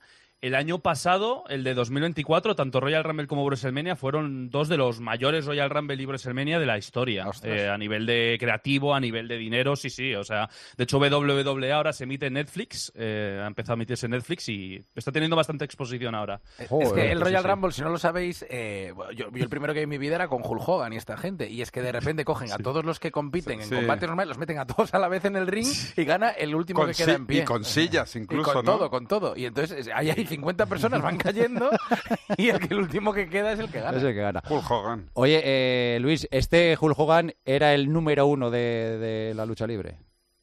el año pasado, el de dos mil veinticuatro, tanto Royal Rumble como WrestleMania fueron dos de los mayores Royal Rumble y WrestleMania de la historia. Eh, a nivel de creativo, a nivel de dinero, sí, sí. O sea, de hecho, W W E ahora se emite en Netflix, eh, ha empezado a emitirse en Netflix y está teniendo bastante exposición ahora. Joder, es que el Royal sí, Rumble, sí. si no lo sabéis, eh, yo, yo el primero que vi en mi vida era con Hulk Hogan y esta gente. Y es que de repente cogen sí. a todos los que compiten sí, en sí. combates normales, los meten a todos a la vez en el ring y gana el último con que queda si en pie. Y con sillas incluso, y con ¿no? todo, con todo. Y entonces ahí hay cincuenta personas, van cayendo y el, el último que queda es el que gana. Es el que gana. Hulk Hogan. Oye, eh, Luis, este Hulk Hogan era el número uno de, de la lucha libre.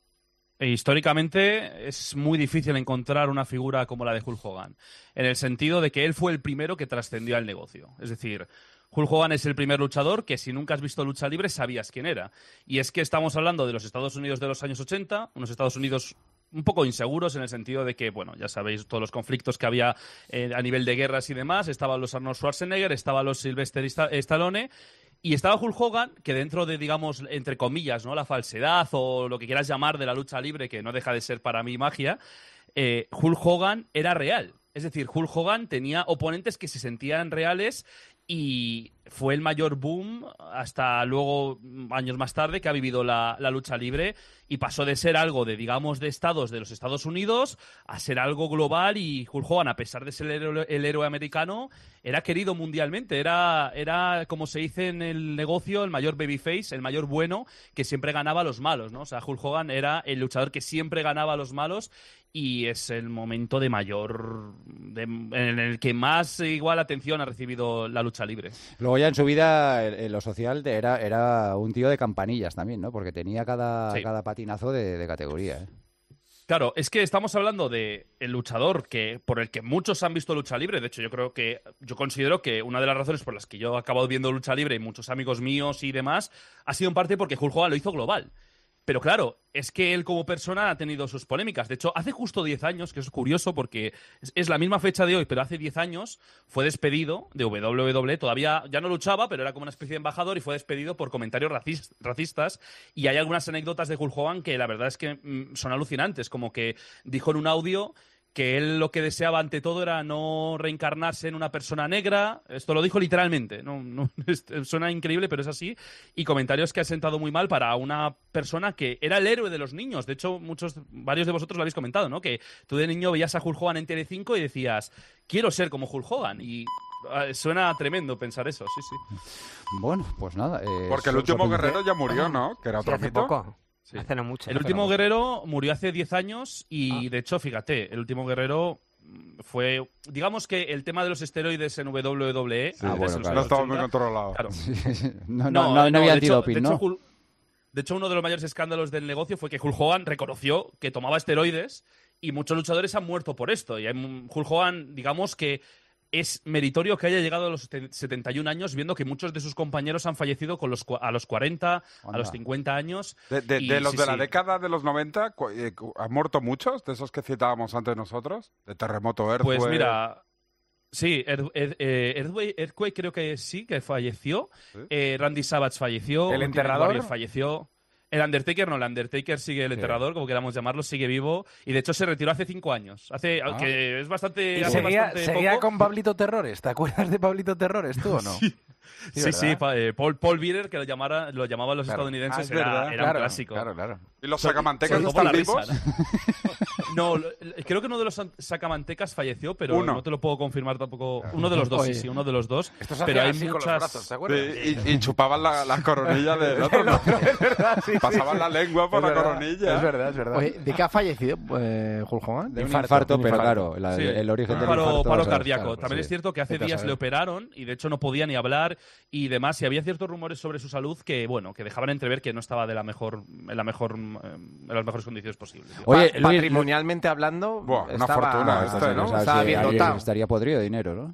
E históricamente es muy difícil encontrar una figura como la de Hulk Hogan, en el sentido de que él fue el primero que trascendió al negocio. Es decir, Hulk Hogan es el primer luchador que si nunca has visto lucha libre sabías quién era. Y es que estamos hablando de los Estados Unidos de los años ochenta, unos Estados Unidos un poco inseguros en el sentido de que, bueno, ya sabéis todos los conflictos que había eh, a nivel de guerras y demás. Estaban los Arnold Schwarzenegger, estaban los Sylvester Stallone y estaba Hulk Hogan, que dentro de, digamos, entre comillas, ¿no?, la falsedad o lo que quieras llamar de la lucha libre, que no deja de ser para mí magia, eh, Hulk Hogan era real. Es decir, Hulk Hogan tenía oponentes que se sentían reales y fue el mayor boom hasta luego, años más tarde, que ha vivido la, la lucha libre y pasó de ser algo de, digamos, de estados de los Estados Unidos a ser algo global y Hulk Hogan, a pesar de ser el héroe, el héroe americano, era querido mundialmente. Era, era, como se dice en el negocio, el mayor babyface, el mayor bueno, que siempre ganaba a los malos, ¿no? O sea, Hulk Hogan era el luchador que siempre ganaba a los malos y es el momento de mayor... De, en el que más igual atención ha recibido la lucha libre. Luego ya en su vida, en lo social, era, era un tío de campanillas también, ¿no? Porque tenía cada, sí. cada patinazo de, de categoría, ¿eh? Claro, es que estamos hablando de el luchador que por el que muchos han visto lucha libre. De hecho, yo creo que yo considero que una de las razones por las que yo he acabado viendo lucha libre y muchos amigos míos y demás ha sido en parte porque Hulk Hogan lo hizo global. Pero claro, es que él como persona ha tenido sus polémicas. De hecho, hace justo diez años, que es curioso porque es la misma fecha de hoy, pero hace diez años fue despedido de W W E. Todavía ya no luchaba, pero era como una especie de embajador y fue despedido por comentarios racis- racistas. Y hay algunas anécdotas de Hulk Hogan que la verdad es que mmm, son alucinantes. Como que dijo en un audio que él lo que deseaba ante todo era no reencarnarse en una persona negra. Esto lo dijo literalmente. No, no, suena increíble, pero es así. Y comentarios que ha sentado muy mal para una persona que era el héroe de los niños. De hecho, muchos, varios de vosotros lo habéis comentado, ¿no? Que tú de niño veías a Hulk Hogan en Telecinco y decías, quiero ser como Hulk Hogan. Y uh, suena tremendo pensar eso, sí, sí. Bueno, pues nada. Eh, Porque el último guerrero ya murió, ¿no? Que era otro hace mito. poco. Sí. Hace no mucho. El último mucho. guerrero murió hace diez años y, ah. de hecho, fíjate, el último guerrero fue... Digamos que el tema de los esteroides en W W E... Sí. Ah, bueno, claro. No estaba muy controlado. Claro. no, no, no, no, no había antidoping, ¿no? De hecho, de hecho, uno de los mayores escándalos del negocio fue que Hulk Hogan reconoció que tomaba esteroides y muchos luchadores han muerto por esto. Y hay, Hulk Hogan, digamos que es meritorio que haya llegado a los setenta y un años, viendo que muchos de sus compañeros han fallecido con los, a los cuarenta, Onda. a los cincuenta años. De, de, y, de los sí, de la sí. década de los noventa, ¿han muerto muchos de esos que citábamos antes nosotros? De Terremoto, Earthquake... Pues mira... Sí, Earthquake, Earthquake creo que sí, que falleció. ¿Sí? Eh, Randy Savage falleció. ¿El enterrador? Falleció. El Undertaker no, el Undertaker sigue, el enterrador, sí. como queramos llamarlo, sigue vivo. Y de hecho se retiró hace cinco años. Hace, ah. que es bastante. ¿Y hace seguía, bastante seguía poco. con Pablito Terrores? ¿Te acuerdas de Pablito Terrores tú o no? Sí. Sí, sí, sí eh, Paul, Paul Bearer, que lo, llamara, lo llamaban los claro. estadounidenses, ah, era, era claro, un clásico. Claro, claro. ¿Y los sacamantecas están vivos? Risa, ¿no? no, creo que uno de los sacamantecas falleció, pero uno. no te lo puedo confirmar tampoco. Uno de los dos, Oye. sí, sí, uno de los dos. Estos pero hay así muchas... con los brazos, ¿te acuerdas? Sí, y, y chupaban la, la coronilla del otro. ¿no? Es verdad, sí, Pasaban sí. la lengua por es la verdad, coronilla. Es verdad, es verdad. Oye, ¿de qué ha fallecido eh, Hulk Hogan? De un infarto, infarto pero infarto. claro, la, sí. el origen un del paro, infarto... paro sabes, cardíaco. claro, También sí. es cierto que hace días le operaron y de hecho no podía ni hablar y demás. Y había ciertos rumores sobre su salud que, bueno, que dejaban entrever que no estaba de la mejor, en, la mejor, en las mejores condiciones posibles. Oye, pa patrimonialmente hablando, Buah, una estaba, fortuna esta, ¿no? O sea, estaba sí, bien dotado. Estaría podrido de dinero, ¿no?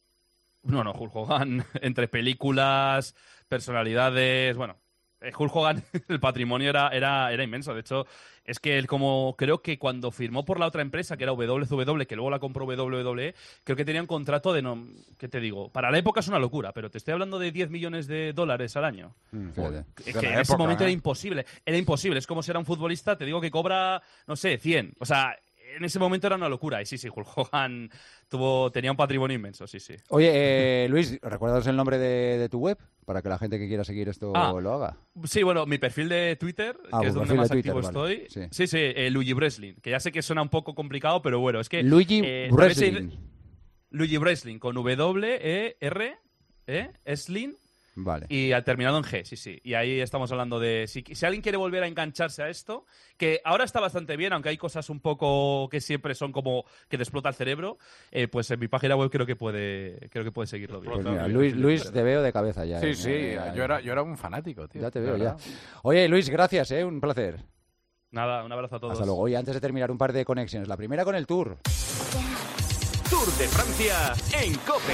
No, no, Hulk Hogan, entre películas, personalidades, bueno... Hulk Hogan, el patrimonio era, era, era inmenso. De hecho, es que él como creo que cuando firmó por la otra empresa, que era W C W, que luego la compró W W E, creo que tenía un contrato de, no, ¿qué te digo? Para la época es una locura, pero te estoy hablando de diez millones de dólares al año. Mm, es que en época, ese momento ¿eh? era imposible. Era imposible. Es como si era un futbolista, te digo que cobra, no sé, cien. O sea... en ese momento era una locura. Y sí, sí, Hulk Hogan tuvo, tenía un patrimonio inmenso, sí, sí. Oye, eh, Luis, ¿recuerdas el nombre de, de tu web? Para que la gente que quiera seguir esto Ah, lo haga. Sí, bueno, mi perfil de Twitter, Ah, que es tu donde perfil más de Twitter, activo vale. estoy. Sí. Sí, sí, eh, Luigi Wrestling, que ya sé que suena un poco complicado, pero bueno, es que... Luigi eh, Wrestling. también se- Luigi Wrestling, con W E R, ¿eh? Wrestling. Vale. Y al terminado en G, sí, sí. Y ahí estamos hablando de... Si, si alguien quiere volver a engancharse a esto, que ahora está bastante bien, aunque hay cosas un poco que siempre son como que te explota el cerebro, eh, pues en mi página web creo que puede creo que puede seguirlo bien. Pues mira, Luis, Luis, te veo de cabeza ya. Sí, eh, sí, eh, yo era, yo era un fanático, tío. Ya te de veo, ya. verdad. Oye, Luis, gracias, ¿eh? Un placer. Nada, un abrazo a todos. Hasta luego. Oye, antes de terminar, un par de conexiones. La primera con el Tour. Tour de Francia en COPE.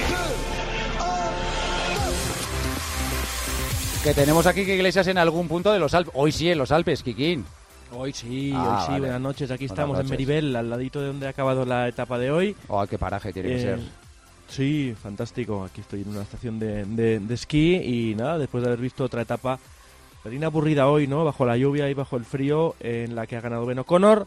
Que tenemos aquí que Iglesias en algún punto de los Alpes. Hoy sí, en los Alpes, Kikín. Hoy sí, Ah, hoy sí, vale. buenas noches. Aquí Buenas estamos noches. en Meribel, al ladito de donde ha acabado la etapa de hoy. Oh, qué paraje tiene que Eh, ser. Sí, fantástico. Aquí estoy en una estación de, de- de esquí y nada, después de haber visto otra etapa bien aburrida hoy, ¿no? Bajo la lluvia y bajo el frío, en la que ha ganado Ben O'Connor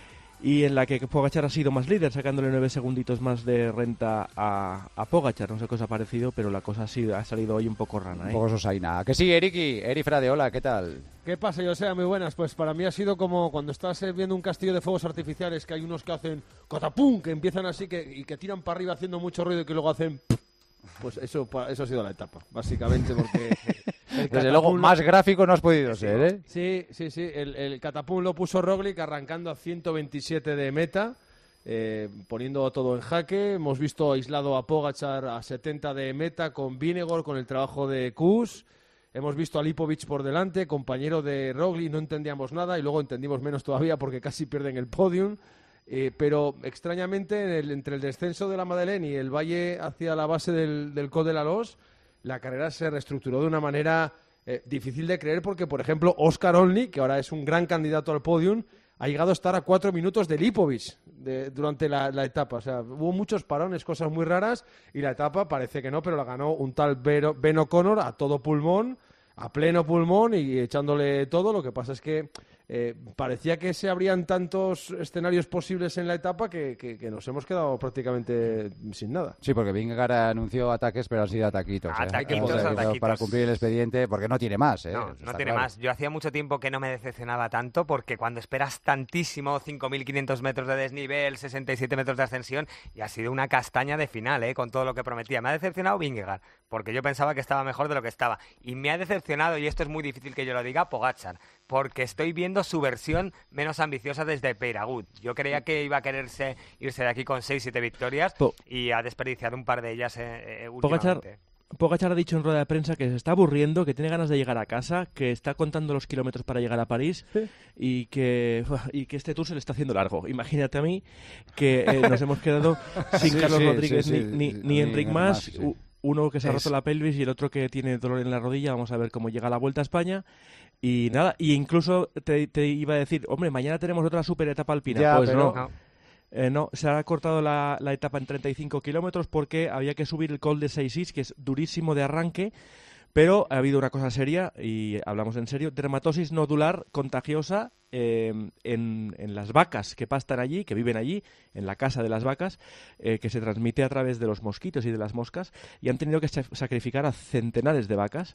y en la que Pogačar ha sido más líder, sacándole nueve segunditos más de renta a, a Pogačar. No sé qué os ha parecido, pero la cosa sí ha salido hoy un poco rana, Un ¿eh? poco sosaina. Que sí, Eriki. Eri Frade, hola, ¿qué tal? ¿Qué pasa, José? Muy buenas. Pues para mí ha sido como cuando estás eh, viendo un castillo de fuegos artificiales, que hay unos que hacen catapum, que empiezan así que, y que tiran para arriba haciendo mucho ruido y que luego hacen... Pues eso, pa- eso ha sido la etapa, básicamente, porque... el Desde luego, catapum- más gráfico no has podido ser, ¿eh? Sí, sí, sí. El, el catapum lo puso Roglic arrancando a ciento veintisiete de meta, eh, poniendo todo en jaque. Hemos visto aislado a Pogačar a setenta de meta con Vingegaard, con el trabajo de Kuss. Hemos visto a Lipovic por delante, compañero de Roglic, no entendíamos nada y luego entendimos menos todavía porque casi pierden el podium. Eh, pero extrañamente, en el- entre el descenso de la Madeleine y el valle hacia la base del, del Col de la Loze, la carrera se reestructuró de una manera eh, difícil de creer porque, por ejemplo, Oscar Olni, que ahora es un gran candidato al podium, ha llegado a estar a cuatro minutos de Lipovic de- durante la, la etapa. O sea, hubo muchos parones, cosas muy raras, y la etapa parece que no, pero la ganó un tal Vero- Ben O'Connor a todo pulmón, a pleno pulmón y echándole todo. Lo que pasa es que eh, parecía que se abrían tantos escenarios posibles en la etapa que, que- que nos hemos quedado prácticamente sin nada. Sí, porque Vingegaard anunció ataques, pero han sido ataquitos. ¿eh? Ataquitos, Han sido ataquitos. Para cumplir el expediente, porque no tiene más, ¿eh? No, Eso no está tiene claro. más. Yo hacía mucho tiempo que no me decepcionaba tanto porque cuando esperas tantísimo, cinco mil quinientos metros de desnivel, sesenta y siete metros de ascensión, y ha sido una castaña de final, ¿eh? Con todo lo que prometía. Me ha decepcionado Vingegaard porque yo pensaba que estaba mejor de lo que estaba. Y me ha decepcionado, y esto es muy difícil que yo lo diga, Pogačar, porque estoy viendo su versión menos ambiciosa desde Peyragut. Yo creía que iba a quererse irse de aquí con seis siete victorias Po- y ha desperdiciado un par de ellas eh, eh, Pogačar, últimamente. Pogačar ha dicho en rueda de prensa que se está aburriendo, que tiene ganas de llegar a casa, que está contando los kilómetros para llegar a París y que y que este tour se le está haciendo largo. Imagínate a mí que eh, nos hemos quedado sin Sí, Carlos sí, Rodríguez sí, ni, sí, ni, sí, ni ni Enric Enric Mas, Mas, sí. u- uno que se ha roto Es- la pelvis y el otro que tiene dolor en la rodilla. Vamos a ver cómo llega la Vuelta a España. Y nada, y incluso te, te iba a decir, hombre, mañana tenemos otra super etapa alpina. Ya, pues pero- no. Eh, no, se ha cortado la, la etapa en treinta y cinco kilómetros porque había que subir el Col de Seix, que es durísimo de arranque, pero ha habido una cosa seria, y hablamos en serio, dermatosis nodular contagiosa eh, en, en las vacas que pastan allí, que viven allí, en la casa de las vacas, eh, que se transmite a través de los mosquitos y de las moscas, y han tenido que sa- sacrificar a centenares de vacas.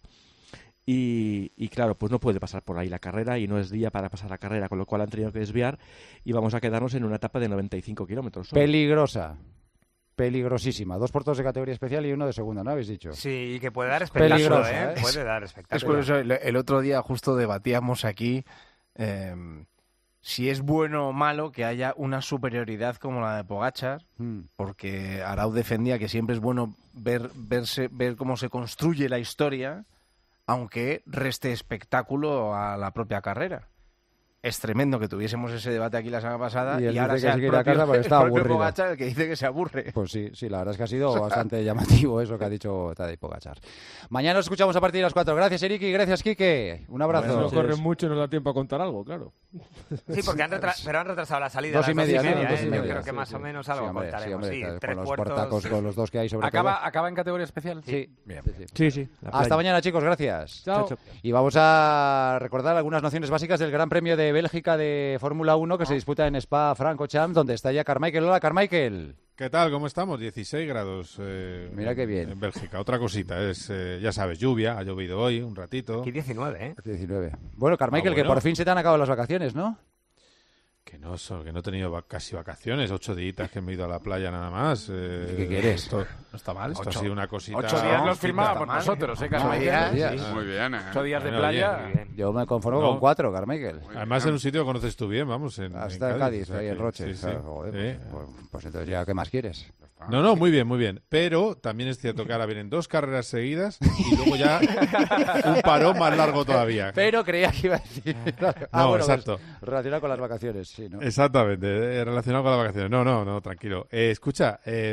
Y, y claro, pues no puede pasar por ahí la carrera y no es día para pasar la carrera, con lo cual han tenido que desviar y vamos a quedarnos en una etapa de noventa y cinco kilómetros. solo. Peligrosa. Peligrosísima. Dos puertos de categoría especial y uno de segunda, ¿no habéis dicho? Sí, y que puede dar espectáculo, Peligrosa, ¿eh? ¿eh? Puede dar Es espectáculo. curioso, el, el otro día justo debatíamos aquí eh, si es bueno o malo que haya una superioridad como la de Pogačar, Hmm. porque Arau defendía que siempre es bueno ver, verse, ver cómo se construye la historia, aunque reste espectáculo a la propia carrera. Es tremendo que tuviésemos ese debate aquí la semana pasada Y y, él ahora dice sea que se el quiere ir a propio, casa porque está el propio aburrido. Pogačar el que dice que se aburre. Pues sí, sí, la verdad es que ha sido bastante llamativo eso que ha dicho Tadej Pogačar. Mañana nos escuchamos a partir de las cuatro. Gracias, Eriki, gracias, Quique. Un abrazo. No corren mucho y nos da tiempo a contar algo, claro. Sí, porque han retra- pero han retrasado la salida Dos a y las media, dos y ¿no? media, Dos ¿eh? y Yo media, creo que sí, más sí. o menos Sí, algo hombre, sí, contaremos. hombre, Sí, con tres los puertos. puertacos, con los dos que hay sobre ¿Acaba, todo. ¿Acaba en categoría especial? Sí. Bien. Sí, sí. la Hasta playa. mañana, chicos, gracias. Chao. Chao, chao. Y vamos a recordar algunas nociones básicas del Gran Premio de de Bélgica de Fórmula uno que se disputa en Spa-Francorchamps, donde está ya Carmichael. Hola, Carmichael. ¿Qué tal? ¿Cómo estamos? dieciséis grados. Eh, Mira qué bien. En Bélgica. Otra cosita, es, eh, ya sabes, lluvia, ha llovido hoy un ratito. Aquí diecinueve, ¿eh? diecinueve. Bueno, Carmichael, Ah, bueno. que por fin se te han acabado las vacaciones, ¿no? Que no, so- que no he tenido va- casi vacaciones, ocho días que me he ido a la playa nada más. Eh, ¿Qué quieres? Esto, No está mal. esto Ocho- ha sido una cosita... Ocho días los No, firmábamos está mal. nosotros, ¿eh? No, Carmichael? días. Sí. Muy bien, ¿eh? Ocho días de Bueno, playa. oye. Yo me conformo No. con cuatro, Carmichael. Además en un sitio que conoces tú bien, vamos, en, Hasta en en Cádiz, o sea ahí en que- Roche. sí, sí. Claro, joder, Eh, pues, pues- pues entonces ya, ¿qué más quieres? No, no, muy bien, muy bien. Pero también es cierto que ahora vienen dos carreras seguidas y luego ya un parón más largo todavía. Pero creía que iba a decir... Ah, No, bueno, pues, exacto. relacionado con las vacaciones, sí, ¿no? Exactamente, eh, relacionado con las vacaciones. No, no, no, tranquilo. Eh, escucha, eh,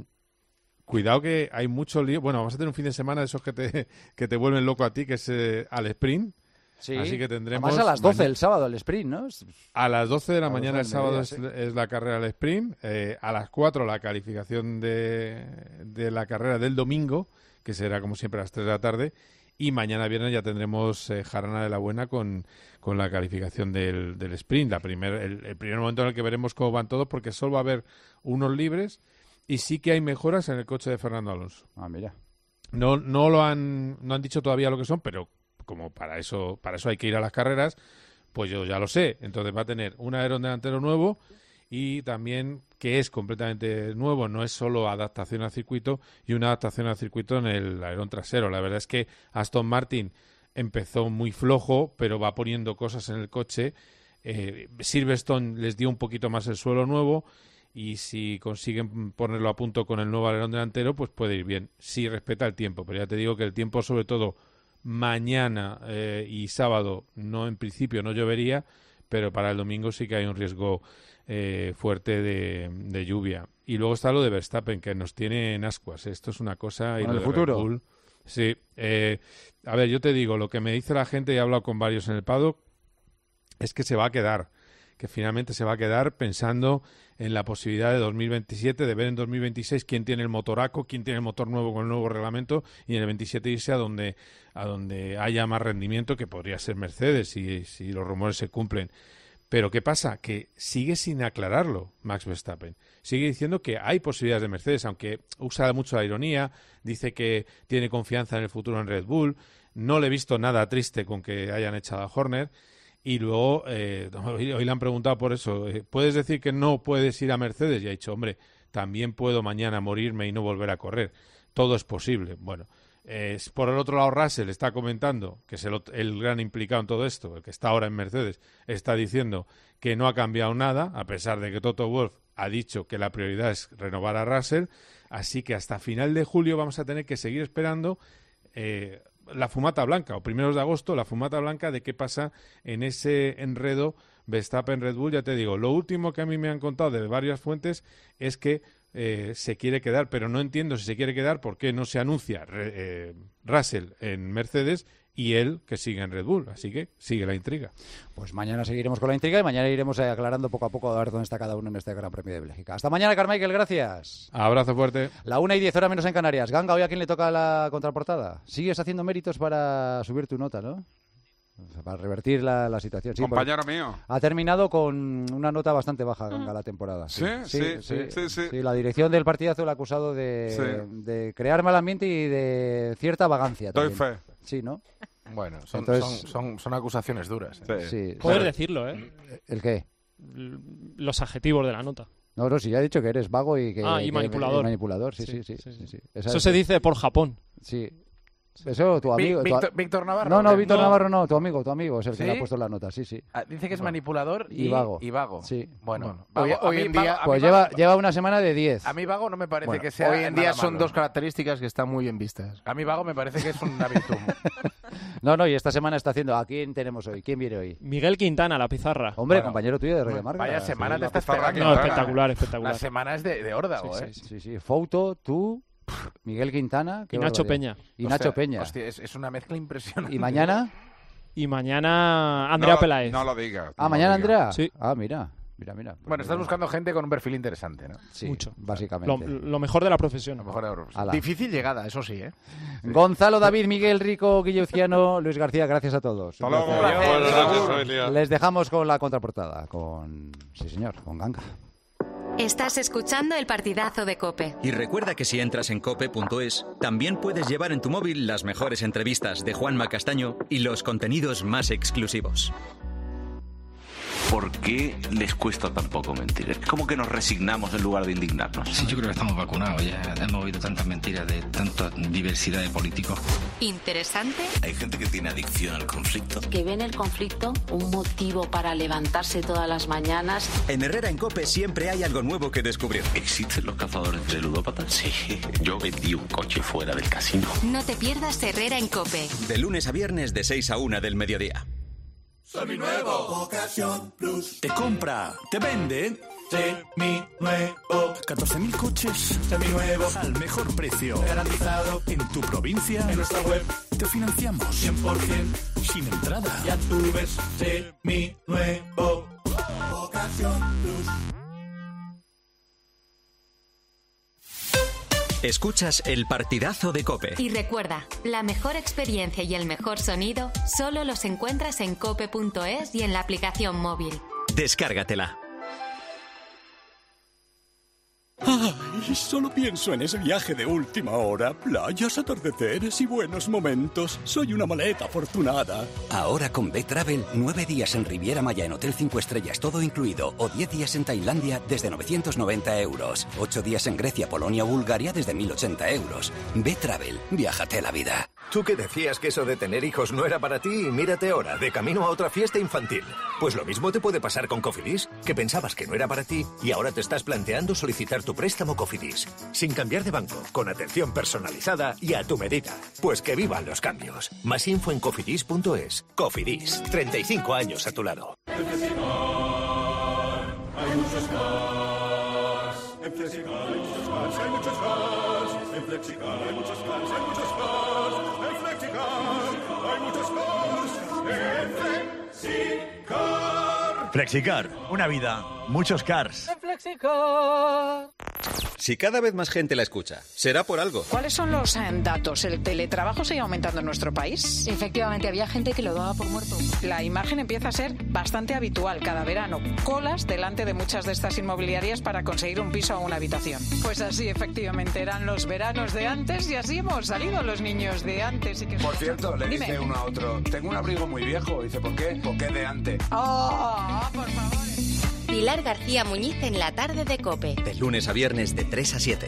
cuidado que hay mucho lío. Bueno, vamos a tener un fin de semana de esos que te, que te vuelven loco a ti, que es eh, al sprint. Sí. Así que tendremos... Además a las doce maña- el sábado el sprint, ¿no? A las doce de la A las mañana el doce del sábado mediodía, es, es la carrera del sprint. Eh, a las cuatro la calificación de, de la carrera del domingo, que será como siempre a las tres de la tarde. Y mañana viernes ya tendremos eh, Jarana de la Buena con, con la calificación del, del sprint. La primer, el, el primer momento en el que veremos cómo van todos, porque solo va a haber unos libres y sí que hay mejoras en el coche de Fernando Alonso. Ah, mira. No, no lo han, no han dicho todavía lo que son, pero como para eso, para eso hay que ir a las carreras, pues yo ya lo sé. Entonces va a tener un alerón delantero nuevo y también que es completamente nuevo, no es solo adaptación al circuito y una adaptación al circuito en el alerón trasero. La verdad es que Aston Martin empezó muy flojo, pero va poniendo cosas en el coche. Eh, Silverstone les dio un poquito más el suelo nuevo y si consiguen ponerlo a punto con el nuevo alerón delantero, pues puede ir bien, si respeta el tiempo. Pero ya te digo que el tiempo, sobre todo mañana eh, y sábado, no en principio no llovería, pero para el domingo sí que hay un riesgo eh, fuerte de, de lluvia. Y luego está lo de Verstappen, que nos tiene en ascuas. Esto es una cosa... Y Bueno, lo el de futuro. Red Bull, sí. Eh, a ver, yo te digo, lo que me dice la gente, y he hablado con varios en el paddock, es que se va a quedar, que finalmente se va a quedar pensando en la posibilidad de dos mil veintisiete, de ver en dos mil veintiséis quién tiene el motoraco, quién tiene el motor nuevo con el nuevo reglamento, y en el veintisiete irse a donde, a donde haya más rendimiento, que podría ser Mercedes, si, si los rumores se cumplen. Pero ¿qué pasa? Que sigue sin aclararlo Max Verstappen. Sigue diciendo que hay posibilidades de Mercedes, aunque usa mucho la ironía, dice que tiene confianza en el futuro en Red Bull. No le he visto nada triste con que hayan echado a Horner. Y luego, eh, hoy, hoy le han preguntado por eso, eh, ¿puedes decir que no puedes ir a Mercedes? Y ha dicho, hombre, también puedo mañana morirme y no volver a correr. Todo es posible. Bueno, eh, por el otro lado, Russell está comentando, que es el, el gran implicado en todo esto, el que está ahora en Mercedes, está diciendo que no ha cambiado nada, a pesar de que Toto Wolff ha dicho que la prioridad es renovar a Russell. Así que hasta final de julio vamos a tener que seguir esperando eh, la fumata blanca, o primeros de agosto, la fumata blanca de qué pasa en ese enredo Verstappen-Red Bull. Ya te digo, lo último que a mí me han contado de varias fuentes es que eh, se quiere quedar, pero no entiendo si se quiere quedar, por qué no se anuncia eh, Russell en Mercedes y él que sigue en Red Bull. Así que sigue la intriga. Pues mañana seguiremos con la intriga y mañana iremos eh, aclarando poco a poco a ver dónde está cada uno en este Gran Premio de Bélgica. Hasta mañana, Carmichael, gracias. Abrazo fuerte. La una y diez horas menos en Canarias. Ganga, ¿hoy a quién le toca la contraportada? Sigues haciendo méritos para subir tu nota, ¿no? O sea, para revertir la, la situación. Sí, Compañero porque mío. ha terminado con una nota bastante baja, Ganga, la temporada. ¿Sí? Sí, Sí, sí, sí, sí. sí, la dirección del partidazo le ha acusado de, Sí. de crear mal ambiente y de cierta vagancia. Doy también. fe. Sí, ¿no? Bueno, son, Entonces- son, son, son acusaciones duras. ¿eh? Sí. Poder Claro. decirlo, ¿eh? ¿El qué? L- Los adjetivos de la nota. No, no, sí, ya he dicho que eres vago y que... Ah, y que- manipulador. y manipulador, sí, sí, Sí, sí. sí, sí. sí, sí. Esa Eso es- se dice por Japón. Sí. Eso, tu Vi- amigo... tu a- Víctor, Víctor Navarro. No, no, ¿qué? Víctor Navarro no, tu amigo, tu amigo es el que ¿Sí? le ha puesto la nota, sí, sí. Ah, dice que es Bueno. manipulador y, Y vago. y vago. Sí. Bueno, Bueno. vago- a Hoy- hoy mí en vago- día- a mí Pues vago- lleva, lleva una semana de diez. A mí vago no me parece Bueno, que sea Hoy en día nada son malo. dos características que están muy bien vistas. A mí vago me parece que es una virtud. No, no, y esta semana está haciendo... ¿A quién tenemos hoy? ¿Quién viene hoy? Miguel Quintana, la pizarra. Hombre, Bueno. compañero tuyo de Radio Marca. Vaya semana Sí, te la está pizarra esperando. No, Quintana. espectacular, La espectacular. semana es de, de órdago, Sí, ¿eh? sí, Sí, sí. Fouto, tú, Miguel Quintana... qué Y Nacho barbaridad. Peña. Y Hostia, Nacho Peña. Hostia, es, es una mezcla impresionante. ¿Y mañana? Y mañana Andrea no, Peláez. No lo digas. Ah, no ¿mañana lo digas. Andrea? Sí. Ah, mira. Mira, mira. Pues bueno, estás mira. buscando gente con un perfil interesante, ¿no? Sí, Mucho. básicamente. Lo, lo mejor de la profesión. Lo mejor de la profesión. Ala. Difícil llegada, eso sí, ¿eh? Gonzalo, David, Miguel, Rico, Guilleuciano, Luis García, gracias a todos. Hasta luego. Un placer. Buenas noches, familia. Les dejamos con la contraportada, con... Sí, señor, con Ganga. Estás escuchando el partidazo de COPE. Y recuerda que si entras en cope punto es, también puedes llevar en tu móvil las mejores entrevistas de Juanma Castaño y los contenidos más exclusivos. ¿Por qué les cuesta tan poco mentir? Es como que nos resignamos en lugar de indignarnos. Sí, yo creo que estamos vacunados. Ya hemos oído tantas mentiras de tanta diversidad de políticos. Interesante. Hay gente que tiene adicción al conflicto. Que ve en el conflicto un motivo para levantarse todas las mañanas. En Herrera en COPE siempre hay algo nuevo que descubrir. ¿Existen los cazadores de ludópatas? Sí. Yo vendí un coche fuera del casino. No te pierdas Herrera en COPE. De lunes a viernes de seis a una del mediodía. Seminuevo. Ocasión Plus. Te compra, te vende. Seminuevo. catorce mil coches. Seminuevos. Al mejor precio. Garantizado. En tu provincia. En nuestra web. Te financiamos. cien por ciento. Sin entrada. Ya tú ves. Seminuevo. Ocasión Plus. Escuchas el partidazo de COPE. Y recuerda, la mejor experiencia y el mejor sonido solo los encuentras en cope punto es y en la aplicación móvil. Descárgatela. Ay, solo pienso en ese viaje de última hora, playas, atardeceres y buenos momentos. Soy una maleta afortunada. Ahora con B-Travel, nueve días en Riviera Maya en Hotel cinco estrellas todo incluido o diez días en Tailandia desde novecientos noventa euros. ocho días en Grecia, Polonia o Bulgaria desde mil ochenta euros. B-Travel, viájate la vida. Tú que decías que eso de tener hijos no era para ti y mírate ahora, de camino a otra fiesta infantil. Pues lo mismo te puede pasar con Cofidis, que pensabas que no era para ti y ahora te estás planteando solicitar tu préstamo Cofidis. Sin cambiar de banco, con atención personalizada y a tu medida. Pues que vivan los cambios. Más info en cofidis punto es. Cofidis, treinta y cinco años a tu lado. En Flexicar hay muchos cars. En Flexicar hay muchos cars, hay muchos cars. En Flexicar hay muchos cars, hay muchos cars. En Flexicar hay muchos cars. En Flexicar. Flexicar, una vida, muchos cars. En Flexicar. Si cada vez más gente la escucha, será por algo. ¿Cuáles son los eh, datos? ¿El teletrabajo sigue aumentando en nuestro país? Efectivamente, había gente que lo daba por muerto. La imagen empieza a ser bastante habitual cada verano. Colas delante de muchas de estas inmobiliarias para conseguir un piso o una habitación. Pues así, efectivamente, eran los veranos de antes y así hemos salido los niños de antes. Y que... Por cierto, le Dime. dice uno a otro, tengo un abrigo muy viejo. Dice, ¿por qué? Porque es de antes. ¡Oh, por favor! Pilar García Muñiz en la tarde de COPE. De lunes a viernes de tres a siete.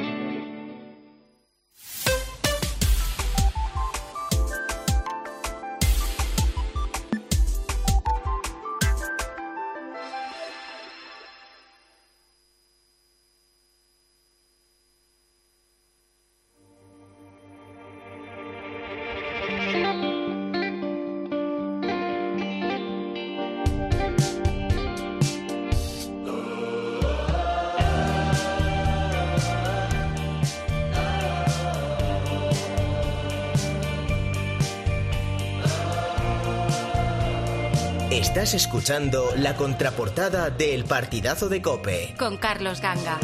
Estás escuchando la contraportada del partidazo de COPE. Con Carlos Ganga.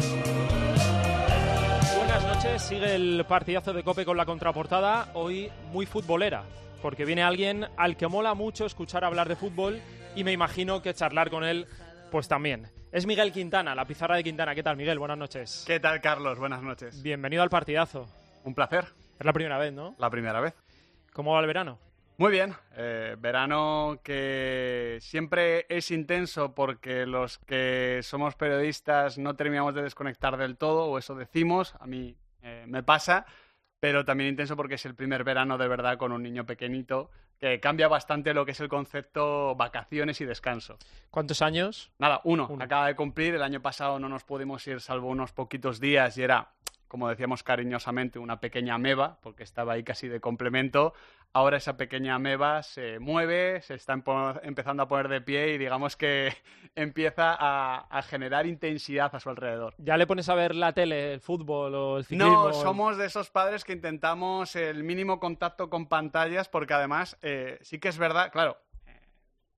Buenas noches, sigue el partidazo de COPE con la contraportada, hoy muy futbolera, porque viene alguien al que mola mucho escuchar hablar de fútbol y me imagino que charlar con él, pues también. Es Miguel Quintana, la pizarra de Quintana. ¿Qué tal, Miguel? Buenas noches. ¿Qué tal, Carlos? Buenas noches. Bienvenido al partidazo. Un placer. Es la primera vez, ¿no? La primera vez. ¿Cómo va el verano? Muy bien, eh, verano que siempre es intenso porque los que somos periodistas no terminamos de desconectar del todo, o eso decimos, a mí eh, me pasa, pero también intenso porque es el primer verano de verdad con un niño pequeñito, que cambia bastante lo que es el concepto vacaciones y descanso. ¿Cuántos años? Nada, uno, uno. Acaba de cumplir, el año pasado no nos pudimos ir salvo unos poquitos días y era, como decíamos cariñosamente, una pequeña ameba, porque estaba ahí casi de complemento. Ahora esa pequeña ameba se mueve, se está empo- empezando a poner de pie y digamos que empieza a, a generar intensidad a su alrededor. ¿Ya le pones a ver la tele, el fútbol o el ciclismo? No, somos de esos padres que intentamos el mínimo contacto con pantallas porque además eh, sí que es verdad, claro,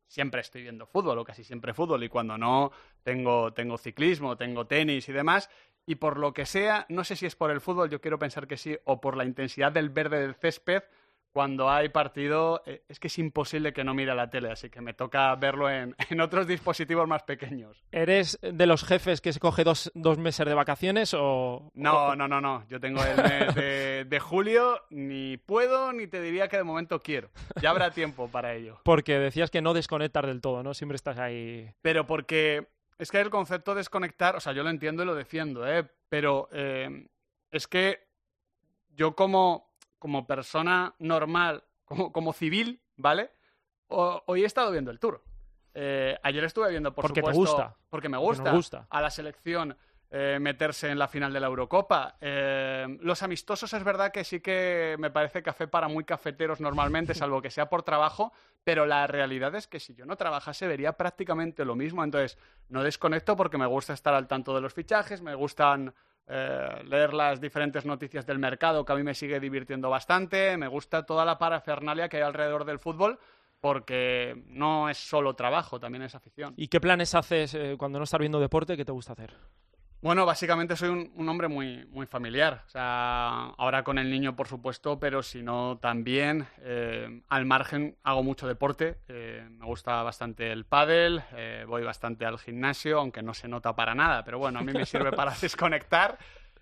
siempre estoy viendo fútbol, o casi siempre fútbol, y cuando no, tengo, tengo ciclismo, tengo tenis y demás, y por lo que sea, no sé si es por el fútbol, yo quiero pensar que sí, o por la intensidad del verde del césped, cuando hay partido, eh, es que es imposible que no mire la tele, así que me toca verlo en, en otros dispositivos más pequeños. ¿Eres de los jefes que se coge dos, dos meses de vacaciones o...? No, o... no, no, no. Yo tengo el mes de, de julio, ni puedo, ni te diría que de momento quiero. Ya habrá tiempo para ello. Porque decías que no desconectas del todo, ¿no? Siempre estás ahí... Pero porque es que el concepto de desconectar, o sea, yo lo entiendo y lo defiendo, ¿eh? Pero eh, es que yo como... como persona normal, como, como civil, ¿vale? O, hoy he estado viendo el Tour. Eh, ayer estuve viendo, por porque supuesto... Porque te gusta. Porque me gusta. Porque nos gusta. A la selección eh, meterse en la final de la Eurocopa. Eh, los amistosos es verdad que sí que me parece café para muy cafeteros normalmente, salvo que sea por trabajo, pero la realidad es que si yo no trabajase vería prácticamente lo mismo. Entonces, no desconecto porque me gusta estar al tanto de los fichajes, me gustan... Eh, leer las diferentes noticias del mercado, que a mí me sigue divirtiendo bastante. Me gusta toda la parafernalia que hay alrededor del fútbol, porque no es solo trabajo, también es afición. ¿Y qué planes haces eh, cuando no estás viendo deporte? ¿Qué te gusta hacer? Bueno, básicamente soy un, un hombre muy, muy familiar. O sea, ahora con el niño, por supuesto, pero si no, también. Eh, al margen, hago mucho deporte. Eh, me gusta bastante el pádel, eh, voy bastante al gimnasio, aunque no se nota para nada. Pero bueno, a mí me sirve para desconectar.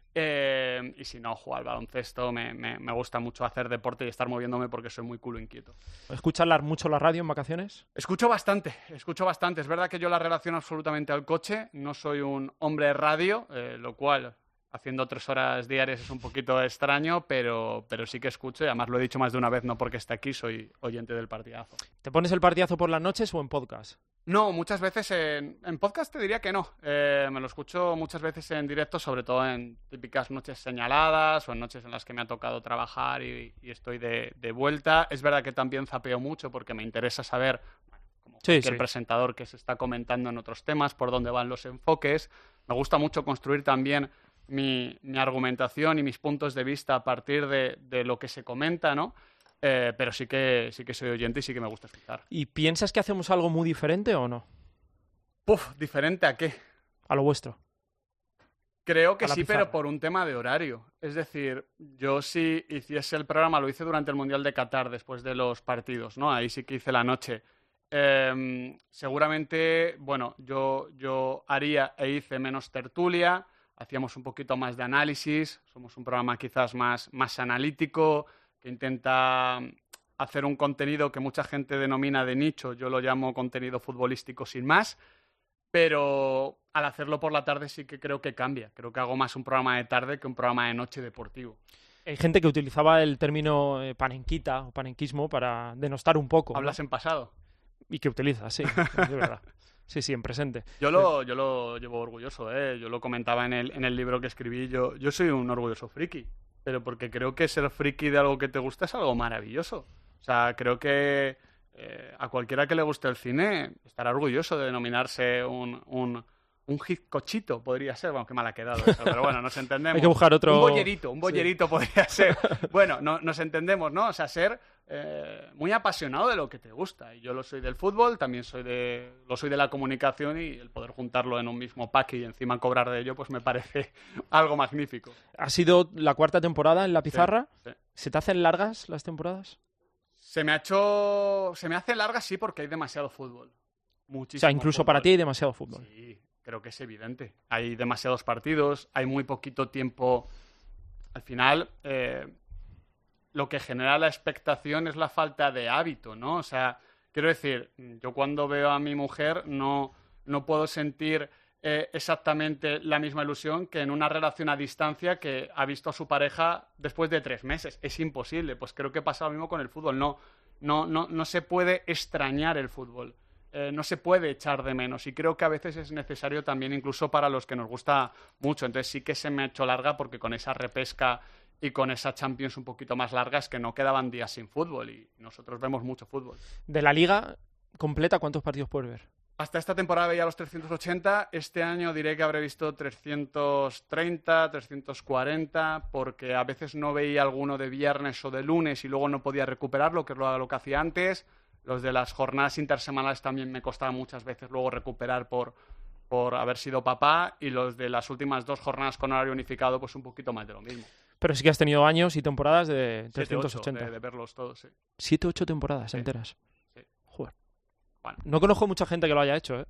Eh, y si no, juego al baloncesto. Me, me, me gusta mucho hacer deporte y estar moviéndome porque soy muy culo inquieto. ¿Escuchas mucho la radio en vacaciones? Escucho bastante, escucho bastante. Es verdad que yo la relaciono absolutamente al coche. No soy un hombre de radio, eh, lo cual, haciendo tres horas diarias es un poquito extraño, pero, pero sí que escucho. Y además lo he dicho más de una vez, no porque esté aquí, soy oyente del partidazo. ¿Te pones el partidazo por las noches o en podcast? No, muchas veces en, en podcast te diría que no. Eh, me lo escucho muchas veces en directo, sobre todo en típicas noches señaladas o en noches en las que me ha tocado trabajar y, y estoy de, de vuelta. Es verdad que también zapeo mucho porque me interesa saber, bueno, como sí, cualquier sí. presentador que se está comentando en otros temas, por dónde van los enfoques. Me gusta mucho construir también mi, mi argumentación y mis puntos de vista a partir de, de lo que se comenta, ¿no? Eh, pero sí que, sí que soy oyente y sí que me gusta escuchar. ¿Y piensas que hacemos algo muy diferente o no? Puf, ¿diferente a qué? A lo vuestro. Creo que A la sí, pizarra. pero por un tema de horario. Es decir, yo si hiciese el programa, lo hice durante el Mundial de Qatar, después de los partidos, ¿no? Ahí sí que hice la noche. Eh, seguramente, bueno, yo, yo haría e hice menos tertulia, hacíamos un poquito más de análisis, somos un programa quizás más, más analítico, que intenta hacer un contenido que mucha gente denomina de nicho, yo lo llamo contenido futbolístico sin más, pero al hacerlo por la tarde sí que creo que cambia. Creo que hago más un programa de tarde que un programa de noche deportivo. Hay gente que utilizaba el término eh, panenquita o panenquismo para denostar un poco. ¿Hablas ¿no? en pasado? Y que utilizas, sí, es verdad. Sí, sí, en presente. Yo lo, yo lo llevo orgulloso, ¿eh? Yo lo comentaba en el, en el libro que escribí. Yo, yo soy un orgulloso friki, pero porque creo que ser friki de algo que te gusta es algo maravilloso. O sea, creo que eh, a cualquiera que le guste el cine estará orgulloso de denominarse un, un, un hizcochito, podría ser. Bueno, qué mal ha quedado eso, pero bueno, nos entendemos. Hay que buscar otro... Un bollerito, un bollerito sí. podría ser. Bueno, no, nos entendemos, ¿no? O sea, ser eh, muy apasionado de lo que te gusta. Y yo lo soy del fútbol, también soy de, lo soy de la comunicación, y el poder juntarlo en un mismo pack y encima cobrar de ello, pues me parece algo magnífico. Ha sido la cuarta temporada en La Pizarra. Sí, sí. ¿Se te hacen largas las temporadas? Se me ha hecho... Se me hace larga, sí, porque hay demasiado fútbol. Muchísimo O sea, incluso fútbol. para ti hay demasiado fútbol. Sí, creo que es evidente. Hay demasiados partidos, hay muy poquito tiempo. Al final, eh, lo que genera la expectación es la falta de hábito, ¿no? O sea, quiero decir, yo cuando veo a mi mujer no, no puedo sentir eh, exactamente la misma ilusión que en una relación a distancia que ha visto a su pareja después de tres meses. Es imposible. Pues creo que pasa lo mismo con el fútbol. No, no, no, no se puede extrañar el fútbol. Eh, no se puede echar de menos, y creo que a veces es necesario también, incluso para los que nos gusta mucho. Entonces sí que se me ha hecho larga, porque con esa repesca y con esa Champions un poquito más largas, que no quedaban días sin fútbol, y nosotros vemos mucho fútbol. De la liga completa, ¿cuántos partidos puedes ver? Hasta esta temporada veía los trescientos ochenta, este año diré que habré visto trescientos treinta, trescientos cuarenta, porque a veces no veía alguno de viernes o de lunes y luego no podía recuperarlo, que es lo, lo que hacía antes. Los de las jornadas intersemanales también me costaba muchas veces luego recuperar por, por haber sido papá, y los de las últimas dos jornadas con horario unificado, pues un poquito más de lo mismo. Pero sí que has tenido años y temporadas de trescientos ochenta. siete, ocho de, de verlos todos, sí. siete ocho temporadas sí. enteras. Sí. Joder. Bueno. No conozco mucha gente que lo haya hecho, ¿eh?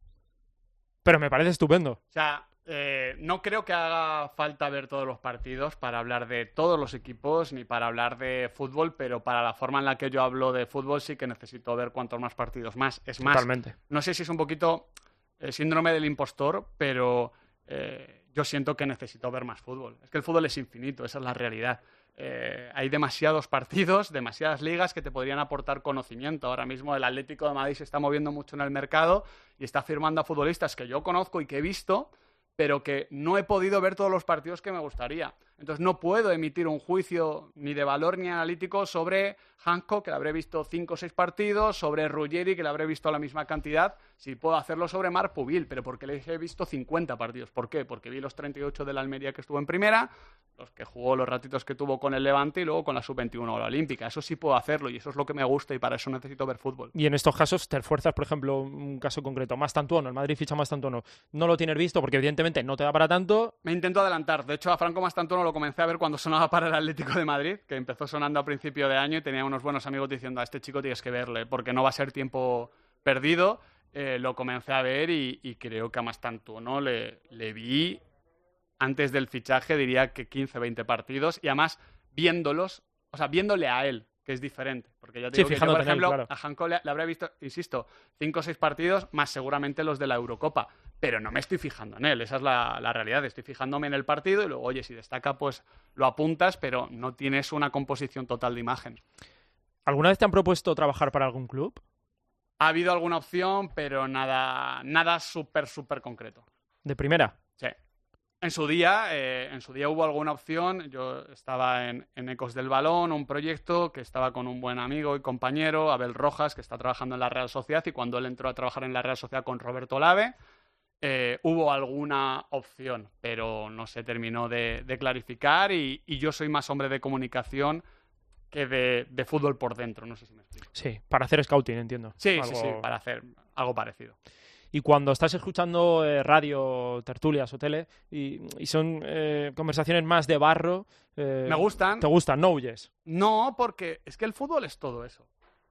Pero me parece estupendo. O sea, eh, no creo que haga falta ver todos los partidos para hablar de todos los equipos ni para hablar de fútbol, pero para la forma en la que yo hablo de fútbol sí que necesito ver cuantos más partidos más. Es más, Totalmente. No sé si es un poquito el síndrome del impostor, pero eh, yo siento que necesito ver más fútbol. Es que el fútbol es infinito, esa es la realidad. Eh, hay demasiados partidos, demasiadas ligas que te podrían aportar conocimiento. Ahora mismo el Atlético de Madrid se está moviendo mucho en el mercado y está firmando a futbolistas que yo conozco y que he visto, pero que no he podido ver todos los partidos que me gustaría. Entonces no puedo emitir un juicio ni de valor ni analítico sobre Hansko, que le habré visto cinco o seis partidos, sobre Ruggeri, que le habré visto la misma cantidad. Sí puedo hacerlo sobre Marc Pubil, pero porque le he visto cincuenta partidos. ¿Por qué? Porque vi los treinta y ocho de la Almería que estuvo en primera, los que jugó, los ratitos que tuvo con el Levante y luego con la sub veintiuno o la Olímpica. Eso sí puedo hacerlo y eso es lo que me gusta y para eso necesito ver fútbol. Y en estos casos te esfuerzas, por ejemplo, un caso concreto, Mastantuono, el Madrid ficha Mastantuono. No lo tienes visto porque evidentemente no te da para tanto. Me intento adelantar. De hecho, a Franco Mastantuono lo comencé a ver cuando sonaba para el Atlético de Madrid, que empezó sonando a principio de año y tenía unos buenos amigos diciendo a este chico tienes que verle porque no va a ser tiempo perdido. Eh, lo comencé a ver y, y creo que a Mastantuono le, le vi antes del fichaje, diría que quince, veinte partidos, y además viéndolos, o sea, viéndole a él, que es diferente. Porque ya te sí, digo que yo, por ejemplo, él, claro. a Hansko le, le habré visto, insisto, cinco o seis partidos, más seguramente los de la Eurocopa, pero no me estoy fijando en él, esa es la, la realidad. Estoy fijándome en el partido y luego, oye, si destaca, pues lo apuntas, pero no tienes una composición total de imagen. ¿Alguna vez te han propuesto trabajar para algún club? Ha habido alguna opción, pero nada, nada súper, súper concreto. ¿De primera? Sí. En su día, eh, en su día hubo alguna opción. Yo estaba en, en Ecos del Balón, un proyecto que estaba con un buen amigo y compañero, Abel Rojas, que está trabajando en la Real Sociedad, y cuando él entró a trabajar en la Real Sociedad con Roberto Lave, eh, hubo alguna opción, pero no se terminó de, de clarificar y, y yo soy más hombre de comunicación que de, de fútbol por dentro, no sé si me explico. Sí, para hacer scouting, entiendo. Sí, algo... sí, sí, para hacer algo parecido. Y cuando estás escuchando eh, radio, tertulias o tele, y, y son eh, conversaciones más de barro... Eh, me gustan. ¿Te gustan? ¿No huyes? No, porque es que el fútbol es todo eso.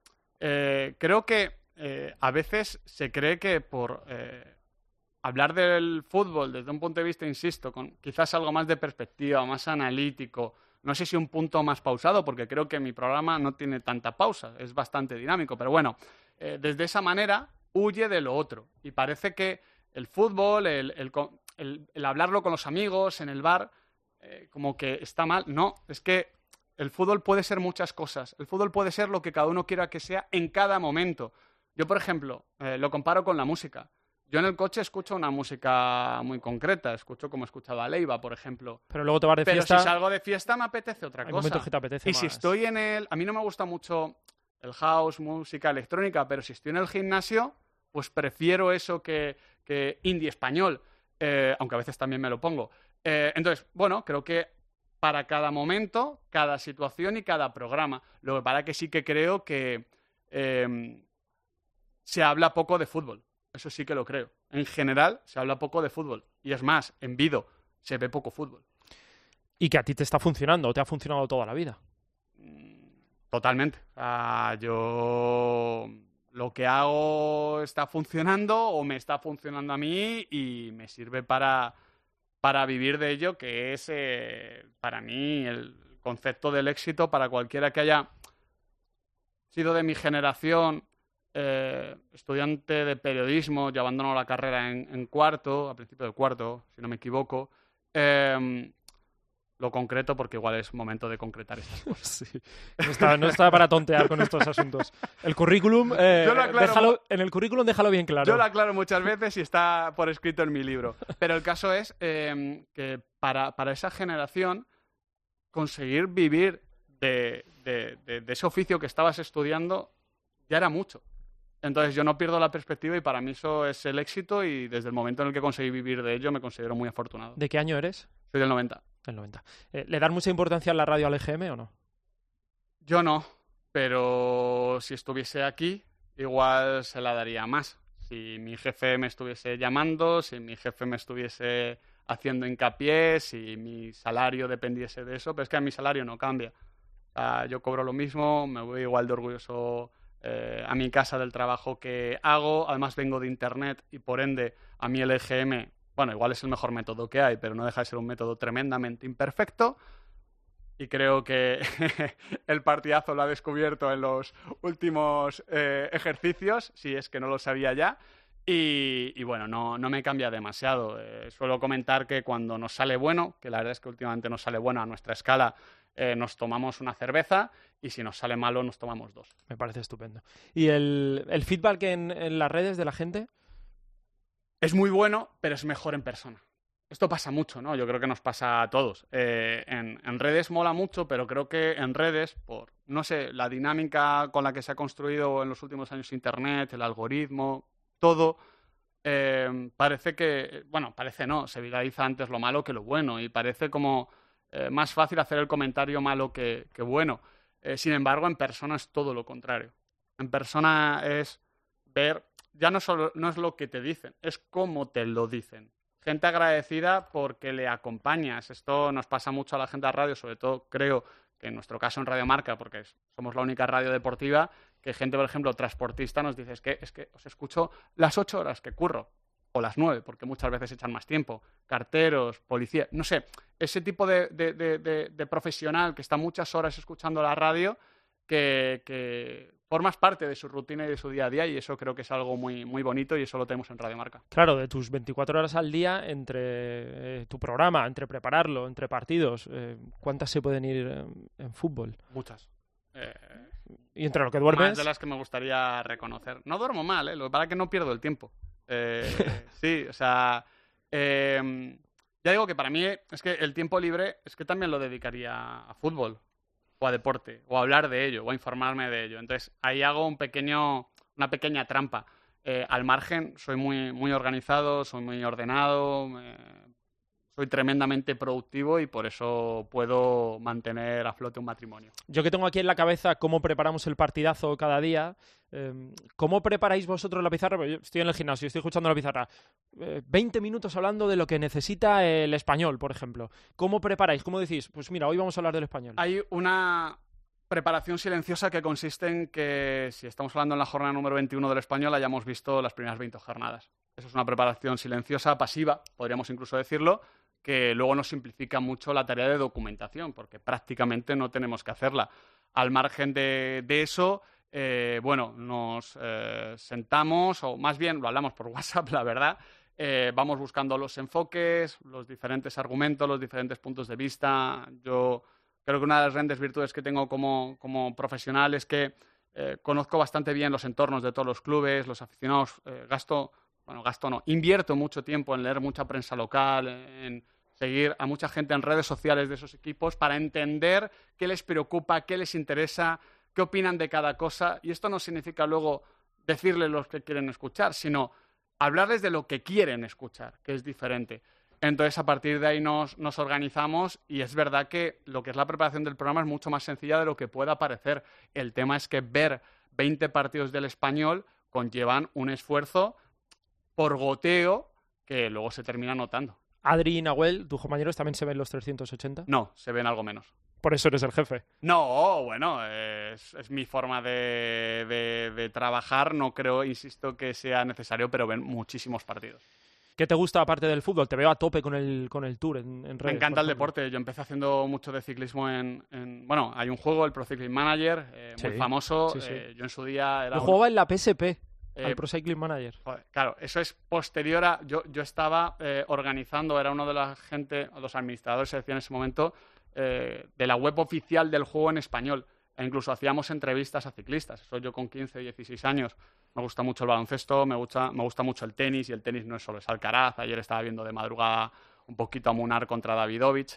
Eh, creo que eh, a veces se cree que por eh, hablar del fútbol desde un punto de vista, insisto, con quizás algo más de perspectiva, más analítico, no sé si un punto más pausado, porque creo que mi programa no tiene tanta pausa, es bastante dinámico, pero bueno, eh, desde esa manera huye de lo otro. Y parece que el fútbol, el, el, el, el hablarlo con los amigos, en el bar, eh, como que está mal. No, es que el fútbol puede ser muchas cosas. El fútbol puede ser lo que cada uno quiera que sea en cada momento. Yo, por ejemplo, eh, lo comparo con la música. Yo en el coche escucho una música muy concreta. Escucho como escuchaba Leiva, por ejemplo. Pero luego te vas de Pero fiesta... si salgo de fiesta me apetece otra Hay cosa. momentos que te apetece y más. si estoy en el... A mí no me gusta mucho el house, música electrónica, pero si estoy en el gimnasio, pues prefiero eso que, que indie español, eh, aunque a veces también me lo pongo. Eh, entonces, bueno, creo que para cada momento, cada situación y cada programa. Lo que para que sí que creo que eh, se habla poco de fútbol. Eso sí que lo creo. En general, se habla poco de fútbol. Y es más, en Vido se ve poco fútbol. Y que a ti te está funcionando, o te ha funcionado toda la vida. Totalmente. O sea, yo lo que hago está funcionando o me está funcionando a mí y me sirve para, para vivir de ello, que es eh, para mí el concepto del éxito para cualquiera que haya sido de mi generación, eh, estudiante de periodismo. Yo abandono la carrera en, en cuarto, a principio de cuarto, si no me equivoco. Eh, Lo concreto porque igual es momento de concretar estas cosas. Sí. No está, no está para tontear con estos asuntos. El currículum, eh, Yo lo aclaro, déjalo, en el currículum déjalo bien claro. Yo lo aclaro muchas veces y está por escrito en mi libro. Pero el caso es eh, que para, para esa generación conseguir vivir de, de, de, de ese oficio que estabas estudiando ya era mucho. Entonces yo no pierdo la perspectiva y para mí eso es el éxito y desde el momento en el que conseguí vivir de ello me considero muy afortunado. ¿De qué año eres? Soy del noventa. Del noventa. Eh, ¿Le das mucha importancia a la radio al E G M o no? Yo no. pero si estuviese aquí, igual se la daría más. Si mi jefe me estuviese llamando, si mi jefe me estuviese haciendo hincapié, si mi salario dependiese de eso, pero es que a mi salario no cambia. O sea, yo cobro lo mismo, me voy igual de orgulloso eh, a mi casa del trabajo que hago, además vengo de Internet y por ende a mí el E G M, bueno, igual es el mejor método que hay, pero no deja de ser un método tremendamente imperfecto y creo que el partidazo lo ha descubierto en los últimos eh, ejercicios, si es que no lo sabía ya. Y, y bueno, no, no me cambia demasiado. Eh, suelo comentar que cuando nos sale bueno, que la verdad es que últimamente nos sale bueno a nuestra escala, eh, nos tomamos una cerveza y si nos sale malo nos tomamos dos. Me parece estupendo. ¿Y el, el feedback en, en las redes de la gente? Es muy bueno, pero es mejor en persona. Esto pasa mucho, ¿no? Yo creo que nos pasa a todos. Eh, en, en redes mola mucho, pero creo que en redes, por, no sé, la dinámica con la que se ha construido en los últimos años Internet, el algoritmo, todo, eh, parece que, bueno, parece no, se viraliza antes lo malo que lo bueno y parece como eh, más fácil hacer el comentario malo que, que bueno. Eh, sin embargo, en persona es todo lo contrario. En persona es ver, ya no, solo, no es lo que te dicen, es cómo te lo dicen. Gente agradecida porque le acompañas. Esto nos pasa mucho a la gente de radio, sobre todo creo que en nuestro caso en Radio Marca, porque somos la única radio deportiva, que gente, por ejemplo, transportista nos dice es que, es que os escucho las ocho horas que curro, o las nueve, porque muchas veces echan más tiempo. Carteros, policía, no sé, ese tipo de, de, de, de, de profesional que está muchas horas escuchando la radio, que, que formas parte de su rutina y de su día a día y eso creo que es algo muy, muy bonito y eso lo tenemos en Radio Marca. Claro, de tus veinticuatro horas al día entre eh, tu programa, entre prepararlo, entre partidos, eh, ¿cuántas se pueden ir en, en fútbol? Muchas. Eh, ¿Y entre lo que duermes? Más de las que me gustaría reconocer. No duermo mal, ¿eh? Lo que pasa es que no pierdo el tiempo. Eh, sí, o sea... Eh, ya digo que para mí es que el tiempo libre es que también lo dedicaría a fútbol o a deporte, o a hablar de ello, o a informarme de ello. Entonces, ahí hago un pequeño, una pequeña trampa. Eh, al margen, soy muy, muy organizado, soy muy ordenado, eh, soy tremendamente productivo y por eso puedo mantener a flote un matrimonio. Yo que tengo aquí en la cabeza cómo preparamos el partidazo cada día, eh, ¿cómo preparáis vosotros la pizarra? Yo estoy en el gimnasio, estoy escuchando la pizarra. Eh, veinte minutos hablando de lo que necesita el español, por ejemplo. ¿Cómo preparáis? ¿Cómo decís? Pues mira, hoy vamos a hablar del español. Hay una preparación silenciosa que consiste en que, si estamos hablando en la jornada número veintiuno del español, hayamos visto las primeras veinte jornadas. Eso es una preparación silenciosa, pasiva, podríamos incluso decirlo, que luego nos simplifica mucho la tarea de documentación, porque prácticamente no tenemos que hacerla. Al margen de, de eso, eh, bueno, nos eh, sentamos, o más bien lo hablamos por WhatsApp, la verdad, eh, vamos buscando los enfoques, los diferentes argumentos, los diferentes puntos de vista. Yo creo que una de las grandes virtudes que tengo como, como profesional es que eh, conozco bastante bien los entornos de todos los clubes, los aficionados, eh, gasto... Bueno, gasto no, invierto mucho tiempo en leer mucha prensa local, en seguir a mucha gente en redes sociales de esos equipos para entender qué les preocupa, qué les interesa, qué opinan de cada cosa. Y esto no significa luego decirles lo que quieren escuchar, sino hablarles de lo que quieren escuchar, que es diferente. Entonces, a partir de ahí nos, nos organizamos y es verdad que lo que es la preparación del programa es mucho más sencilla de lo que pueda parecer. El tema es que ver veinte partidos del Español conllevan un esfuerzo por goteo que luego se termina notando. Adri y Nahuel, tus compañeros, ¿también se ven los trescientos ochenta? No, se ven algo menos. Por eso eres el jefe. No, bueno, es, es mi forma de, de, de trabajar. No creo, insisto, que sea necesario, pero ven muchísimos partidos. ¿Qué te gusta aparte del fútbol? Te veo a tope con el, con el Tour en, en redes. Me encanta el deporte. Yo empecé haciendo mucho de ciclismo en... en bueno, hay un juego, el Pro Cycling Manager, eh, sí, muy famoso. Sí, sí. Eh, yo en su día era... Yo un... jugaba en la P S P. Eh, al Pro Cycling Manager. Joder, claro, eso es posterior a... Yo, yo estaba eh, organizando, era uno de la gente, los administradores, se decía en ese momento, eh, de la web oficial del juego en español. E incluso hacíamos entrevistas a ciclistas. Eso yo con quince, dieciséis años. Me gusta mucho el baloncesto, me gusta, me gusta mucho el tenis, y el tenis no es solo es Alcaraz. Ayer estaba viendo de madrugada un poquito a Munar contra Davidovich.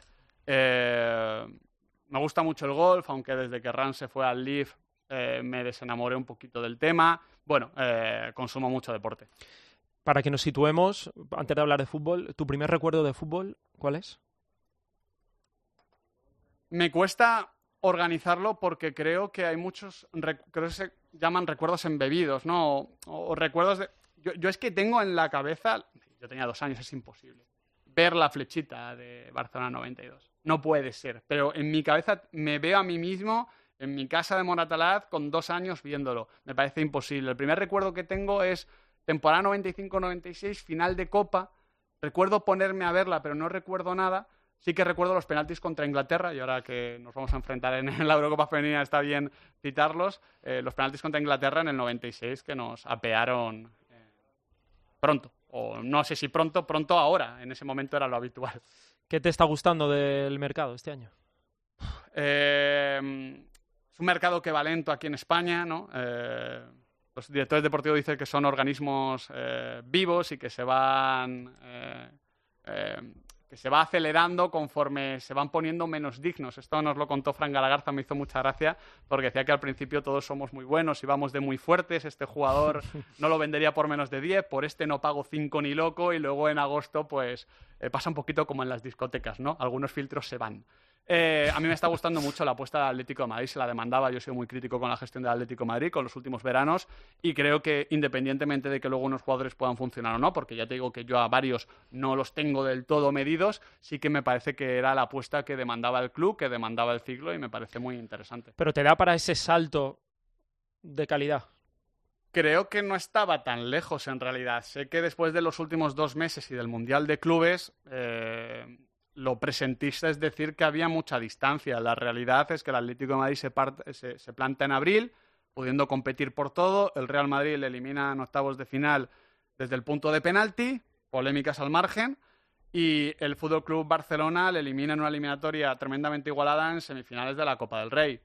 Eh, me gusta mucho el golf, aunque desde que Ran se fue al Leaf eh, me desenamoré un poquito del tema. Bueno, eh, consumo mucho deporte. Para que nos situemos, antes de hablar de fútbol, ¿tu primer recuerdo de fútbol cuál es? Me cuesta organizarlo porque creo que hay muchos, creo que se llaman recuerdos embebidos, ¿no? O, o recuerdos de... Yo, yo es que tengo en la cabeza, yo tenía dos años, es imposible, ver la flechita de Barcelona noventa y dos. No puede ser, pero en mi cabeza me veo a mí mismo en mi casa de Moratalaz con dos años viéndolo. Me parece imposible. El primer recuerdo que tengo es temporada noventa y cinco noventa y seis, final de Copa. Recuerdo ponerme a verla, pero no recuerdo nada. Sí que recuerdo los penaltis contra Inglaterra, y ahora que nos vamos a enfrentar en, en la Eurocopa Femenina está bien citarlos. Eh, los penaltis contra Inglaterra en el noventa y seis que nos apearon eh, pronto. O no sé si pronto, pronto ahora. En ese momento era lo habitual. ¿Qué te está gustando del mercado este año? Eh, es un mercado que va lento aquí en España, ¿no? Eh, los directores deportivos dicen que son organismos eh, vivos y que se van... Eh, eh, que se va acelerando conforme se van poniendo menos dignos. Esto nos lo contó Fran Galagarza, me hizo mucha gracia, porque decía que al principio todos somos muy buenos y vamos de muy fuertes, este jugador no lo vendería por menos de diez, por este no pago cinco ni loco, y luego en agosto pues eh, pasa un poquito como en las discotecas, ¿no? Algunos filtros se van. Eh, a mí me está gustando mucho la apuesta del Atlético de Madrid, se la demandaba, yo soy muy crítico con la gestión del Atlético de Madrid con los últimos veranos, y creo que independientemente de que luego unos jugadores puedan funcionar o no, porque ya te digo que yo a varios no los tengo del todo medidos, sí que me parece que era la apuesta que demandaba el club, que demandaba el ciclo, y me parece muy interesante. Pero te da para ese salto de calidad. Creo que no estaba tan lejos en realidad. Sé que después de los últimos dos meses y del Mundial de Clubes... Eh, lo presentista es decir que había mucha distancia. La realidad es que el Atlético de Madrid se, parte, se, se planta en abril, pudiendo competir por todo. El Real Madrid le elimina en octavos de final desde el punto de penalti, polémicas al margen, y el Fútbol Club Barcelona le elimina en una eliminatoria tremendamente igualada en semifinales de la Copa del Rey.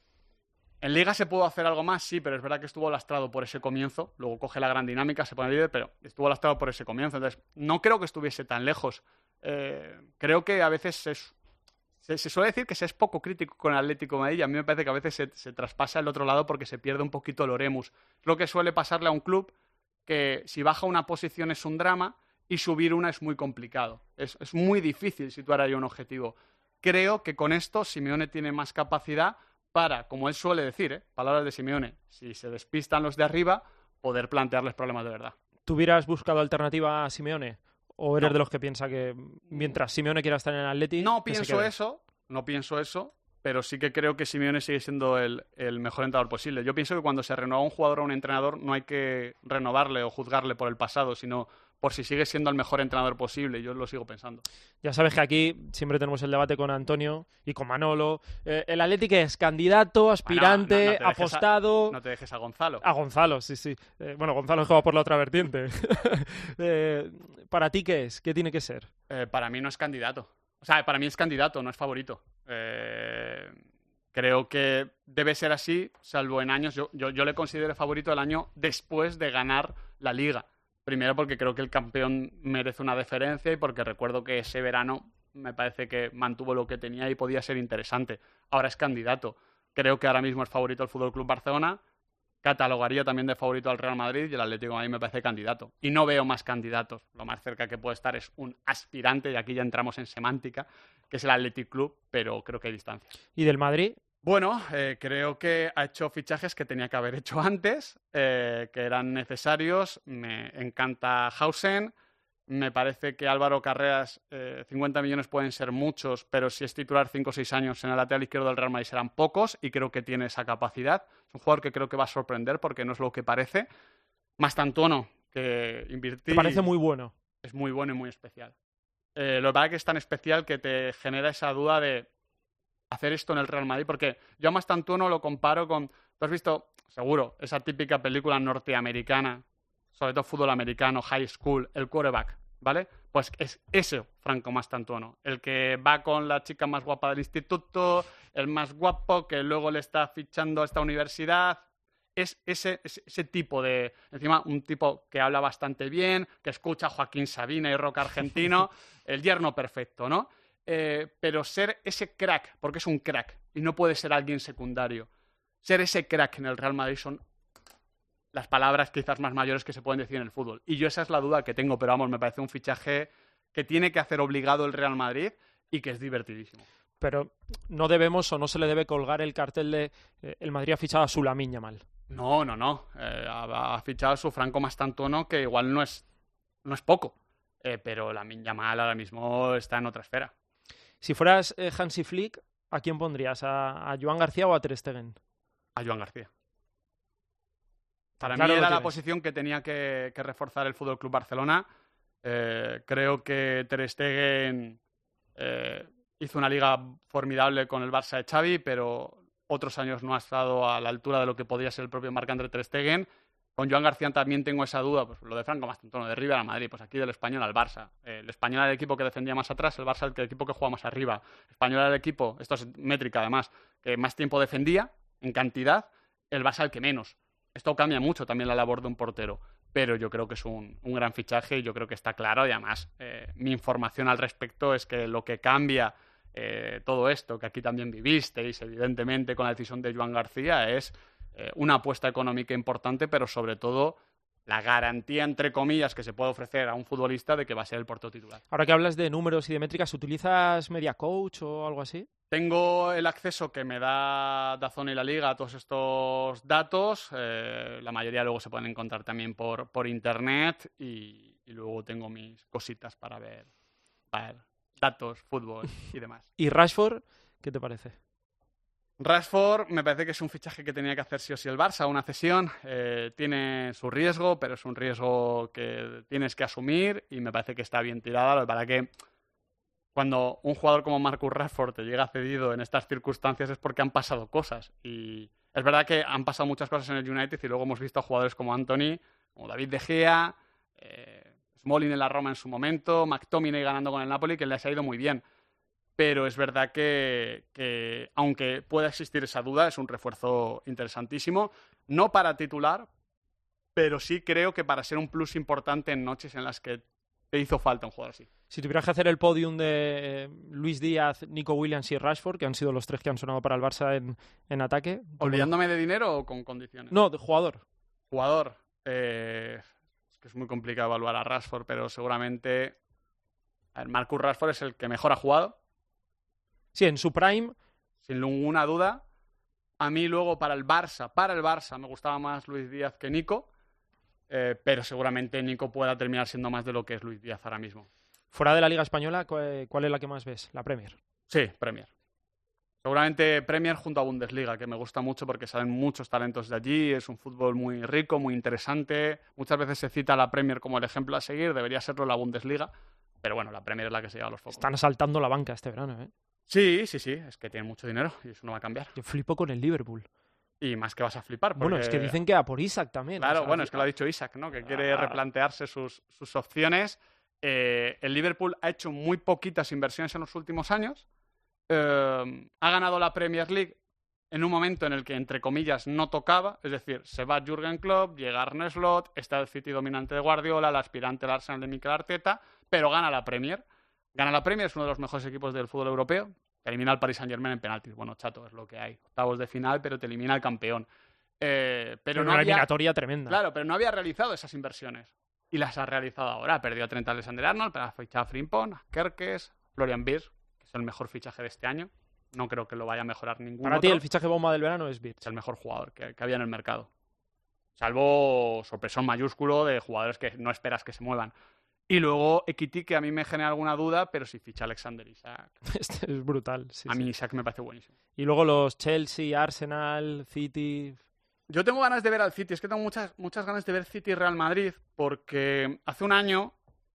En Liga se pudo hacer algo más, sí, pero es verdad que estuvo lastrado por ese comienzo. Luego coge la gran dinámica, se pone líder, pero estuvo lastrado por ese comienzo. Entonces, no creo que estuviese tan lejos. Eh, creo que a veces se, se, se suele decir que se es poco crítico con el Atlético de Madrid, y a mí me parece que a veces se, se traspasa al otro lado porque se pierde un poquito el oremus. Es lo que suele pasarle a un club que si baja una posición es un drama y subir una es muy complicado. Es, es muy difícil situar ahí un objetivo. Creo que con esto Simeone tiene más capacidad para, como él suele decir, ¿eh? palabras de Simeone, si se despistan los de arriba, poder plantearles problemas de verdad. ¿Tú hubieras buscado alternativa a Simeone? ¿O eres No. de los que piensa que mientras Simeone quiera estar en el Atleti... No que se pienso quede? eso, no pienso eso, pero sí que creo que Simeone sigue siendo el, el mejor entrenador posible. Yo pienso que cuando se renueva un jugador o un entrenador no hay que renovarle o juzgarle por el pasado, sino por si sigue siendo el mejor entrenador posible. Yo lo sigo pensando. Ya sabes que aquí siempre tenemos el debate con Antonio y con Manolo. Eh, el Atleti que es candidato, aspirante, Bueno, no- no te dejes a- apostado... no te dejes a Gonzalo. A Gonzalo, sí, sí. Eh, bueno, Gonzalo es como por la otra vertiente. Eh, ¿Para ti qué es? ¿Qué tiene que ser? Eh, para mí no es candidato. O sea, para mí es candidato, no es favorito. Eh, creo que debe ser así, salvo en años. Yo, yo, yo le considero favorito el año después de ganar la Liga. Primero porque creo que el campeón merece una deferencia y porque recuerdo que ese verano me parece que mantuvo lo que tenía y podía ser interesante. Ahora es candidato. Creo que ahora mismo es favorito el F C Barcelona. Catalogaría también de favorito al Real Madrid, y el Atlético de Madrid me parece candidato. Y no veo más candidatos. Lo más cerca que puede estar es un aspirante, y aquí ya entramos en semántica, que es el Athletic Club, pero creo que hay distancia. ¿Y del Madrid? Bueno, eh, creo que ha hecho fichajes que tenía que haber hecho antes, eh, que eran necesarios. Me encanta Hausen. Me parece que Álvaro Carreras, eh, cincuenta millones pueden ser muchos, pero si es titular cinco o seis años en el lateral izquierdo del Real Madrid serán pocos, y creo que tiene esa capacidad. Es un jugador que creo que va a sorprender porque no es lo que parece. Mastantuono, que invirtí... ¿Te parece muy bueno? Es muy bueno y muy especial. Eh, lo que pasa es que es tan especial que te genera esa duda de hacer esto en el Real Madrid, porque yo a Mastantuono lo comparo con... ¿Tú has visto, seguro, esa típica película norteamericana, sobre todo fútbol americano, high school, el quarterback, ¿vale? Pues es ese Franco Mastantuono, el que va con la chica más guapa del instituto, el más guapo, que luego le está fichando a esta universidad. Es ese, ese, ese tipo de... Encima, un tipo que habla bastante bien, que escucha a Joaquín Sabina y rock argentino, el yerno perfecto, ¿no? Eh, pero ser ese crack, porque es un crack, y no puede ser alguien secundario. Ser ese crack en el Real Madrid son las palabras quizás más mayores que se pueden decir en el fútbol. Y yo esa es la duda que tengo, pero vamos, me parece un fichaje que tiene que hacer obligado el Real Madrid y que es divertidísimo. pero no debemos o no se le debe colgar el cartel de eh, el Madrid ha fichado a su Lamine Yamal. No, no, no. Eh, ha, ha fichado a su Franco Mastantuono, que igual no es, no es poco. Eh, pero Lamine Yamal ahora mismo está en otra esfera. Si fueras eh, Hansi Flick, ¿a quién pondrías? ¿A, a Joan García o a Ter Stegen? A Joan García. Para Claro, mí lo era la tienes. posición que tenía que, que reforzar el F C Barcelona. Eh, creo que Ter Stegen eh, hizo una liga formidable con el Barça de Xavi, pero otros años no ha estado a la altura de lo que podría ser el propio Marc-André Ter Stegen. Con Joan García también tengo esa duda, pues lo de Franco Mastantuono, de River a Madrid, pues aquí del Español al Barça. Eh, el Español era el equipo que defendía más atrás, el Barça el equipo que juega más arriba. El Español era el equipo, esto es métrica además, que más tiempo defendía en cantidad, el Barça el que menos. Esto cambia mucho también la labor de un portero, pero yo creo que es un, un gran fichaje y yo creo que está claro y además eh, mi información al respecto es que lo que cambia eh, todo esto, que aquí también vivisteis evidentemente con la decisión de Joan García, es eh, una apuesta económica importante, pero sobre todo la garantía, entre comillas, que se puede ofrecer a un futbolista de que va a ser el portero titular. Ahora que hablas de números y de métricas, ¿utilizas Media Coach o algo así? Tengo el acceso que me da DAZN y la Liga a todos estos datos. Eh, la mayoría luego se pueden encontrar también por, por internet y, y luego tengo mis cositas para ver, para ver datos, fútbol y demás. ¿Y Rashford, qué te parece? Rashford me parece que es un fichaje que tenía que hacer sí o sí el Barça, una cesión. Eh, tiene su riesgo, pero es un riesgo que tienes que asumir y me parece que está bien tirada. Para que cuando un jugador como Marcus Rashford te llega cedido en estas circunstancias es porque han pasado cosas. Y es verdad que han pasado muchas cosas en el United y luego hemos visto a jugadores como Anthony, como David De Gea, eh, Smalling en la Roma en su momento, McTominay ganando con el Napoli, que les ha ido muy bien. Pero es verdad que, que, aunque pueda existir esa duda, es un refuerzo interesantísimo. No para titular, pero sí creo que para ser un plus importante en noches en las que te hizo falta un jugador así. Si tuvieras que hacer el podium de eh, Luis Díaz, Nico Williams y Rashford, que han sido los tres que han sonado para el Barça en, en ataque... ¿Olvidándome de dinero o con condiciones? No, de jugador. Jugador. Eh, es que es muy complicado evaluar a Rashford, pero seguramente... A ver, Marcus Rashford es el que mejor ha jugado. Sí, en su prime. Sin ninguna duda. A mí luego para el Barça, para el Barça me gustaba más Luis Díaz que Nico, eh, pero seguramente Nico pueda terminar siendo más de lo que es Luis Díaz ahora mismo. Fuera de la Liga Española, ¿cuál es la que más ves? ¿La Premier? Sí, Premier. Seguramente Premier junto a Bundesliga, que me gusta mucho porque salen muchos talentos de allí, es un fútbol muy rico, muy interesante. Muchas veces se cita la Premier como el ejemplo a seguir, debería serlo la Bundesliga, pero bueno, la Premier es la que se lleva los focos. Están asaltando la banca este verano, ¿eh? Sí, sí, sí, es que tienen mucho dinero y eso no va a cambiar. Yo flipo con el Liverpool. Y más que vas a flipar. Porque... Bueno, es que dicen que a por Isaac también. Claro, o sea, bueno, es que lo ha dicho Isaac, ¿no? Que quiere ah. replantearse sus, sus opciones. Eh, el Liverpool ha hecho muy poquitas inversiones en los últimos años. Eh, ha ganado la Premier League en un momento en el que, entre comillas, no tocaba. Es decir, se va Jürgen Klopp, llega Arne Slot, está el City dominante de Guardiola, el aspirante al Arsenal de Mikel Arteta, pero gana la Premier. Gana la Premier, es uno de los mejores equipos del fútbol europeo. Te elimina al Paris Saint-Germain en penaltis. Bueno, chato, es lo que hay. Octavos de final, pero te elimina el campeón. Eh, pero una no eliminatoria había... tremenda. Claro, pero no había realizado esas inversiones. Y las ha realizado ahora. Perdió a Trent Alexander-Arnold, pero ha fichado a Frimpong, a Kerkes, Florian Wirtz, que es el mejor fichaje de este año. No creo que lo vaya a mejorar ninguno. Para otro. ti el fichaje bomba del verano es Wirtz. Es el mejor jugador que, que había en el mercado. Salvo sorpresón mayúsculo de jugadores que no esperas que se muevan. Y luego Ekiti, que a mí me genera alguna duda, pero si ficha Alexander Isak. Este es brutal. Sí, a sí. mí Isak me parece buenísimo. Y luego los Chelsea, Arsenal, City... Yo tengo ganas de ver al City. Es que tengo muchas, muchas ganas de ver City y Real Madrid, porque hace un año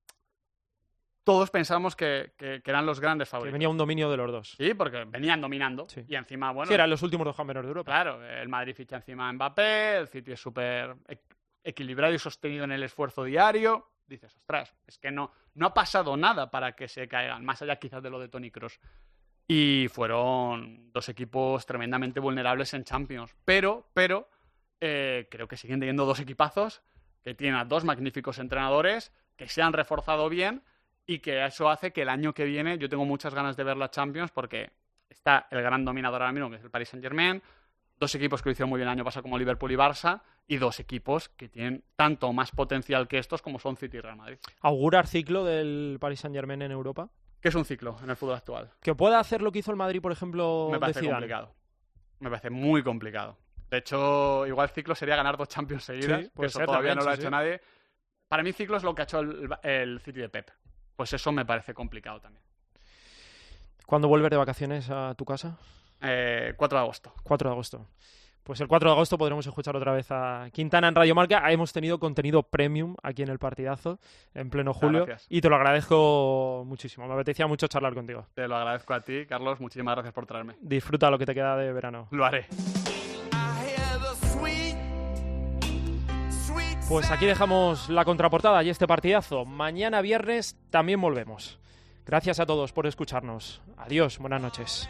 todos pensábamos que, que, que eran los grandes favoritos. Que venía un dominio de los dos. Sí, porque venían dominando. Sí. Y encima, bueno... Sí, eran los últimos dos campeones de Europa. Claro, el Madrid ficha encima a Mbappé, el City es súper equilibrado y sostenido en el esfuerzo diario. Dices, ostras, es que no, no ha pasado nada para que se caigan, más allá quizás de lo de Toni Kroos. Y fueron dos equipos tremendamente vulnerables en Champions. Pero, pero, eh, creo que siguen teniendo dos equipazos que tienen a dos magníficos entrenadores, que se han reforzado bien y que eso hace que el año que viene yo tengo muchas ganas de ver la Champions porque está el gran dominador ahora mismo, que es el Paris Saint-Germain, dos equipos que lo hicieron muy bien el año pasado como Liverpool y Barça, y dos equipos que tienen tanto más potencial que estos como son City y Real Madrid. ¿Augurar ciclo del Paris Saint-Germain en Europa? ¿Qué es un ciclo en el fútbol actual? Que pueda hacer lo que hizo el Madrid, por ejemplo, Me de parece Zidane. complicado. Me parece muy complicado. De hecho, igual ciclo sería ganar dos Champions seguidas, Sí, que puede eso ser todavía también, no lo ha sí, hecho sí. nadie. Para mí ciclo es lo que ha hecho el, el City de Pep. Pues eso me parece complicado también. ¿Cuándo vuelves de vacaciones a tu casa? Eh, cuatro de agosto. cuatro de agosto. Pues el cuatro de agosto podremos escuchar otra vez a Quintana en Radio Marca. Hemos tenido contenido premium aquí en el partidazo, en pleno julio, gracias. y te lo agradezco muchísimo. Me apetecía mucho charlar contigo. Te lo agradezco a ti, Carlos. Muchísimas gracias por traerme. Disfruta lo que te queda de verano. Lo haré. Pues aquí dejamos la contraportada y este partidazo. Mañana viernes también volvemos. Gracias a todos por escucharnos. Adiós, buenas noches.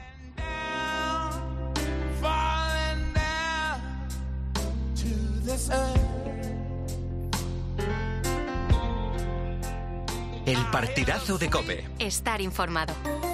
El partidazo de COPE. Estar informado.